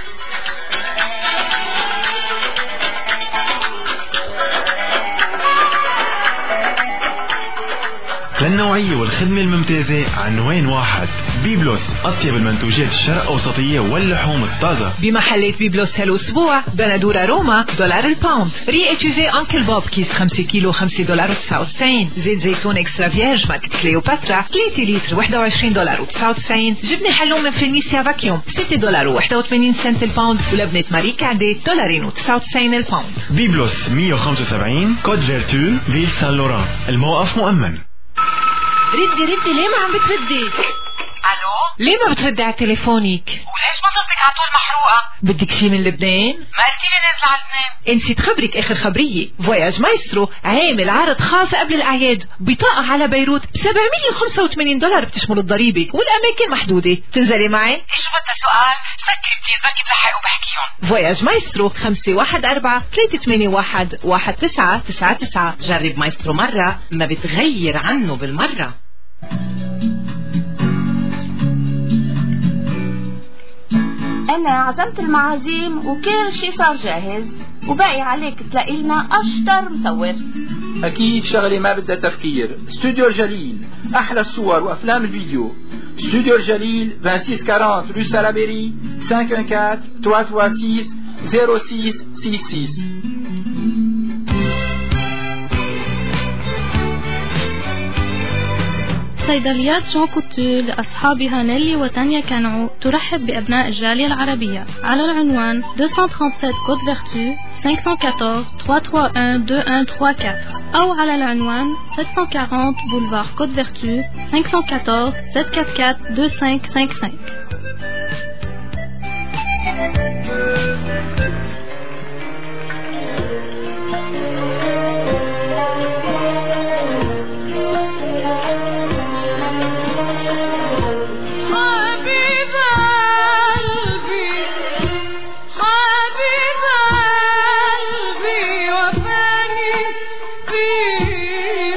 للنوعية والخدمة الممتازة عنوان واحد. بيبلوس أطيب المنتوجات الشرق أوسطية واللحوم الطازة بمحلات بيبلوس هالأسبوع. بندورة روما دولار الباوند. ري اتشوفي أنكل بوب كيس خمسة كيلو خمسة دولار وتسعة وتسعين. زيت زيتون إكسترا فيرج ماركة كليوباترا ثلاثة لتر واحد وعشرين دولار وتسعة وتسعين. جبنة حلوم من فينيسيا فاكيوم ستة دولار وواحد وثمانين سنت الباوند. ولبنة ماري كاندي دولارين وتسعة وتسعين الباوند. بيبلوس مية وخمسة وسبعين كود فيرتو فيل سان لوران. الموقف مؤمن. ردي ردي ليه ما عم بتردي؟ الو ليه ما بتردي على تليفونك؟ وليش بصلتك على طول محروقه؟ بدك شي من لبنان؟ ما قلتي لي نازله على لبنان. نسيت خبرك اخر خبريه. فواياج مايسترو عامل عرض خاص قبل الاعياد. بطاقه على بيروت ب سبعمية وخمسة وثمانين دولار بتشمل الضريبه والاماكن محدوده. تنزلي معي؟ ايش بدها سؤال؟ سكري بليز بركي بلحق وبحكيهم. فواياج مايسترو خمسة واحد أربعة ثلاثة ثمانية واحد واحد تسعة تسعة تسعة. جرب مايسترو مره ما بتغير عنه بالمره. أنا عزمت المعازيم وكل شي صار جاهز وباقي عليك تلاقي لنا أشطر مصور. أكيد شغلة ما بدها تفكير. استوديو الجليل أحلى الصور وأفلام الفيديو. استوديو الجليل ستة وعشرين رue Salaberry cinq un quatre trois trois six zéro six six six. صيدليات جون كوتو لأصحابها نيلي وتانيا كانعو ترحب بأبناء الجالية العربية على العنوان deux cent trente-sept Côte Vertu cinq cent quatorze trois trois un deux un trois quatre أو على العنوان sept cent quarante Boulevard Côte Vertu cinq cent quatorze sept cent quarante-quatre deux cinq cinq cinq.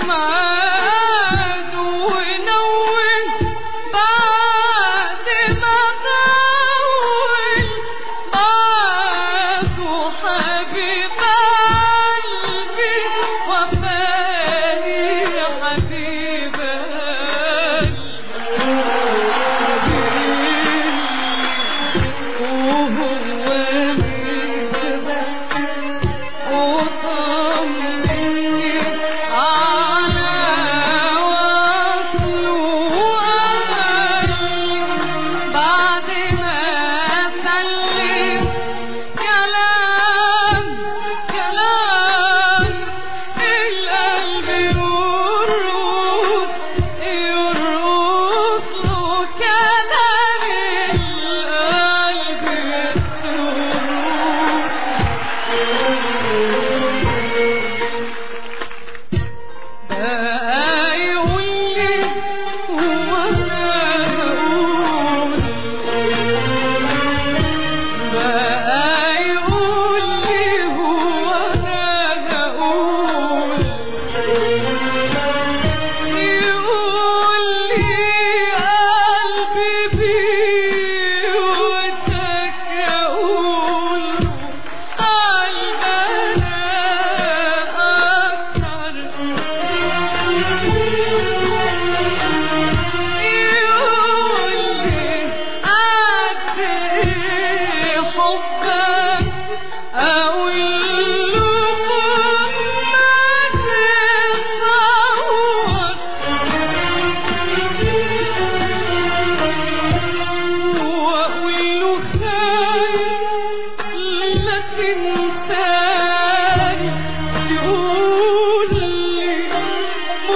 بعد ما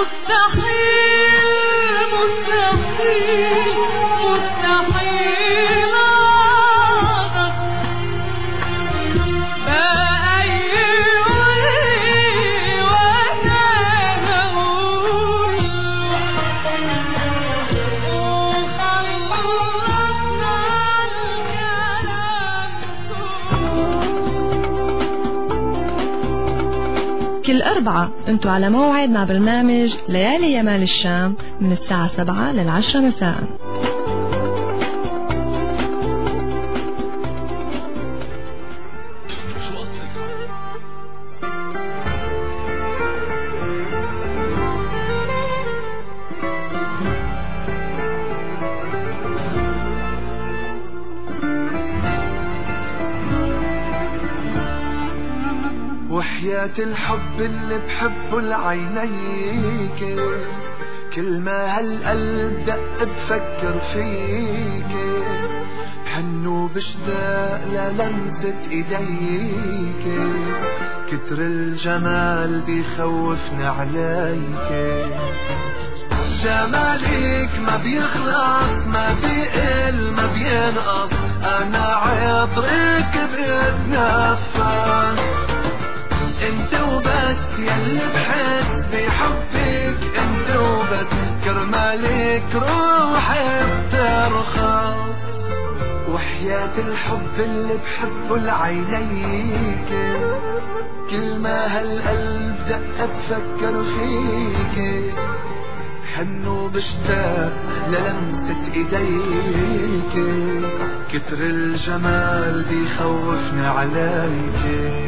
كل أربعة أنتوا على موعد مع برنامج ليالي يمال الشام من الساعة سبعة للعشرة مساء. وحياة الحب اللي بحبه لعينيك، كل ما هالقلب دق بفكر فيك، بحن وبشتاق للمسة ايديك، كتر الجمال بيخوفني عليك، جمالك ما بيخلص ما بيقل ما بينقص، انا عطرك بتنفس، انت وبس يلي بحس بحبك، انت وبس كرمالك روحي بترخص، وحياة الحب اللي بحبه لعينيك، كل ما هالقلب دق بفكر فيك، حن وبشتاق للمسة ايديك، كتر الجمال بيخوفني عليك.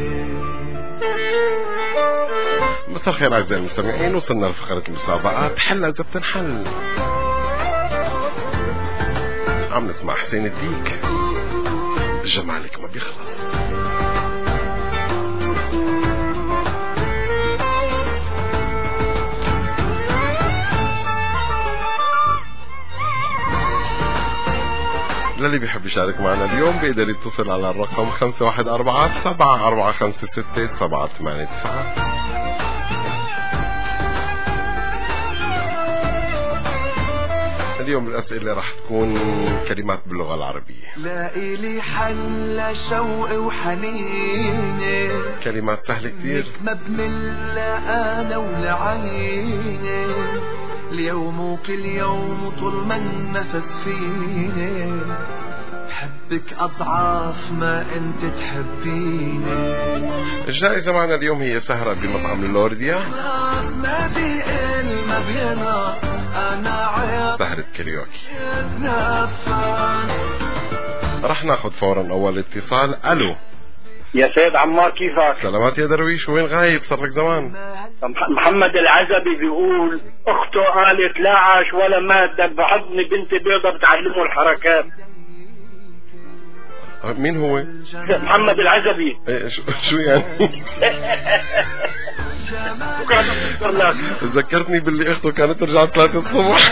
مساء الخير أعزائي المستمعين، وصلنا لفقرة المسابقات حل إذا بتنحل. عم نسمع حسين الديك جمالك ما بيخلص. للي بيحب يشارك معنا اليوم بيقدر يتصل على الرقم خمسة واحد أربعة سبعة أربعة خمسة ستة سبعة ثمانية تسعة. اليوم الأسئلة راح تكون كلمات باللغة العربية. لاقي لي حل شوق وحنيني، كلمات سهلة كتير ما بمل أنا ولعيني، اليوم وكل يوم طول ما النفس فيني، بحبك أضعاف ما أنت تحبيني. الجائزة معنا اليوم هي سهرة بمطعم اللورديا، ما بيقل ما بينقص، أنا عيط سهرة كاريوكي. رح ناخد فورا أول اتصال. ألو يا سيد عمار، كيفك؟ سلامات يا درويش، وين غايب صار لك زمان؟ محمد العزبي بيقول اخته قالت لا عاش ولا مات، دب بحضني بنتي بيضة بتعلمه الحركات. مين هو؟ محمد العزبي. ايه شو يعني؟ ذكرتني باللي اخته كانت ترجع ثلاثة الصبح.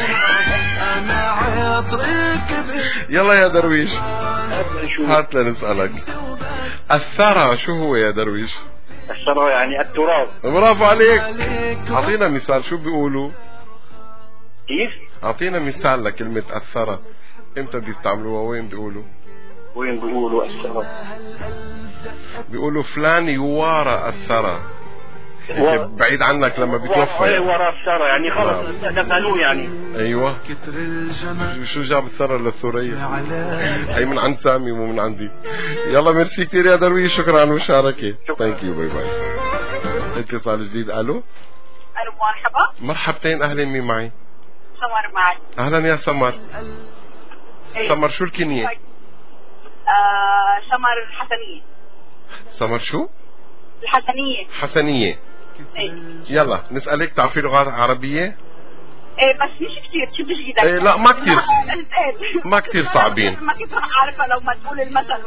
يلا يا درويش هات لنسألك، الثرى شو هو يا درويش؟ الثرى يعني التراب. برافو عليك. اعطينا مثال، شو بيقولوا؟ كيف؟ اعطينا مثال لكلمة الثرى، امتى بيستعملوها وين بيقولوا؟ وين بيقولوا الثرى؟ بيقولوا فلان يوارى الثرى، و... بعيد عنك لما بتوفى يعني. ورا الثرى يعني خلص دفنوه يعني. ايوه. شو جاب الثرى للثريا؟ هي من عند سامي مو من عندي. يلا ميرسي كتير يا درويش، شكرا على المشاركة. ثانك يو، باي باي. اتصال جديد. الو الو مرحبا. مرحبتين، اهلا، مين معي؟ سمر معي. اهلا يا سمر. ايه. سمر شو الكنية؟ آه سمر الحسنية. سمر شو؟ الحسنية. حسنية. ايه. يلا نسألك، تعرفي لغات عربية؟ ايه بس مش كتير، شو بدك ايدك؟ ايه لا ما كتير ما كتير صعبين. ما كنت رح عارفة لو ما تقول المثل.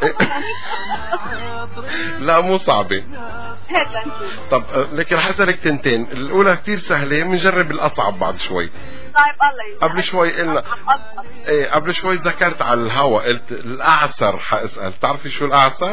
لا مو صعبة. هيك لنشوف. طب لكن رح اسألك تنتين، الأولى كتير سهلة، بنجرب الأصعب بعد شوي. طيب الله يسلمك. قبل شوي قلنا ايه قبل شوي ذكرت على الهوا، قلت الأعصر حاسأل، بتعرفي شو الأعصر؟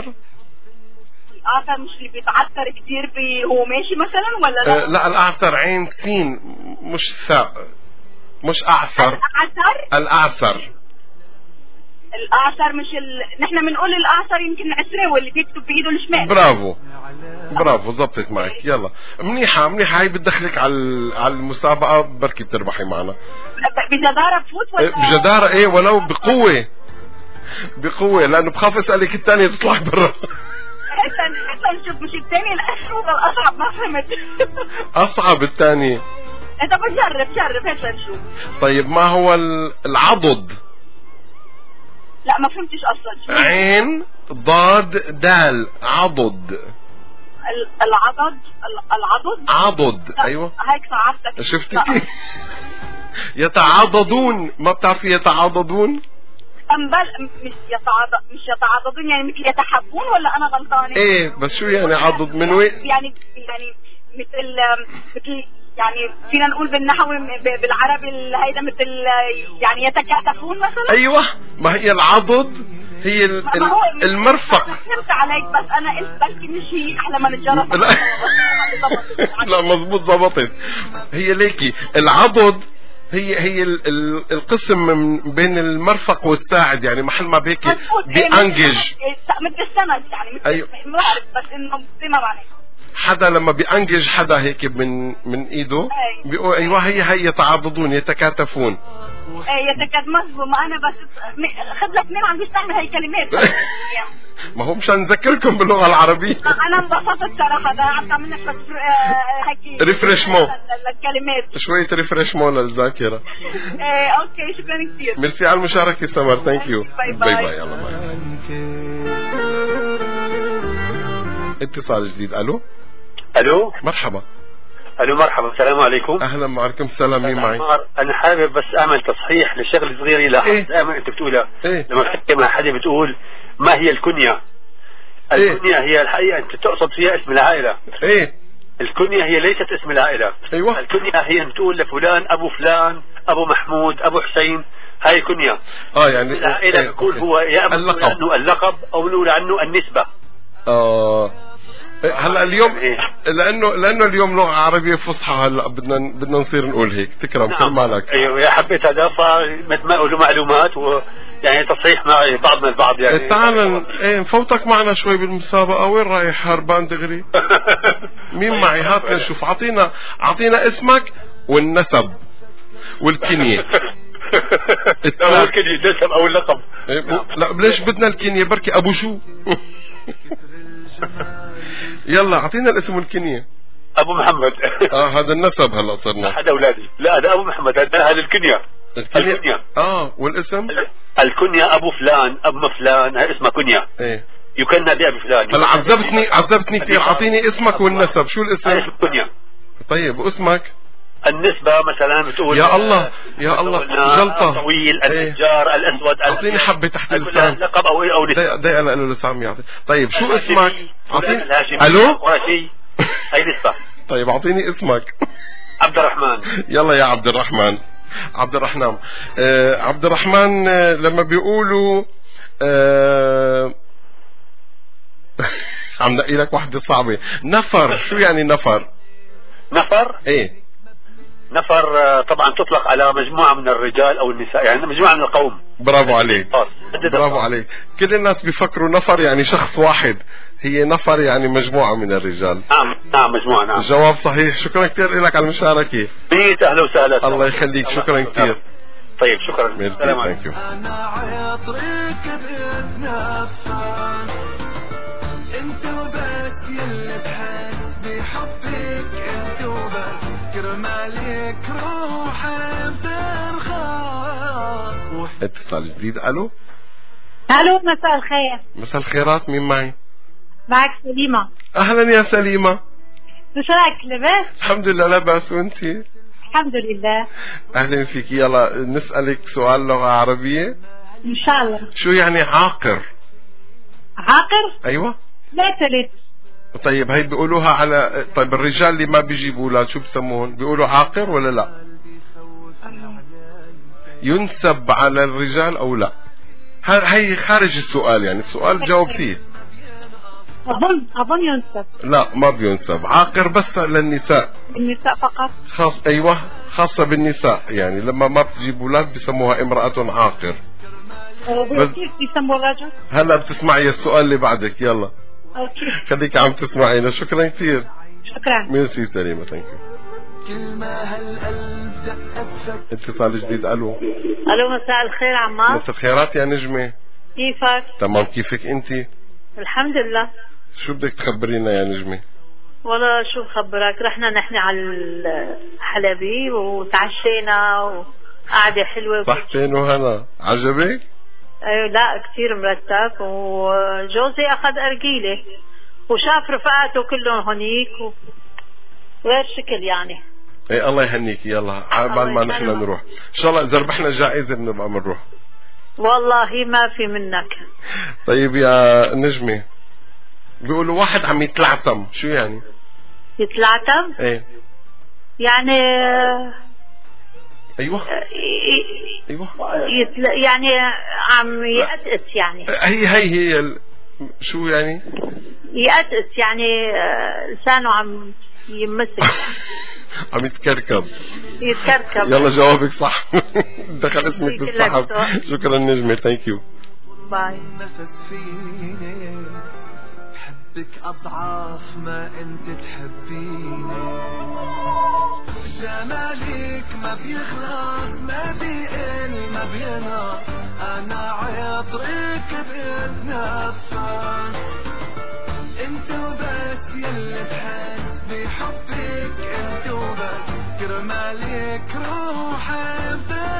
الأعصر مش اللي بيتعثر كتير بي هو ماشي مثلا ولا لا؟ آه لا، الأعصر عين سين مش ثا مش أعثر. الأعثر الأعثر الأعثر مش ال... نحن بنقول الأعثر يمكن عسراوي اللي بيكتب بإيده الشمال. برافو برافو زبطت معك. يلا منيحة منيحة. هاي بتدخلك على على المسابقة بركي بتربحي معنا. بجدارة بفوت ولا بجدارة ايه ولو بقوة بقوة لأنه بخاف أسألك الثانية تطلع برا. حتى نشوف مش الثاني الأسهل ولا الأصعب ما فهمت. أصعب الثاني. انت بجرب جرب هسه نشوف. طيب ما هو العضد؟ لا ما فهمتش اصلا. عين ضاد دال عضد. العضد العضد عضد ايوه هيك صعبتك. شفتي كيف؟ يتعاضدون. ما بتعرفي يتعاضدون؟ أمبل مش يتعاضد مش يتعاضدون يعني مثل يتحبون ولا انا غلطانه؟ ايه بس شو يعني عضد من وين؟ يعني يعني مثل مثل يعني فينا نقول بالنحو بالعربي هيدا مثل يعني يتكاتفون مثلا. ايوه ما هي العضد هي المرفق. فهمت عليك بس انا قلت بلكي مش هي احلى ما نتجرب. لا لا مزبوط زبطت. هي ليكي العضد هي هي القسم من بين المرفق والساعد يعني محل ما بهيك بيأنجج مثل السند يعني مثل أيوة. ما بعرف بس انه زي ما بعرف حدا لما بيأنجج حدا هيك من من ايده بيقول ايوه هي هي يتعاضدون يتكاتفون. ايه يتكاد مظبوط. ما انا بس خد لك مين عم بيستعمل هاي الكلمات. ما هو مشان نذكركم باللغه العربيه. انا انبسطت صراحه ده عم منك بس هيك ريفريشمون الكلمات شويه ريفريشمون للذاكره. ايه اوكي شكرا كثير. ميرسي على المشاركه سمر. ثانك يو. باي باي. يلا باي. اتصال جديد. الو الو مرحبا. الو مرحبا السلام عليكم. اهلا وعليكم السلام. مين معي؟ انا حابب بس اعمل تصحيح لشغله صغيره لاحظت إيه؟ دائما انت بتقولها إيه؟ لما بتحكي مع حدا بتقول ما هي الكنيه؟ الكنيه هي الحقيقه انت تقصد فيها اسم العائله. ايه الكنيه هي ليست اسم العائله. ايوه الكنيه هي بتقول لفلان ابو فلان ابو محمود ابو حسين. هاي كنيه. اه يعني العائله إيه؟ بتقول هو يا اما اللقب. عنه اللقب او نقول عنه النسبه. اه هلا اليوم لانه لانه اليوم لغه عربيه فصحى هلا بدنا بدنا نصير نقول هيك. تكرم نعم. كرمالك. ايوه يا حبيت هذا فمثل ما اقولوا معلومات ويعني تصحيح مع بعضنا البعض يعني. تعال ايه نفوتك معنا شوي بالمسابقه. وين رايح هربان دغري؟ مين معي؟ هات نشوف. اعطينا اعطينا اسمك والنسب والكنيه. لا الكنيه النسب او اللقب. لا ليش بدنا الكنيه؟ بركي ابو شو. يلا اعطينا الاسم والكنيه. ابو محمد. اه هذا النسب هلا صرنا. هذا اولادي. لا هذا ابو محمد هذا الكنيه. الكنيه. الكنيه اه والاسم الكنيه ابو فلان ابو فلان هاي اسمها كنيه. ايه يكنى بابي فلان. هلا عذبتني عذبتني كثير. اعطيني اسمك والنسب. شو الاسم؟ اسم كنيه. طيب واسمك؟ النسبة مثلا بتقول يا الله يا الله جلطة طويل النجار الاسود. اعطيني حبة تحت اللسان. لقب او او دقيقة دقيقة لانه لسه عم يعطي. طيب شو اسمك؟ اعطيني الو هي نسبة. طيب اعطيني اسمك. عبد الرحمن. يلا يا عبد الرحمن. عبد الرحمن آه عبد الرحمن آه لما بيقولوا آه عم نقي لك وحدة صعبة. نفر. شو يعني نفر؟ نفر ايه نفر طبعا تطلق على مجموعة من الرجال او النساء يعني مجموعة من القوم. برافو عليك. برافو عليك. كل الناس بيفكروا نفر يعني شخص واحد. هي نفر يعني مجموعة من الرجال. نعم نعم مجموعة. نعم الجواب صحيح. شكرا كثير لك على المشاركة. ميت اهلا وسهلا. الله يخليك. شكرا كثير. طيب شكرا. السلام عليكم. انا عطرك بتنفس انت وبس يلي بحس بحبك انت وبس كرمالك روحي بترخص. اتصال جديد. الو الو مساء الخير. مساء الخيرات. مين معي؟ معك سليمة. اهلا يا سليمة. شو رايك لباس؟ الحمد لله لا بأس. وانتي؟ الحمد لله. اهلا فيك. يلا نسألك سؤال لغة عربية ان شاء الله. شو يعني عاقر؟ عاقر؟ ايوه لا تلت. طيب هي بيقولوها على طيب الرجال اللي ما بيجيبوا اولاد شو بسموهم؟ بيقولوا عاقر ولا لا؟ ينسب على الرجال او لا؟ هي خارج السؤال يعني السؤال جاوبتيه. أظن أظن ينسب. لا ما بينسب، عاقر بس للنساء. النساء فقط. خاص أيوة خاصة بالنساء، يعني لما ما بتجيب أولاد بسموها امرأة عاقر. بس كيف بيسموا الرجل؟ هلا بتسمعي السؤال اللي بعدك. يلا أوكي. خليك عم تسمعينا. شكرا كثير. شكرا. ميرسي سليمة. ثانك اتصال جديد. الو. الو مساء الخير عمار. مساء الخيرات يا نجمة. كيفك؟ تمام. كيفك انت؟ الحمد لله. شو بدك تخبرينا يا نجمة؟ والله شو خبرك، رحنا نحن على الحلبي وتعشينا وقعدة حلوة. صحتين وهنا. عجبك؟ ايوه لا كثير مرتب، وجوزي اخذ ارجيله وشاف رفقاته كلهم هنيك وغير شكل يعني. ايه الله يهنيك. يلا عبال ما نحن نروح ان شاء الله، اذا ربحنا جائزة بنبقى بنروح. والله ما في منك. طيب يا نجمة، بيقولوا واحد عم يتلعثم، شو يعني؟ يتلعثم؟ ايه يعني ايوه ايوه يتل... يعني عم يقطقط يعني. هي هي هي ال... شو يعني؟ يقطقط يعني لسانه عم يمسك. عم يتكركب. يتكركب. يلا جوابك صح. دخل اسمك بالصحف. شكرا نجمة. ثانك يو. باي. بحبك أضعاف ما أنت تحبيني، جمالك ما بيخلص ما بيقل ما بينقص، أنا عطرك بتنفس، أنت وبس يلي بحس بحبك، أنت وبس كرمالك روحي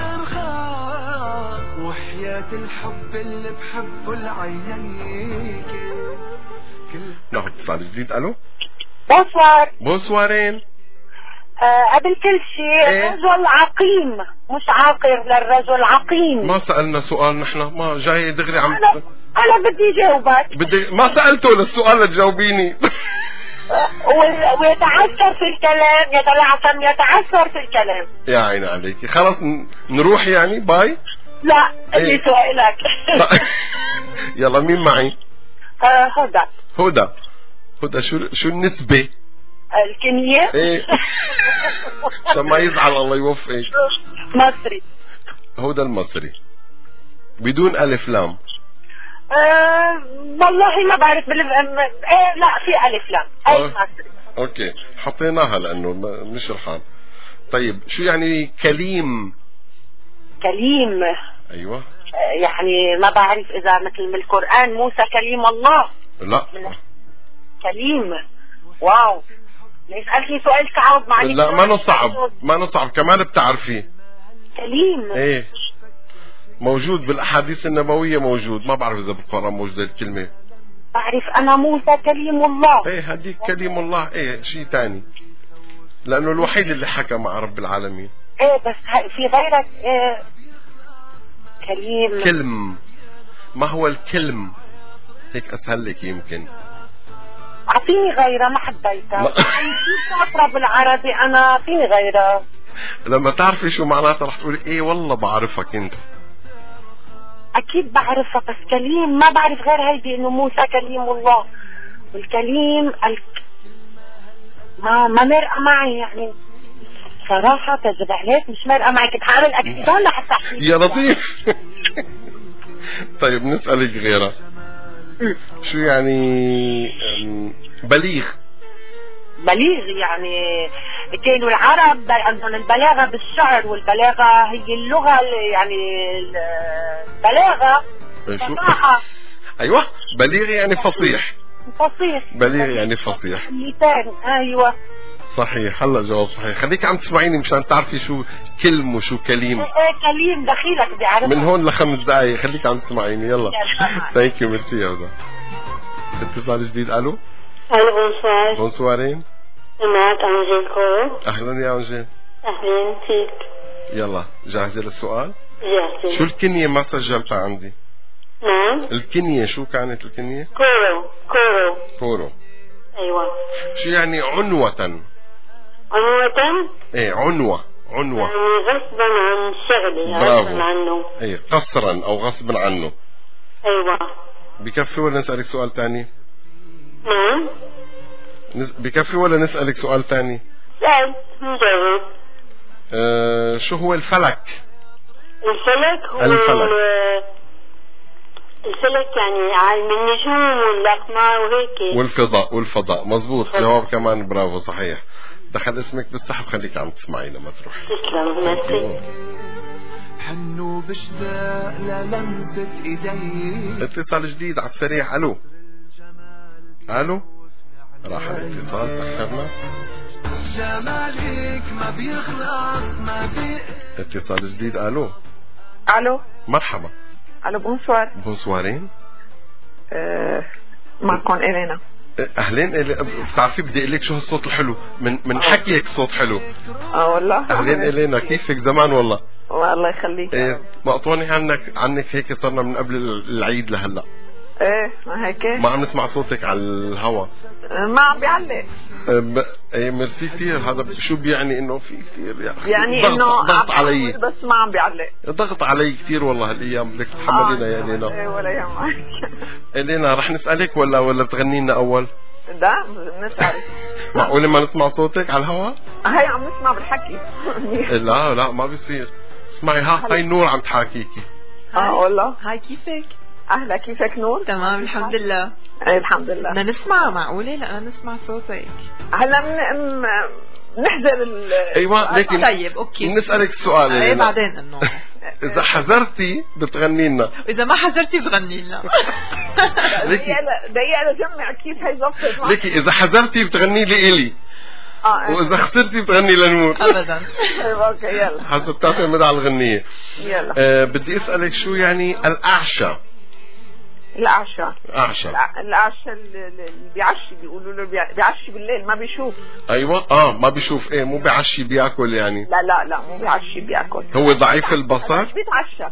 بترخص، وحياة الحب اللي بحبه العينيك. ناخد اتصال جديد. الو. بونسوار. بونسوارين. آه قبل كل شيء ايه؟ رجل عقيم مش عاقر، للرجل عقيم. ما سألنا سؤال نحن، ما جاي دغري عم انا, أنا بدي جاوبك. بدي ما سألته للسؤال لتجاوبيني. ويتعثر في الكلام، يتلعثم يتعثر في الكلام. يا عيني عليكي. خلاص نروح يعني. باي. لا ايه؟ اللي سؤالك. يلا مين معي؟ آه هدى. هدى. هدى شو شو النسبة؟ الكمية. ايه عشان ما يزعل الله يوفقك. مصري. هدى المصري بدون ألف لام. آه والله ما بعرف بالف... ايه لا في ألف لام. اي مصري. اوكي حطيناها لأنه مش رحال. طيب شو يعني كليم؟ كليم. ايوه يعني ما بعرف اذا مثل من القرآن موسى كليم الله. لا كليم. واو يسألني سؤال صعب معني. لا ما نصعب ما نصعب كمان بتعرفيه. كليم ايه موجود بالاحاديث النبوية، موجود. ما بعرف اذا بالقرآن موجودة الكلمة. بعرف انا موسى كليم الله. ايه هديك كليم الله. ايه شيء تاني لانه الوحيد اللي حكى مع رب العالمين. ايه بس في غيرك. إيه كليم. كلم. ما هو الكلم؟ هيك اسهل لك يمكن. اعطيني غيره ما حبيتها. كيف شاطره بالعربي انا؟ اعطيني غيره. لما تعرفي شو معناتها رح تقولي ايه والله بعرفك انت. اكيد بعرفها بس كليم ما بعرف غير هيدي انه موسى كليم الله. والكليم ال... ما ما مرقه معي يعني صراحه. كذب عليك مش مرقه معي. كنت حاعمل اكسدان لحتى احكي يا لطيف. طيب نسألك غيرها. شو يعني بليغ؟ بليغ يعني كانوا العرب عندهم البلاغة بالشعر، والبلاغة هي اللغة يعني البلاغة فصاحة. ايوه بليغ يعني فصيح. فصيح. بليغ يعني فصيح. اللسان. ايوه صحيح. هلا جواب صحيح. خليك عم تسمعيني مشان تعرفي شو كلم وشو كليم. ايه كليم دخيلك بدي اعرف من هون لخمس دقايق. خليك عم تسمعيني. يلا ثانك يو. ميرسي يا هدى. اتصال جديد. الو. الو بونسوار. بونسوارين. معك انجيل كورو. اهلا يا انجيل. اهلا فيك. يلا جاهزة للسؤال؟ جاهزة. شو الكنية ما سجلتها عندي؟ نعم. الكنية شو كانت الكنية؟ كورو. كورو. كورو. ايوه. شو يعني عنوة؟ عنوة؟ ايه عنوة. عنوة يعني غصبا عن شغلي. غصبا عنه. ايه قصرا او غصبا عنه. ايوه. بكفي ولا نسألك سؤال تاني؟ نعم. بكفي ولا نسألك سؤال تاني؟ لا نجاوب. أه شو هو الفلك؟ الفلك هو الفلك. الفلك يعني عالم النجوم والأقمار وهيك. والفضاء والفضاء مزبوط. جواب كمان برافو صحيح. دخل اسمك بالسحب خليك عم تسمعينا ما تروح. تسلم ميرسي. حنو بشتاق للمسة ايدي. اتصال جديد على السريع. الو الو راح الاتصال تأخرنا. جمالك ما بيخلص ما بي. اتصال جديد. الو الو مرحبا. الو بونسوار. بونسوارين. أه معكم إلينا. اهلين. بتعرفي بدي اقول لك شو هالصوت الحلو من من حكيك صوت حلو. اه والله. اهلين الينا كيفك زمان والله. والله يخليك. ايه مقطوني عنك عنك هيك صرنا من قبل العيد لهلا. ايه ما هيك ما عم نسمع صوتك على الهوا. ما عم بيعلق. ب... ايه ميرسي كثير. هذا شو بيعني انه في كثير يا اخي يعني ضغط انه ضغط علي بس ما عم بيعلق. ضغط علي كثير والله هالايام. بدك تتحملينا آه. يا الينا. ايه ولا يهمك. الينا رح نسالك ولا ولا بتغني لنا اول؟ لا نسأل. معقولة ما نسمع صوتك على الهوا؟ هي عم نسمع بالحكي. لا لا ما بيصير. اسمعي ها هاي نور عم تحاكيكي. اه والله. هاي كيفك؟ اهلا كيفك نور؟ تمام الحمد لله. ايه الحمد لله. بدنا نسمع. معقولة لا نسمع صوتك. هلا من نحذر ال ايوه لكن طيب اوكي نسألك سؤال. ايه بعدين انه اذا حذرتي بتغني لنا. اذا ما حذرتي بتغني لنا. دقيقة دقيقة لجمع كيف هي ظبطت. ليكي اذا حذرتي بتغني لي الي. اه واذا خسرتي بتغني لنور. ابدا. اوكي يلا. حسب تعتمد على الغنية. يلا. آه بدي اسألك شو يعني الاعشى؟ الأعشى. أعشى. الأعشى اللي بيعشي بيقولوا له بيعشي بالليل ما بيشوف. أيوة آه ما بيشوف. إيه مو بيعشي بياكل يعني. لا لا لا مو بيعشي بياكل. هو ضعيف البصر. مش بيتعشى.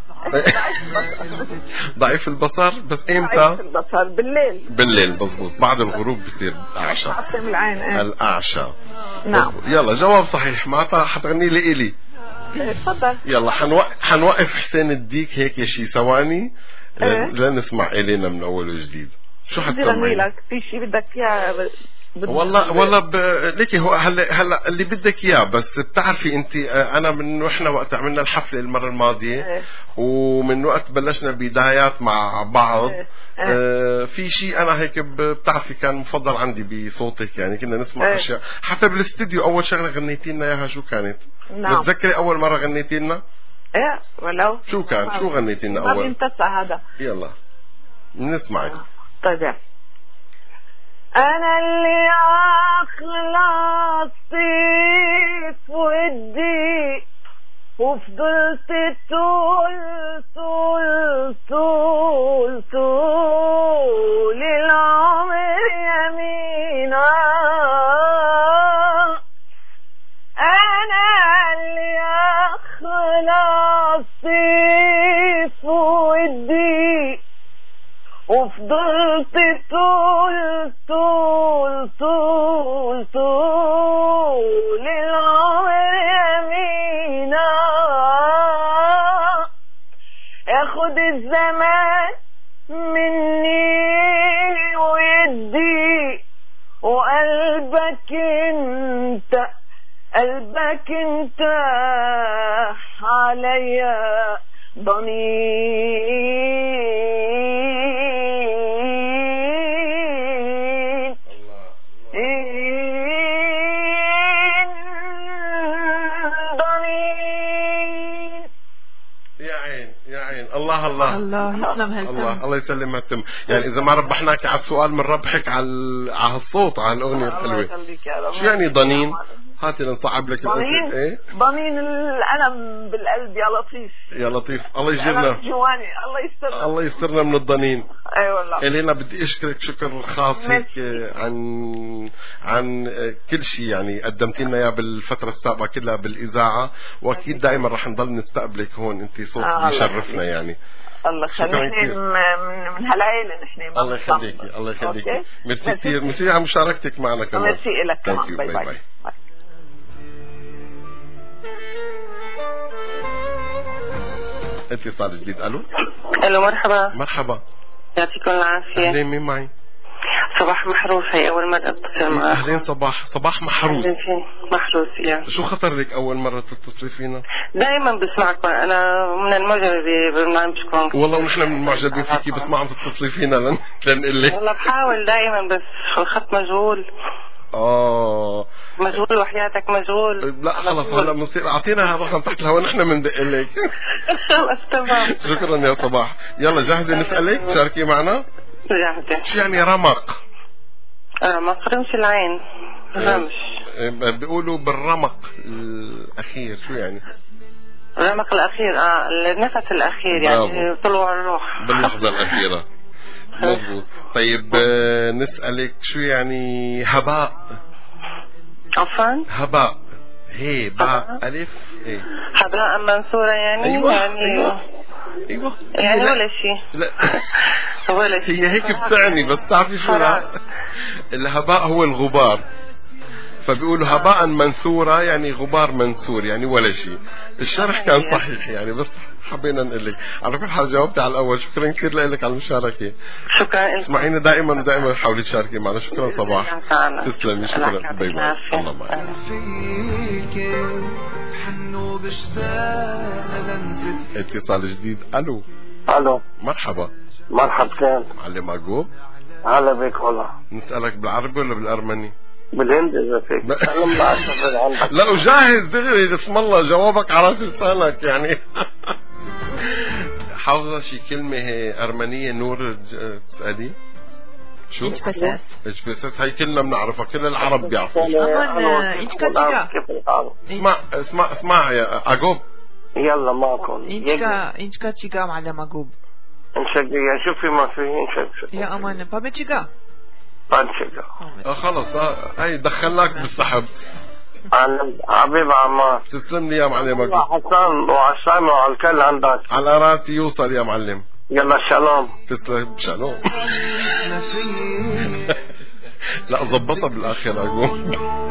ضعيف البصر بس إمتى؟ ضعيف البصر بالليل. بالليل مظبوط بعد الغروب بصير أعشى. عصم العين. إيه. الأعشى. نعم. يلا جواب صحيح. معناتها حتغني لي إلي. تفضل. يلا حنوقف حنوقف حسين الديك هيك شي ثواني. إيه؟ لنسمع إلينا من أول وجديد. شو حتسمعي لك في شيء بدك إياه؟ والله والله ب... ليكي هو هلا هلا اللي بدك اياه بس بتعرفي انت انا من واحنا وقت عملنا الحفله المره الماضيه إيه؟ ومن وقت بلشنا بدايات مع بعض. إيه؟ آه في شيء انا هيك بتعرفي كان مفضل عندي بصوتك يعني كنا نسمع إيه؟ اشياء حتى بالاستديو. اول شغله غنيتي لنا اياها شو كانت؟ نعم. بتذكري اول مره غنيتي لنا؟ ايه ولو شو كان؟ شو غنيتي لنا اول؟ ما بينتسع هذا. يلا بنسمعك. طيب يعني. أنا اللي أخلص طيف ودي وفضلت طول طول طول طول العمر يمينا. أنا اللي أخلص طيف ودي وفضلت طول طول طول طول العمر يمينا. ياخد الزمان مني ويدي وقلبك انت قلبك انت عليا ضنين. ضنين. يا عين يا عين. الله الله الله يسلم هالتم. الله الله يسلم هالتم. يعني اذا ما ربحناك على السؤال بنربحك على على الصوت على الاغنيه الحلوه. شو يعني ضنين؟ هاتي نصعب لك ضنين. ايه ضنين الألم بالقلب يا لطيف. يا لطيف الله يجرنا. جواني الله يسترنا. الله يسترنا من الضنين. اي والله. الينا بدي اشكرك شكر خاص هيك عن عن كل شيء يعني قدمتي لنا اياه بالفتره السابقه كلها بالاذاعه واكيد دائما رح نضل نستقبلك هون. انت صوت آه بيشرفنا يعني. الله يخليك من من هالعيله نحن. الله يخليكي الله يخليكي. ميرسي كثير. ميرسي على مشاركتك معنا كمان. ميرسي لك كمان. باي باي, باي. اتصال جديد. الو الو مرحبا. مرحبا يعطيكم العافيه. اهلين مين معي؟ صباح محروس، هي أول مرة أتصل معك. أهلين صباح. صباح محروس. محروس يا. شو خطر لك أول مرة تتصلي فينا؟ دائما بسمعكم، أنا من المعجبة ببرنامجكم. والله ونحن من المعجبين فيكي، بس ما عم تتصلي فينا لن لنقول لك. والله بحاول دائما بس الخط مشغول. آه مشغول وحياتك مشغول. لا خلص هلا بنصير أعطينا هذا الرقم تحت الهواء نحن بندق لك. خلص تمام. شكرا يا صباح. يلا جاهزة نسألك تشاركي معنا؟ جاهزة. شو يعني رمق؟ رمق رمش العين. رمش. بيقولوا بالرمق الأخير شو يعني؟ الرمق الأخير اه النفس الأخير يعني طلوع الروح. باللحظة الأخيرة. مضبوط. طيب نسألك شو يعني هباء؟ عفوا؟ هباء. هي باء ألف هي. هباء منثورة يعني؟ أيوة. يعني أيوة. أيوة. يعني ولا شيء. لا. ولا شيء. هي هيك بتعني بس تعرفي شو لا؟ الهباء هو الغبار. فبيقولوا هباء منثورة يعني غبار منثور يعني ولا شيء. الشرح كان صحيح يعني بس حبينا نقول لك. على كل حال جاوبتي على الأول. شكرا كثير لك على المشاركة. شكرا. اسمعينا دائما دائما حاولي تشاركي معنا. شكرا صباح. تسلمي. شكرا. باي باي. الله معك. اتصال جديد. الو. الو. مرحبا. مرحبتين. معلم عقوب. هلا بك والله. نسألك بالعربي ولا بالأرمني؟ بالهندي إذا فيك. لا وجاهز دغري اسم الله جوابك على راس لسانك يعني. حافظة شي كلمة هي أرمنية نور تسألي؟ شو؟ إجبساس. إجبساس هي كلنا بنعرفها، كل العرب بيعرفوا. أمان إنشكا جيجا. اسمع اسمع اسمع يا عقوب. يلا معكم. إنشكا إنشكا جيجا معلم عقوب. إنشكا جيجا شوفي ما في إنشكا. يا أمان بابا جيجا. اه خلص اه هاي دخلناك بالسحب. حبيب عمار. تسلم لي يا معلم عقوب. حسن وعشام وعلى الكل عندك. على راسي يوصل يا معلم. يلا شالوم. تسلم. شالوم. لا ضبطها بالاخر عقوب.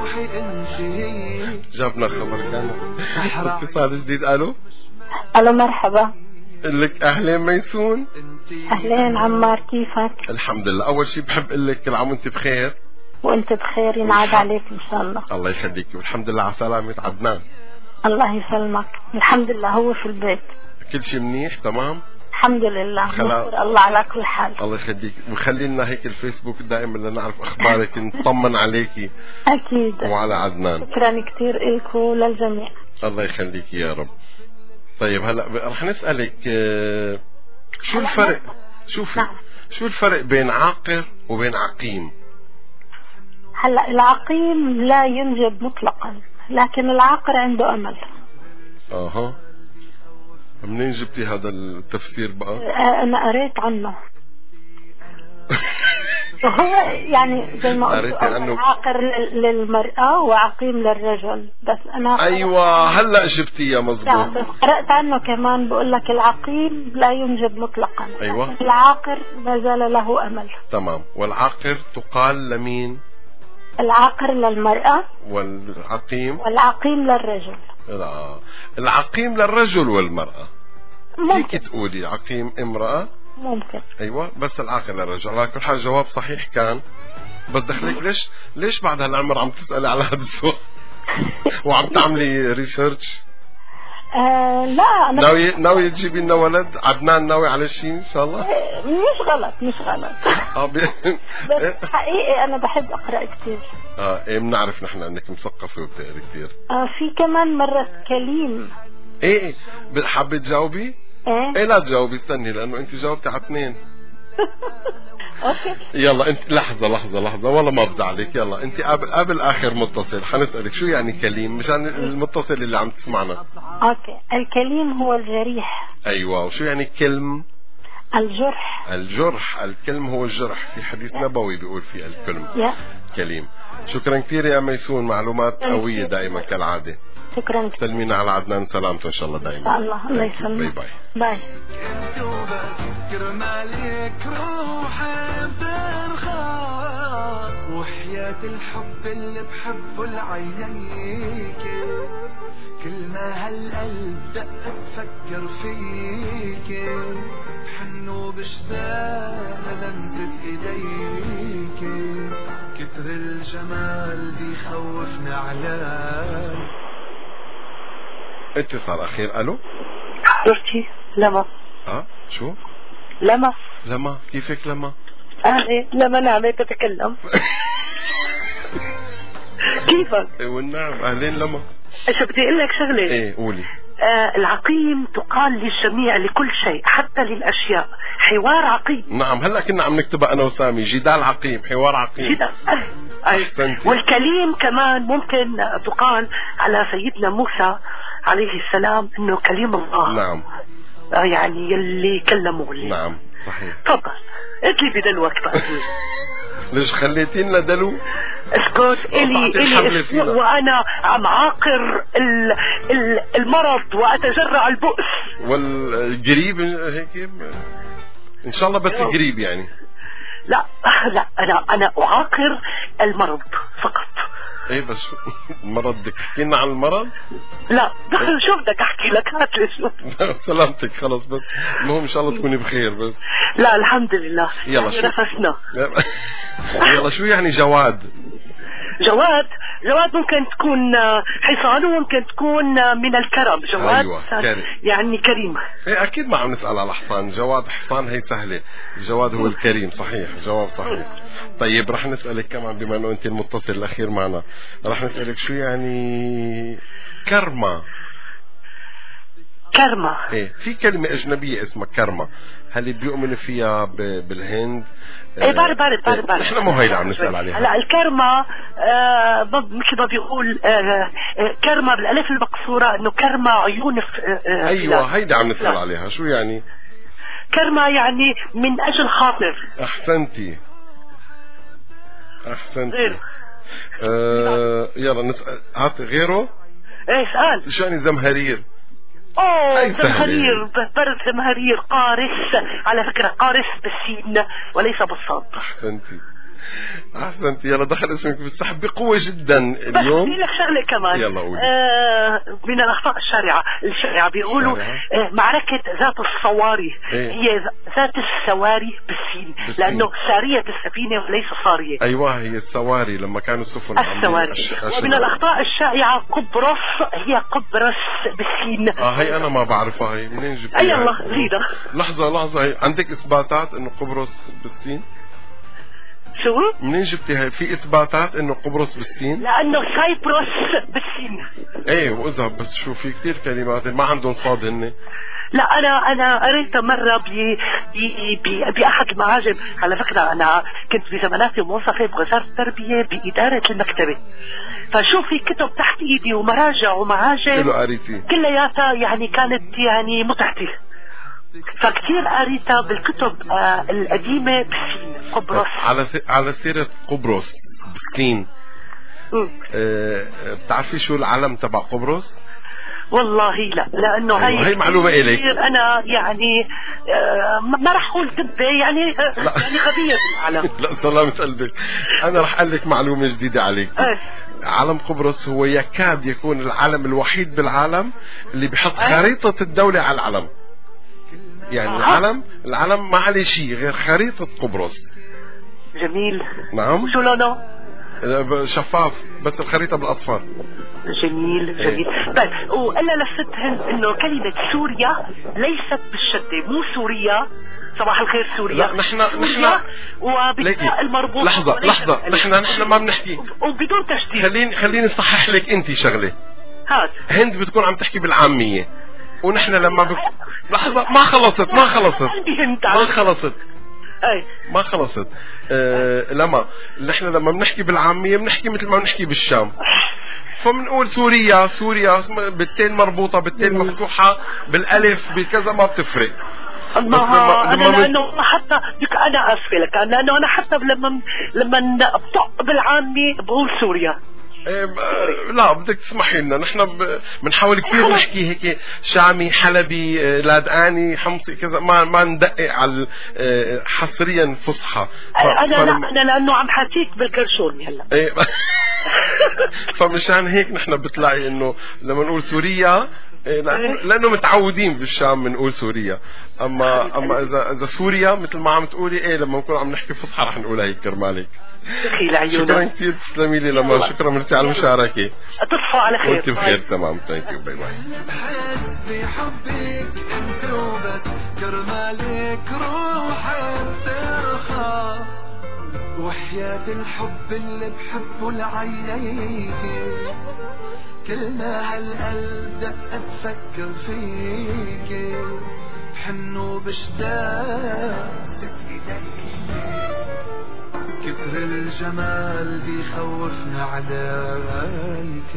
جابنا خبر كان. اتصال جديد. الو. الو مرحبا. لك اهلين ميسون. اهلين عمار كيفك؟ الحمد لله. اول شيء بحب اقول لك كل عام وانت بخير. وانت بخير ينعاد عليك ان شاء الله. الله يخليك والحمد لله على سلامة عدنان. الله يسلمك. الحمد لله هو في البيت. كل شيء منيح تمام. الحمد لله. نشكر الله على كل حال. الله يخليك وخلي لنا هيك الفيسبوك دائما لنعرف اخبارك نطمن عليكي. اكيد. وعلى عدنان. شكرا كثير لك وللجميع. الله يخليك يا رب. طيب هلا رح نسألك شو الفرق؟ شوفي نعم. شو الفرق بين عاقر وبين عقيم؟ هلا العقيم لا ينجب مطلقا لكن العاقر عنده امل. اها منين جبتي هذا التفسير بقى؟ انا قريت عنه. وهو يعني زي ما قلت عاقر للمرأة وعقيم للرجل بس أنا أيوة هلأ جبتي يا مظبوط. بس قرأت عنه كمان بقول لك العقيم لا ينجب مطلقا. أيوة. العاقر ما زال له أمل. تمام. والعاقر تقال لمين؟ العاقر للمرأة. والعقيم؟ والعقيم للرجل. لا العقيم للرجل والمرأة. ممكن فيك تقولي عقيم امرأة ممكن. ايوه بس العاقل للرجل. على كل حال جواب صحيح كان. بس دخلك ليش ليش بعد هالعمر عم تسألي على هذا السؤال وعم تعملي ريسيرش؟ آه لا أنا ناوي ناوي تجيبي لنا ولد؟ عدنان ناوي على شيء ان شاء الله؟ مش غلط مش غلط. اه بس حقيقي انا بحب اقرا كثير. اه ايه بنعرف نحن انك مثقفه وبتقري كثير. اه في كمان مرة كليم. ايه حابة تجاوبي؟ ايه ايه لا تجاوبي استني لانه انت جاوبتي على اثنين. اوكي يلا انت لحظة لحظة لحظة والله ما بزعلك. يلا انت قبل قبل اخر متصل حنسألك شو يعني كليم مشان المتصل اللي عم تسمعنا. اوكي الكليم هو الجريح. ايوه وشو يعني كلم؟ الجرح. الجرح. الكلم هو الجرح. في حديث نبوي بيقول فيه الكلم yeah. كليم. شكرا كثير يا ميسون معلومات قوية دائما كالعادة. شكرا. سلمينا على عدنان سلامته ان شاء الله دائما. ان شاء الله. الله يسلمك. باي باي. باي. وحياة الحب اللي بحبه العينيك كل ما هل عالقلب دق تفكر فيك حنو بشتاق لمسة ايديك كتر الجمال بيخوفنا علال. اتصال اخير. الو حضرتي لما اه شو لما لما كيفك لما؟ اهلي لما نعمة تتكلم. كيفك؟ والنعم اهلين لما. ايش بدي اقول لك شغله؟ ايه قولي. آه العقيم تقال للجميع لكل شيء حتى للاشياء. حوار عقيم. نعم هلا كنا عم نكتبها انا وسامي. جدال عقيم، حوار عقيم. جدال أي. والكليم كمان ممكن تقال على سيدنا موسى عليه السلام انه كليم الله. نعم آه يعني يلي كلمه لي. نعم صحيح. تفضل قلت لي بدلوك بقى. ليش خليتينا دلو؟ اسكت الي الي اسبوع وانا عم عاقر ال ال المرض واتجرع البؤس والقريب هيك ان شاء الله. بس قريب يعني. لا لا انا انا اعاقر المرض فقط. ايه بس المرض بدك تحكي لنا عن المرض؟ لا شو بدك احكي لك؟ هات لي شو. سلامتك خلص. بس المهم ان شاء الله تكوني بخير. بس لا الحمد لله. يلا شو نفسنا. يلا شو يعني جواد؟ جواد جواد ممكن تكون حصان وممكن تكون من الكرم. جواد أيوة. كريم. يعني كريم. ايه اكيد ما عم نسأل على حصان. جواد حصان هي سهلة. جواد هو الكريم. صحيح جواب صحيح. طيب رح نسألك كمان بما انه انت المتصل الاخير معنا رح نسألك شو يعني كرمة؟ كرمة ايه في كلمة اجنبية اسمها كرمة. هل بيؤمن فيها بالهند؟ ايه بعرف بعرف بعرف بعرف. نحن مو هي اللي عم نسأل عليها. هلا الكرمة آه مثل ما بيقول آه آه كرمة بالالف المقصورة انه كرمة عيون آه ايوه هيدا عم نسأل عليها. شو يعني كرمة؟ يعني من اجل خاطر. احسنتي احسنتي. غير آه يلا نسأل. هات غيره. ايه اسأل. شو يعني زمهرير؟ اوه زمهرير. برد زمهرير. قارس على فكرة. قارس بالسين وليس بالصاد. احسنتي احسنتي. يلا دخل اسمك بالسحب بقوة جدا اليوم. بس لك شغلة كمان. يلا قولي. آه من الاخطاء الشارعة الشارعة بيقولوا آه معركة ذات الصواري. إيه؟ هي ذات السواري بالسين, بالسين لانه سارية السفينة وليس صارية. ايوه هي السواري لما كانوا السفن السواري. ومن الاخطاء الشائعة قبرص. هي قبرص بالسين. اه هي انا ما بعرفها. هي منين جبتيها؟ اي الله زيدة. لحظة لحظة. هي عندك اثباتات انه قبرص بالسين؟ شو؟ منين جبتي هاي؟ في اثباتات انه قبرص بالسين؟ لانه سايبروس بالسين. ايه واذا بس شو في كثير كلمات ما عندهم صاد هن. لا انا انا قريتها مره ب باحد المعاجم. على فكره انا كنت بزماناتي موظفه بوزاره التربيه باداره المكتبه. فشوف في كتب تحت ايدي ومراجع ومعاجم. شو قريتي؟ كلياتها يعني كانت يعني متعتي. فكتير قريتها بالكتب آه القديمة بالسين. قبرص. على س... على سيرة قبرص بالسين. آه بتعرفي شو العلم تبع قبرص؟ والله لا لانه هي هي معلومة إليك. انا يعني آه ما رح اقول دبة يعني آه يعني غبية بالعلم. لا سلامة قلبك. انا رح اقول لك معلومة جديدة عليك. أه. علم قبرص هو يكاد يكون العلم الوحيد بالعالم اللي بيحط أه. خريطة الدولة على العلم. يعني آه. العلم العلم ما عليه شيء غير خريطة قبرص. جميل. نعم. وشو لونه؟ شفاف بس الخريطة بالأصفر. جميل جميل. طيب وقال للست هند انه كلمة سوريا ليست بالشدة. مو سوريا صباح الخير سوريا. لا نحن نحن وبالتاء المربوطة. لحظة لحظة نحن نحن ما بنحكي وبدون تشديد. خليني خليني اصحح لك انت شغلة. هات. هند بتكون عم تحكي بالعامية ونحن لما بك... لحظة ما خلصت ما خلصت ما خلصت اي ما خلصت آه لما نحن لما بنحكي بالعامية بنحكي مثل ما بنحكي بالشام. فبنقول سوريا سوريا بالتين مربوطة بالتين مفتوحة بالالف بكذا ما بتفرق. الله انا لانه حتى انا اسفه لك لانه انا حتى لما لما بطق بالعامي بقول سوريا. إيه لا بدك تسمحي لنا نحن بنحاول كثير نحكي هيك شامي حلبي لادقاني حمصي كذا ما ما ندقق على حصريا فصحى. انا لا انا لانه عم حكيك بالكرشون هلا. ايه فمشان هيك نحن بتلاقي انه لما نقول سوريا إيه لانه متعودين بالشام بنقول سوريا، اما اما اذا اذا سوريا مثل ما عم تقولي ايه لما نكون عم نحكي فصحى رح نقولها هيك كرمالك. شكرا كثير، تسلمي لي لما شكرا مرتي على المشاركه. تصفوا على خير وانت بخير. تمام، ثانك يو، باي باي. بحبك انت وبس كرمالك روحي بترخى، وحياة الحب اللي بحبه لعينيك، كل ما هالقلب دق تفكر فيك، بحن وبشتاق ايديك، كتر الجمال بيخوفنا عليك.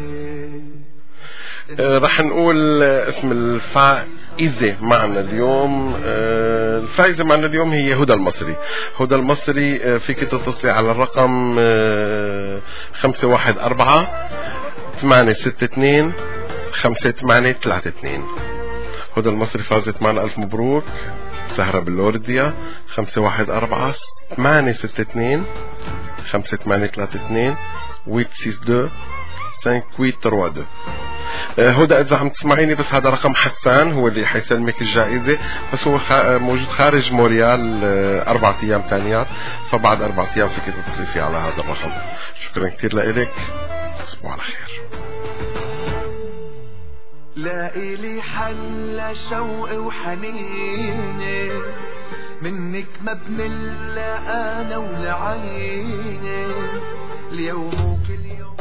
آه رح نقول اسم الفائزة معنا اليوم. آه الفائزة معنا اليوم هي هدى المصري. هدى المصري آه فيك تتصلي على الرقم آه خمسة واحد أربعة ثمانية ستة اثنين خمسة ثمانية ثلاثة اثنين. هدى المصري فازت معنا، ألف مبروك. سهرة باللورديا خمسة واحد أربعة ثمانية ستة اثنين خمسة ثمانية ثلاثة اثنين ثمانية ستة اثنين خمسة ثمانية ثلاثة اثنين. هدى إذا عم تسمعيني بس هذا رقم حسان هو اللي حيسلمك الجائزة، بس هو موجود خارج موريال أربعة أيام تانيات، فبعد أربعة أيام فيك تتصلي فيه على هذا الرقم. شكرا كثير لإلك، تصبحوا على خير. لاقي لي حل شوقي وحنيني، منك ما بنلا أنا ولا عيني، اليوم وكل يوم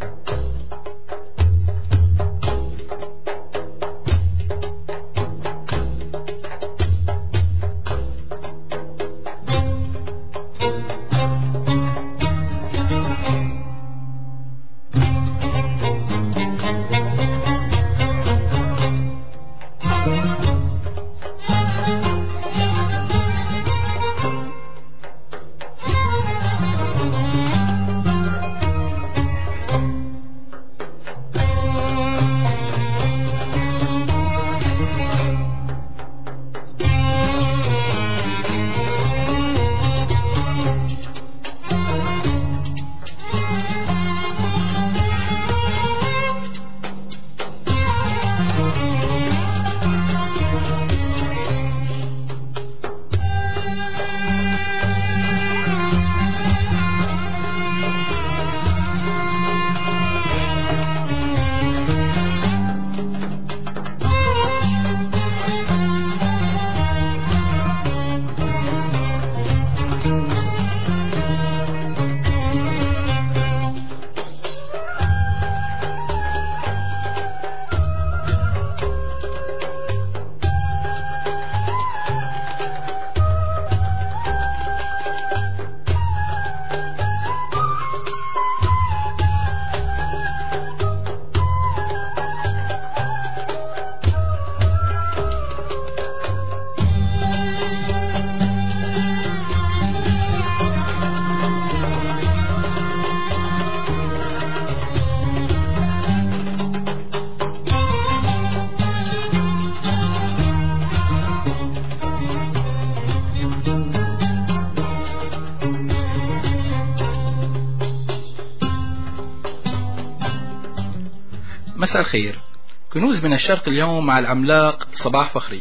مساء الخير. كنوز من الشرق اليوم مع العملاق صباح فخري.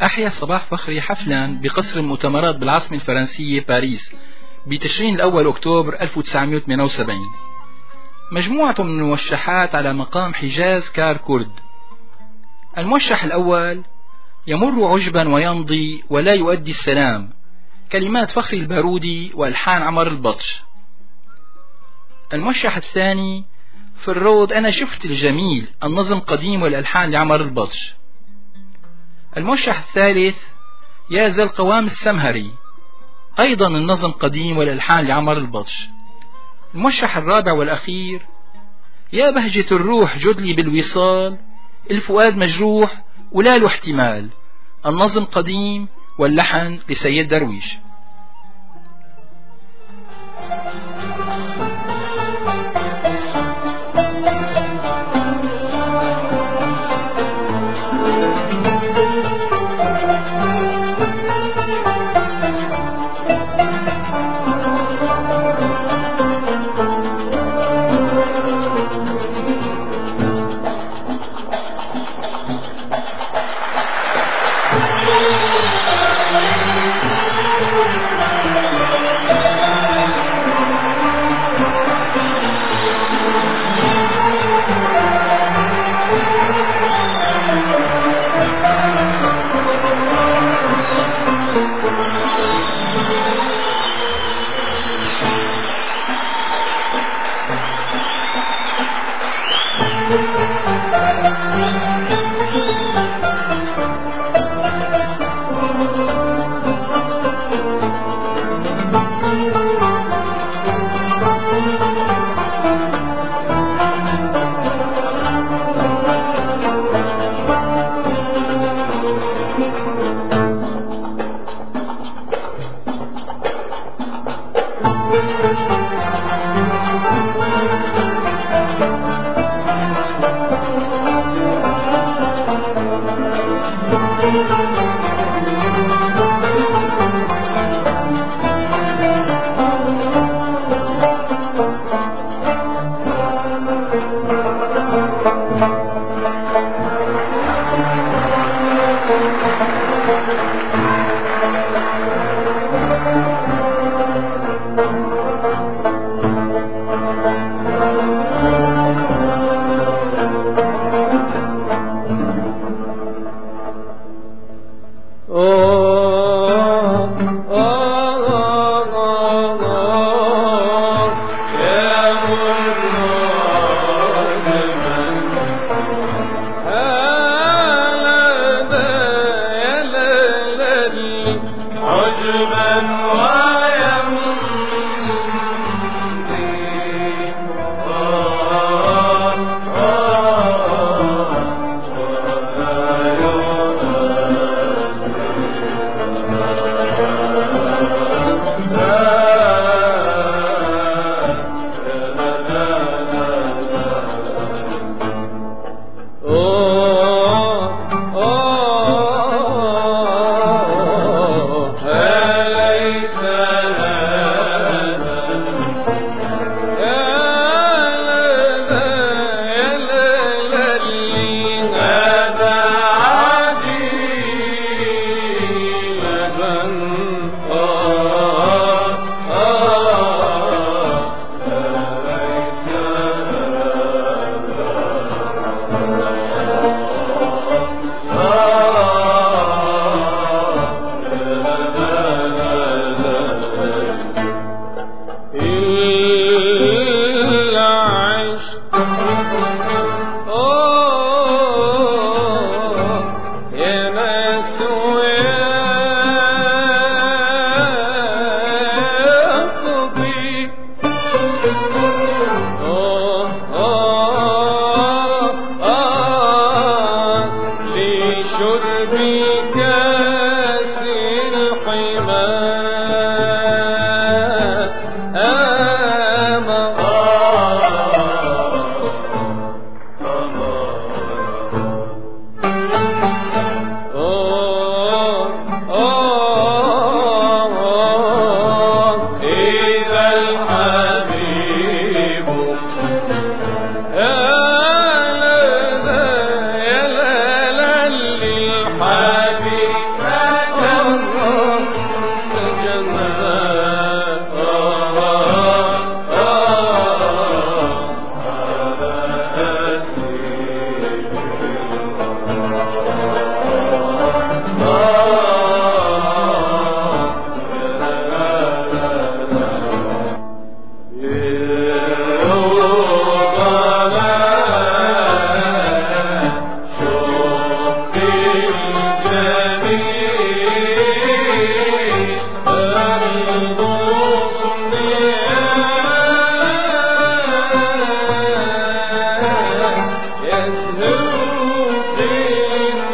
أحيا صباح فخري حفلا بقصر المؤتمرات بالعاصمة الفرنسية باريس بتشرين الأول أكتوبر ألف وتسعمائة وثمانية وسبعين مجموعة من الموشحات على مقام حجاز كار كرد. الموشح الأول: يمر عجبا ويمضي ولا يؤدي السلام، كلمات فخري البارودي وألحان عمر البطش. الموشح الثاني: في الروض أنا شفت الجميل، النظم قديم والألحان لعمر البطش. الموشح الثالث: يا ذا القوام السمهري، أيضا النظم قديم والألحان لعمر البطش. الموشح الرابع والأخير: يا بهجة الروح جدلي بالوصال، الفؤاد مجروح ولا له احتمال، النظم قديم واللحن لسيد درويش. حبيب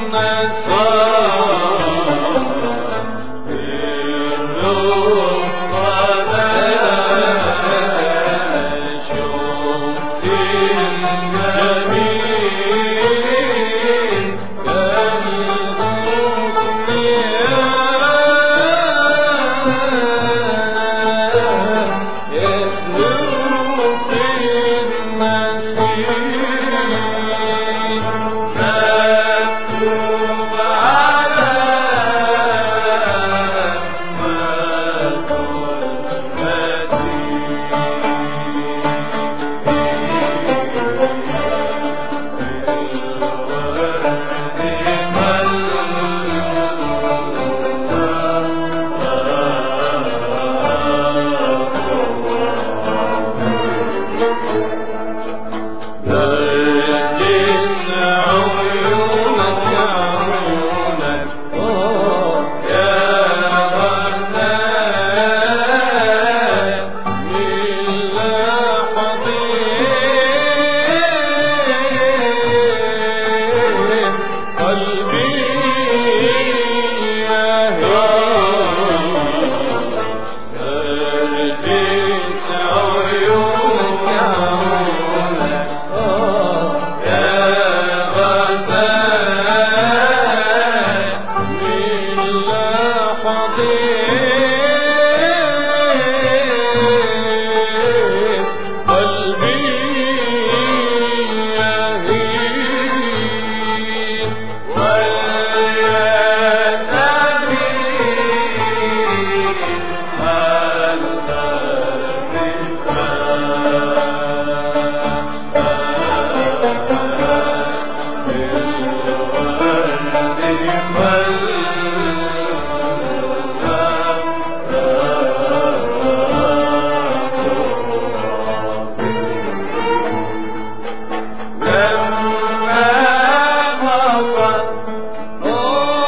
Oh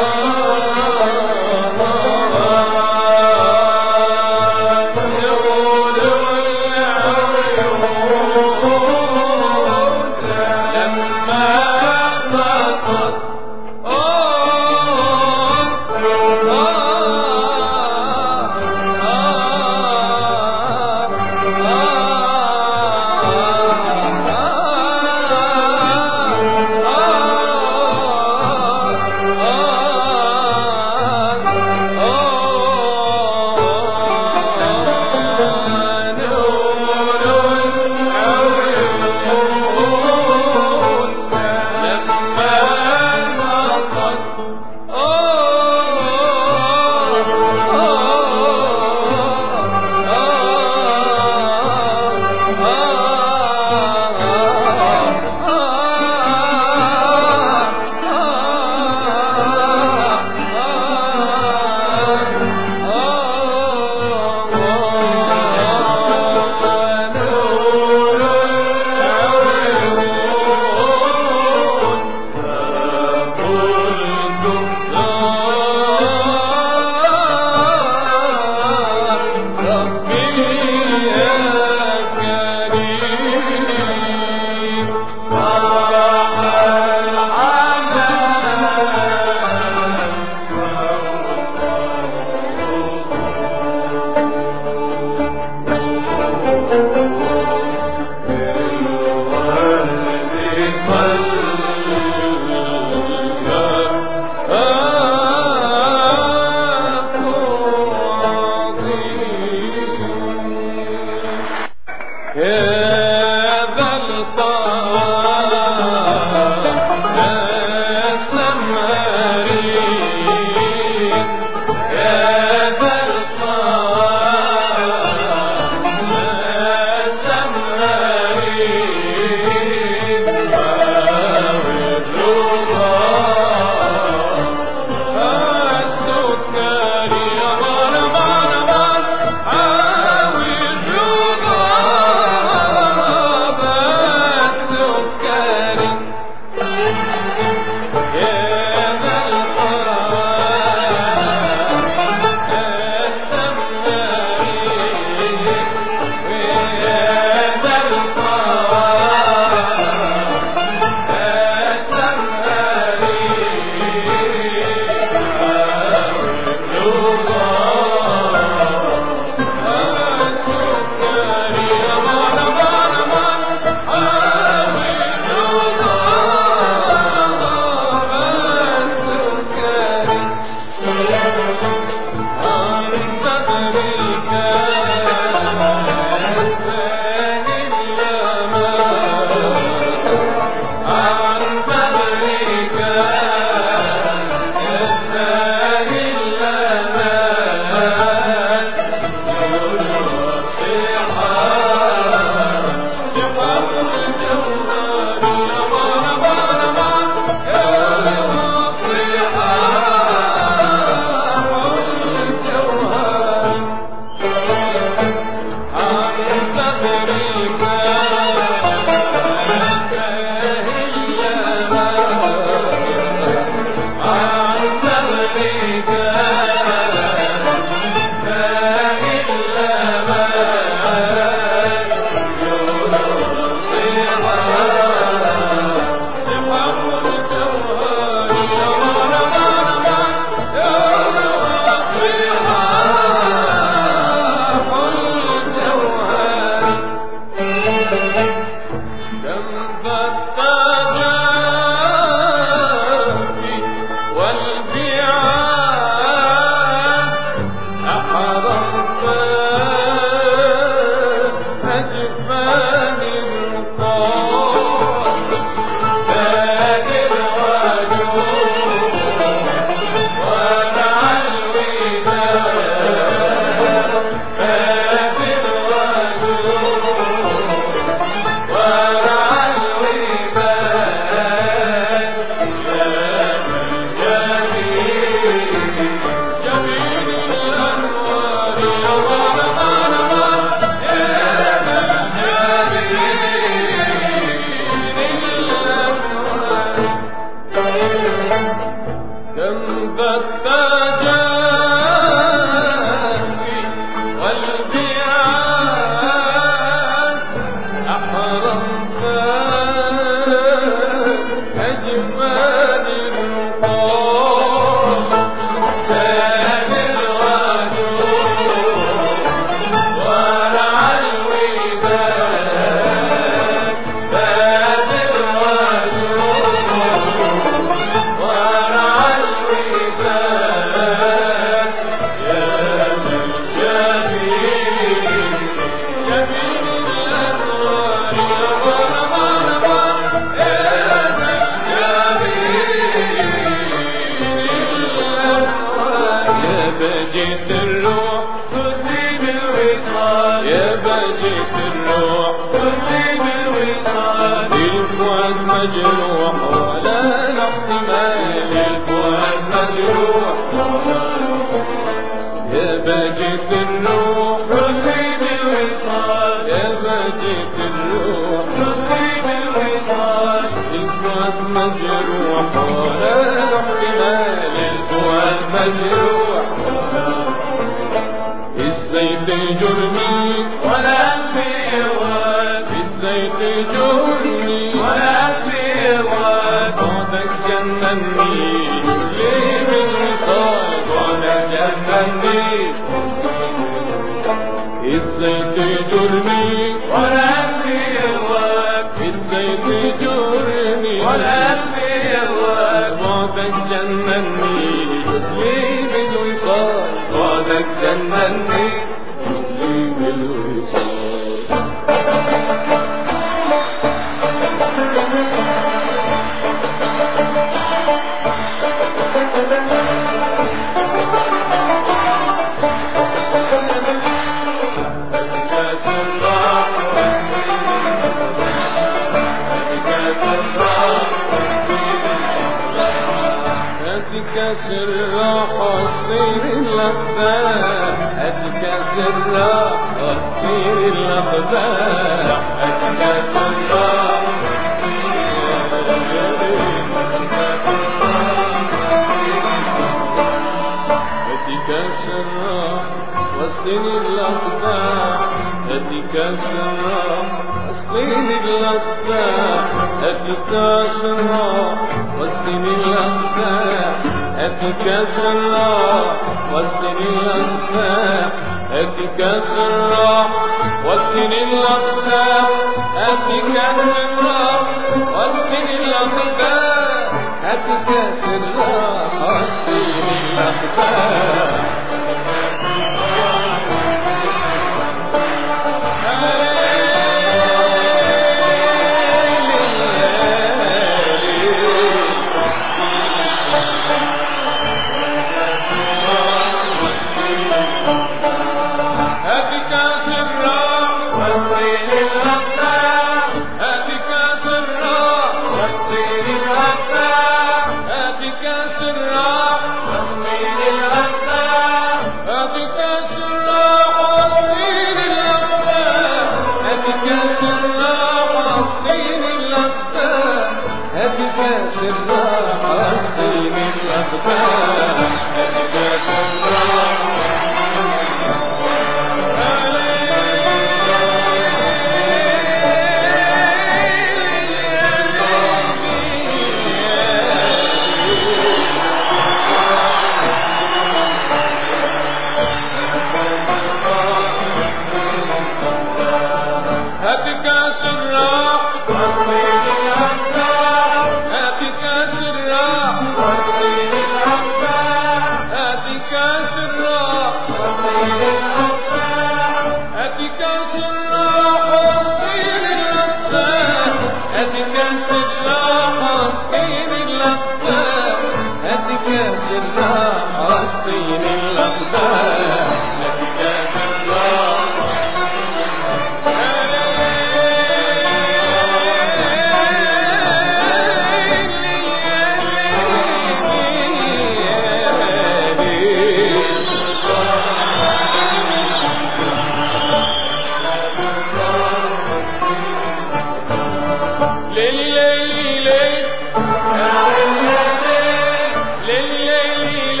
ليلي ليلي ليلي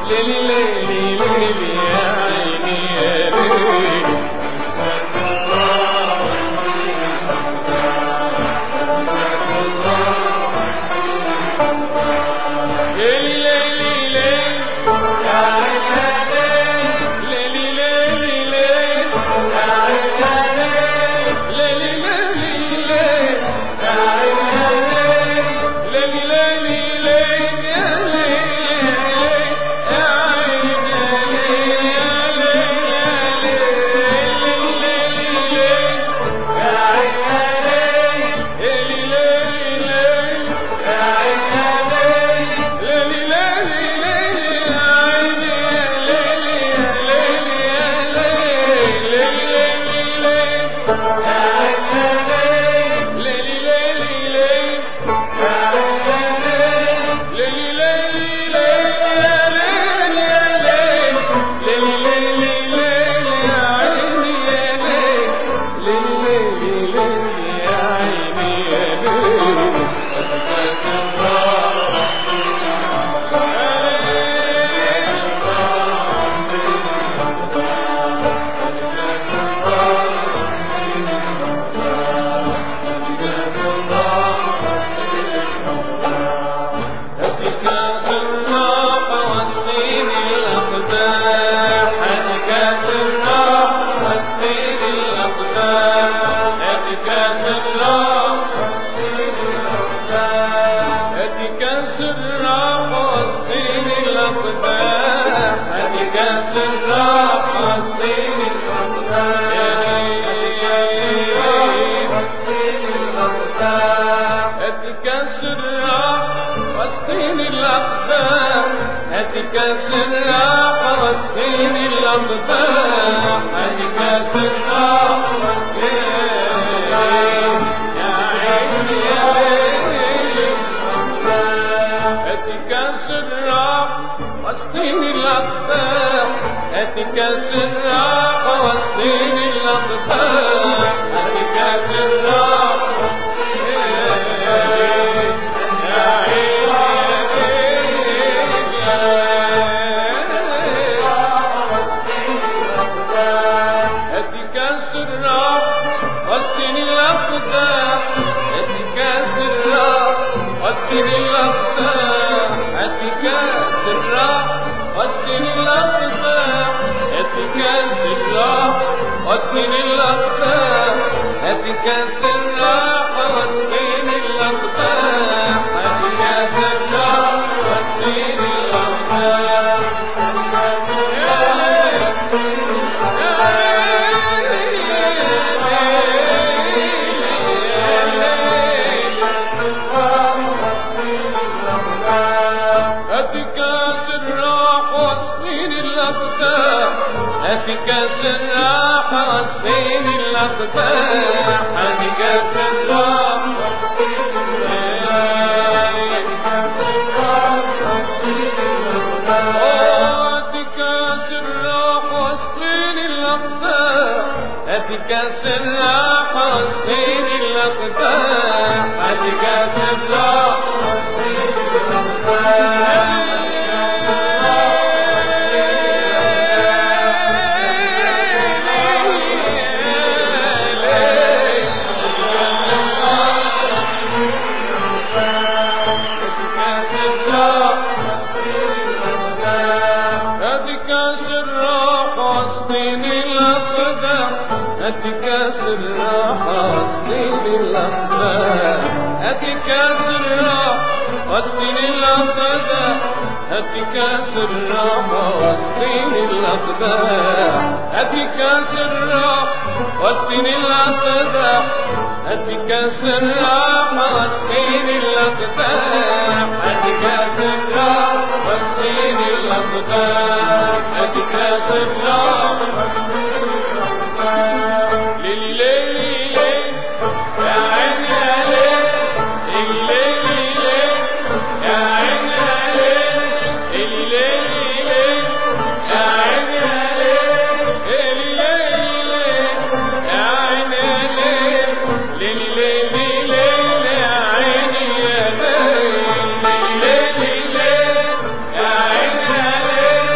Yeah.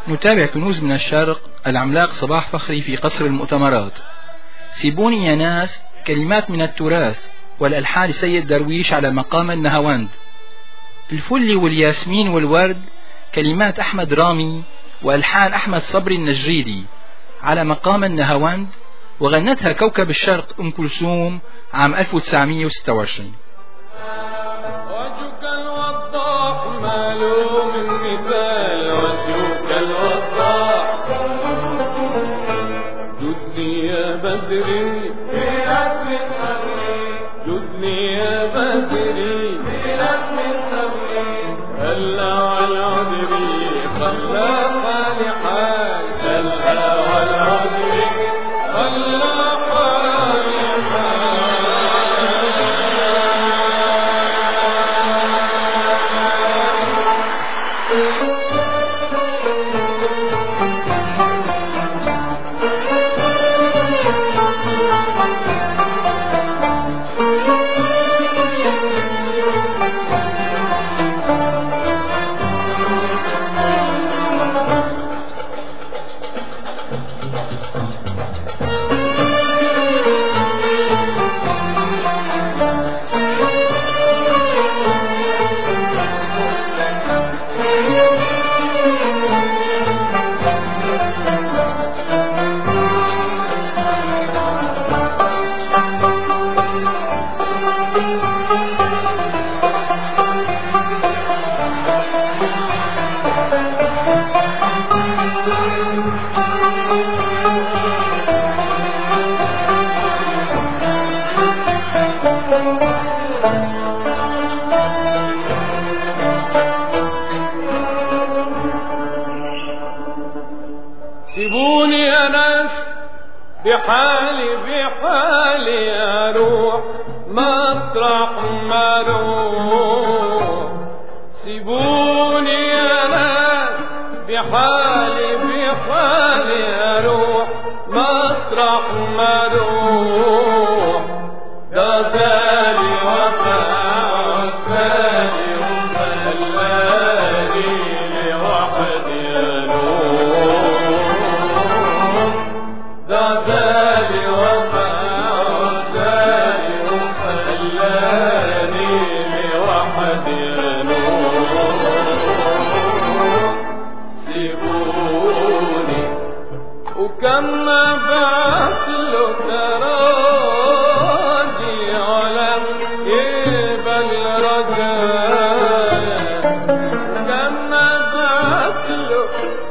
نتابع كنوز من الشرق العملاق صباح فخري في قصر المؤتمرات. سيبوني يا ناس كلمات من التراث والألحان لسيد درويش على مقام النهاوند. الفل والياسمين والورد كلمات أحمد رامي وألحان أحمد صبري النجريدي على مقام النهاوند، وغنتها كوكب الشرق أم كلثوم عام ألف وتسعمئة وستة وعشرين. وجهك الوضاح ماله من مثال، وجهك الوضاح جدني يا بدري في رسم الثوري، جدني يا بدري في رسم الثوري، هلا والعذري خلا حالي حال، هلا والعذري خلا حالي حال. سيبوني يا ناس بحالي بحالي اروح مطرح ما اروح، سيبوني يا ناس بحالي بحالي اروح مطرح ما اروح، ده زالي وفاء زالي وخلاني لوحدي اروح، ده زالي وفاء زالي وخلاني لوحدي اروح، سيبوني وكم بعت له تراجي ولم يقبل رجايا، كم بعت له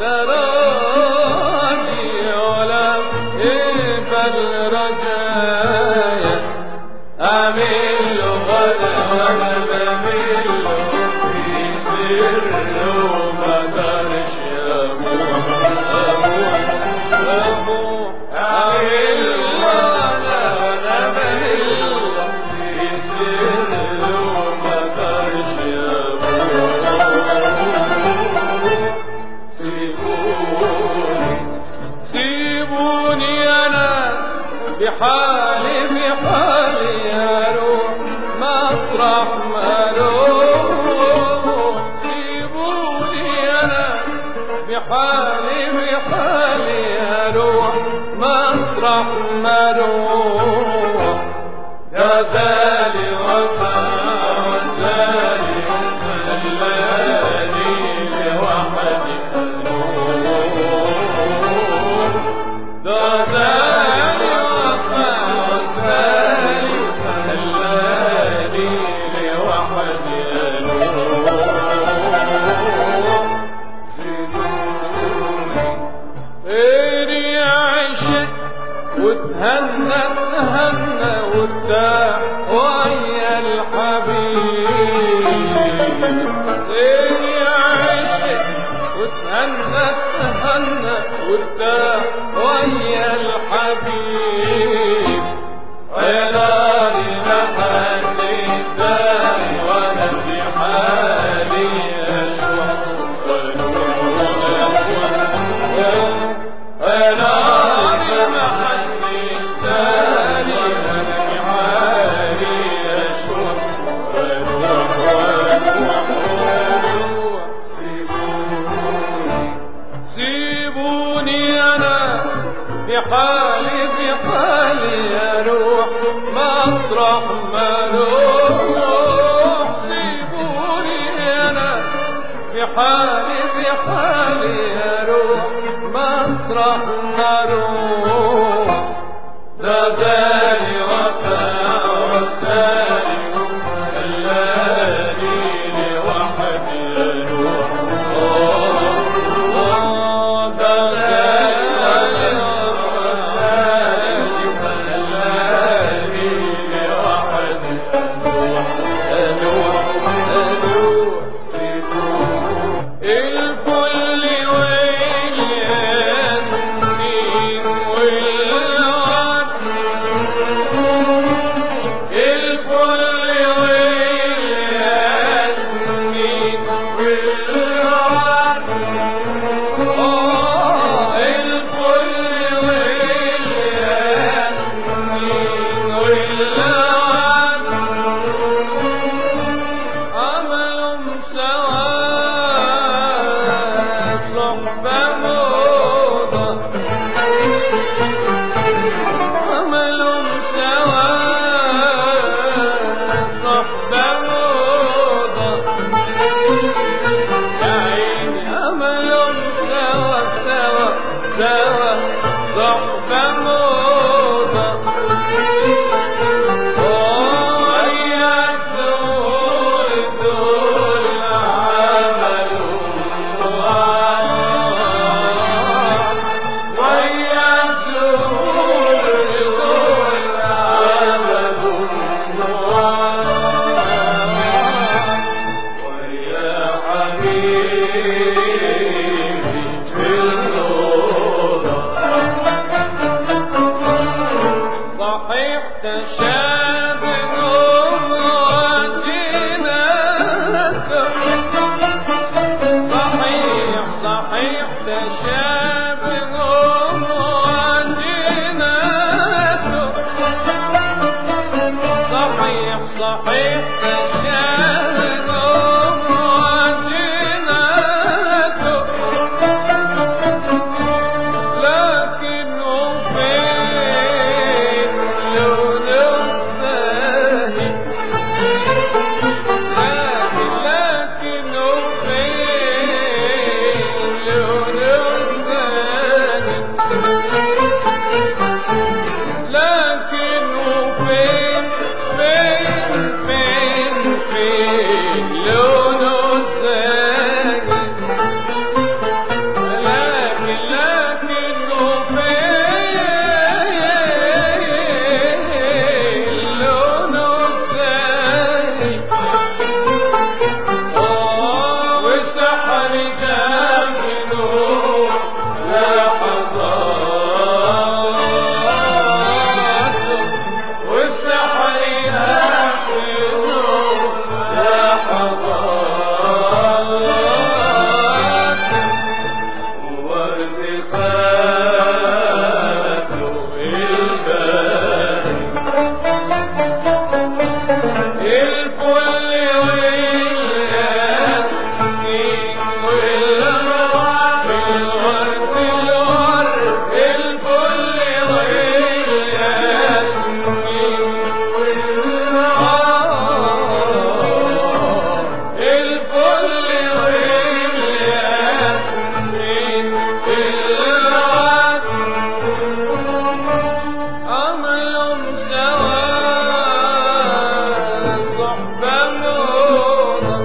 تراجي ولم يقبل رجايا، أعمل له غدا وأنا بعمل له في سر وما دارش أبوه أبوه أبوه، أعمل له غدا وأنا بعمل له في سر وما دارش أبوه. سيبوني سيبوني يا ناس بحالي بحالي اروح مطرح ما اروح، سيبوني يا ناس بحالي بحالي اروح مطرح ما اروح، يا زالي وفاء زالي وخلاني لوحدي اروح، ده زالي وفاء زالي وخلاني لوحدي اروح، غيري عشت وتهنى تهنى وارتاح ويا الحبيب، غيري عشت وتهنى تهنى وارتاح ويا الحبيب، يا ناري ما حد يداري وانا في حالي اشوف يا ناري ما حد يداري وانا في حالي اشوف سيبوني روح سيبوني أنا في حالي في حالي أروح مطرح ما أروح ده زاني وفاء وسالي خلاني لوحدي أروح ده زاني وفاء خلاني لوحدي أروح أروح أروح الكل والياسمين والورد الكل والياسمين والورد آه الكل والياسمين والورد عملهم سوا صحبة موضة عملهم سوا صحبة موضة يا عيني عملهم سوا سوا سوا صحبة موضة وياك دول دول عملوا وياك دول دول عملوا ويا حبيبي في الروضة صحيح تشابههم وجناك صحيح صحيح تشابههم وجناك صحيح صحيح تشابههم وجناك لكنه فين لونه الزاهي لكن لكنه فين لونه الزاهي لكنه فين فين فين فين لونه الزاهي لكن لكنه فين لونه الزاهي آه وسحر داخله لحظات والسحر داخله لحظات وارتفاعه الباهي الكل والياسمين والورد الورد الورد الكل والياسمين والورد الكل والياسمين والورد عملهم سوا صحبة موضة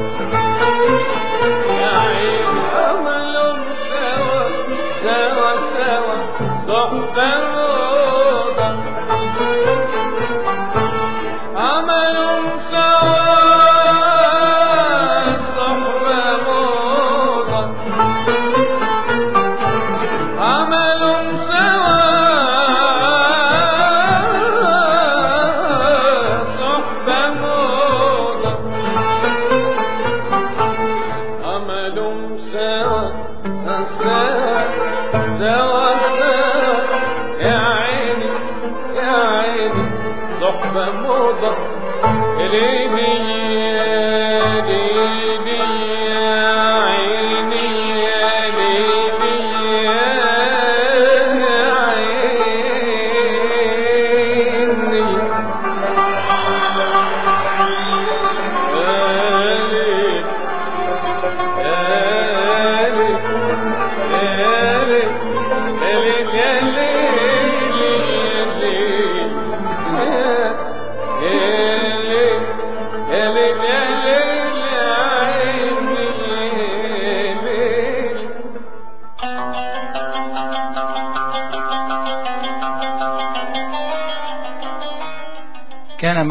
يا عيني عملهم سوا سوا سوا صحبة موضة عملهم سوا صحبة موضة عملهم سوا صحبة موضة عملهم سوا سوا سوا سوا يا عيني يا عيني صحبة موضة ليلي ليلي يا عيني يا ليلي يا عيني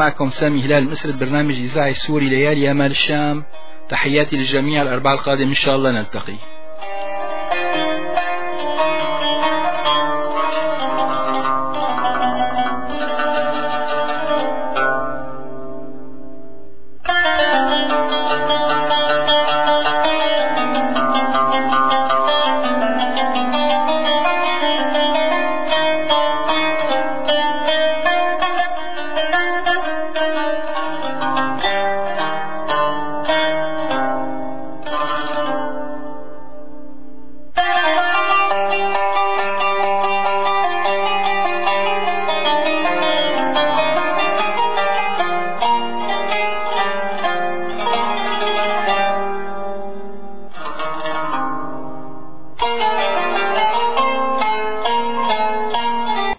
معكم سامي هلال من أسرة برنامج إذاعي سوري ليالي يا مال الشام. تحياتي للجميع. الأربعاء القادم إن شاء الله نلتقي.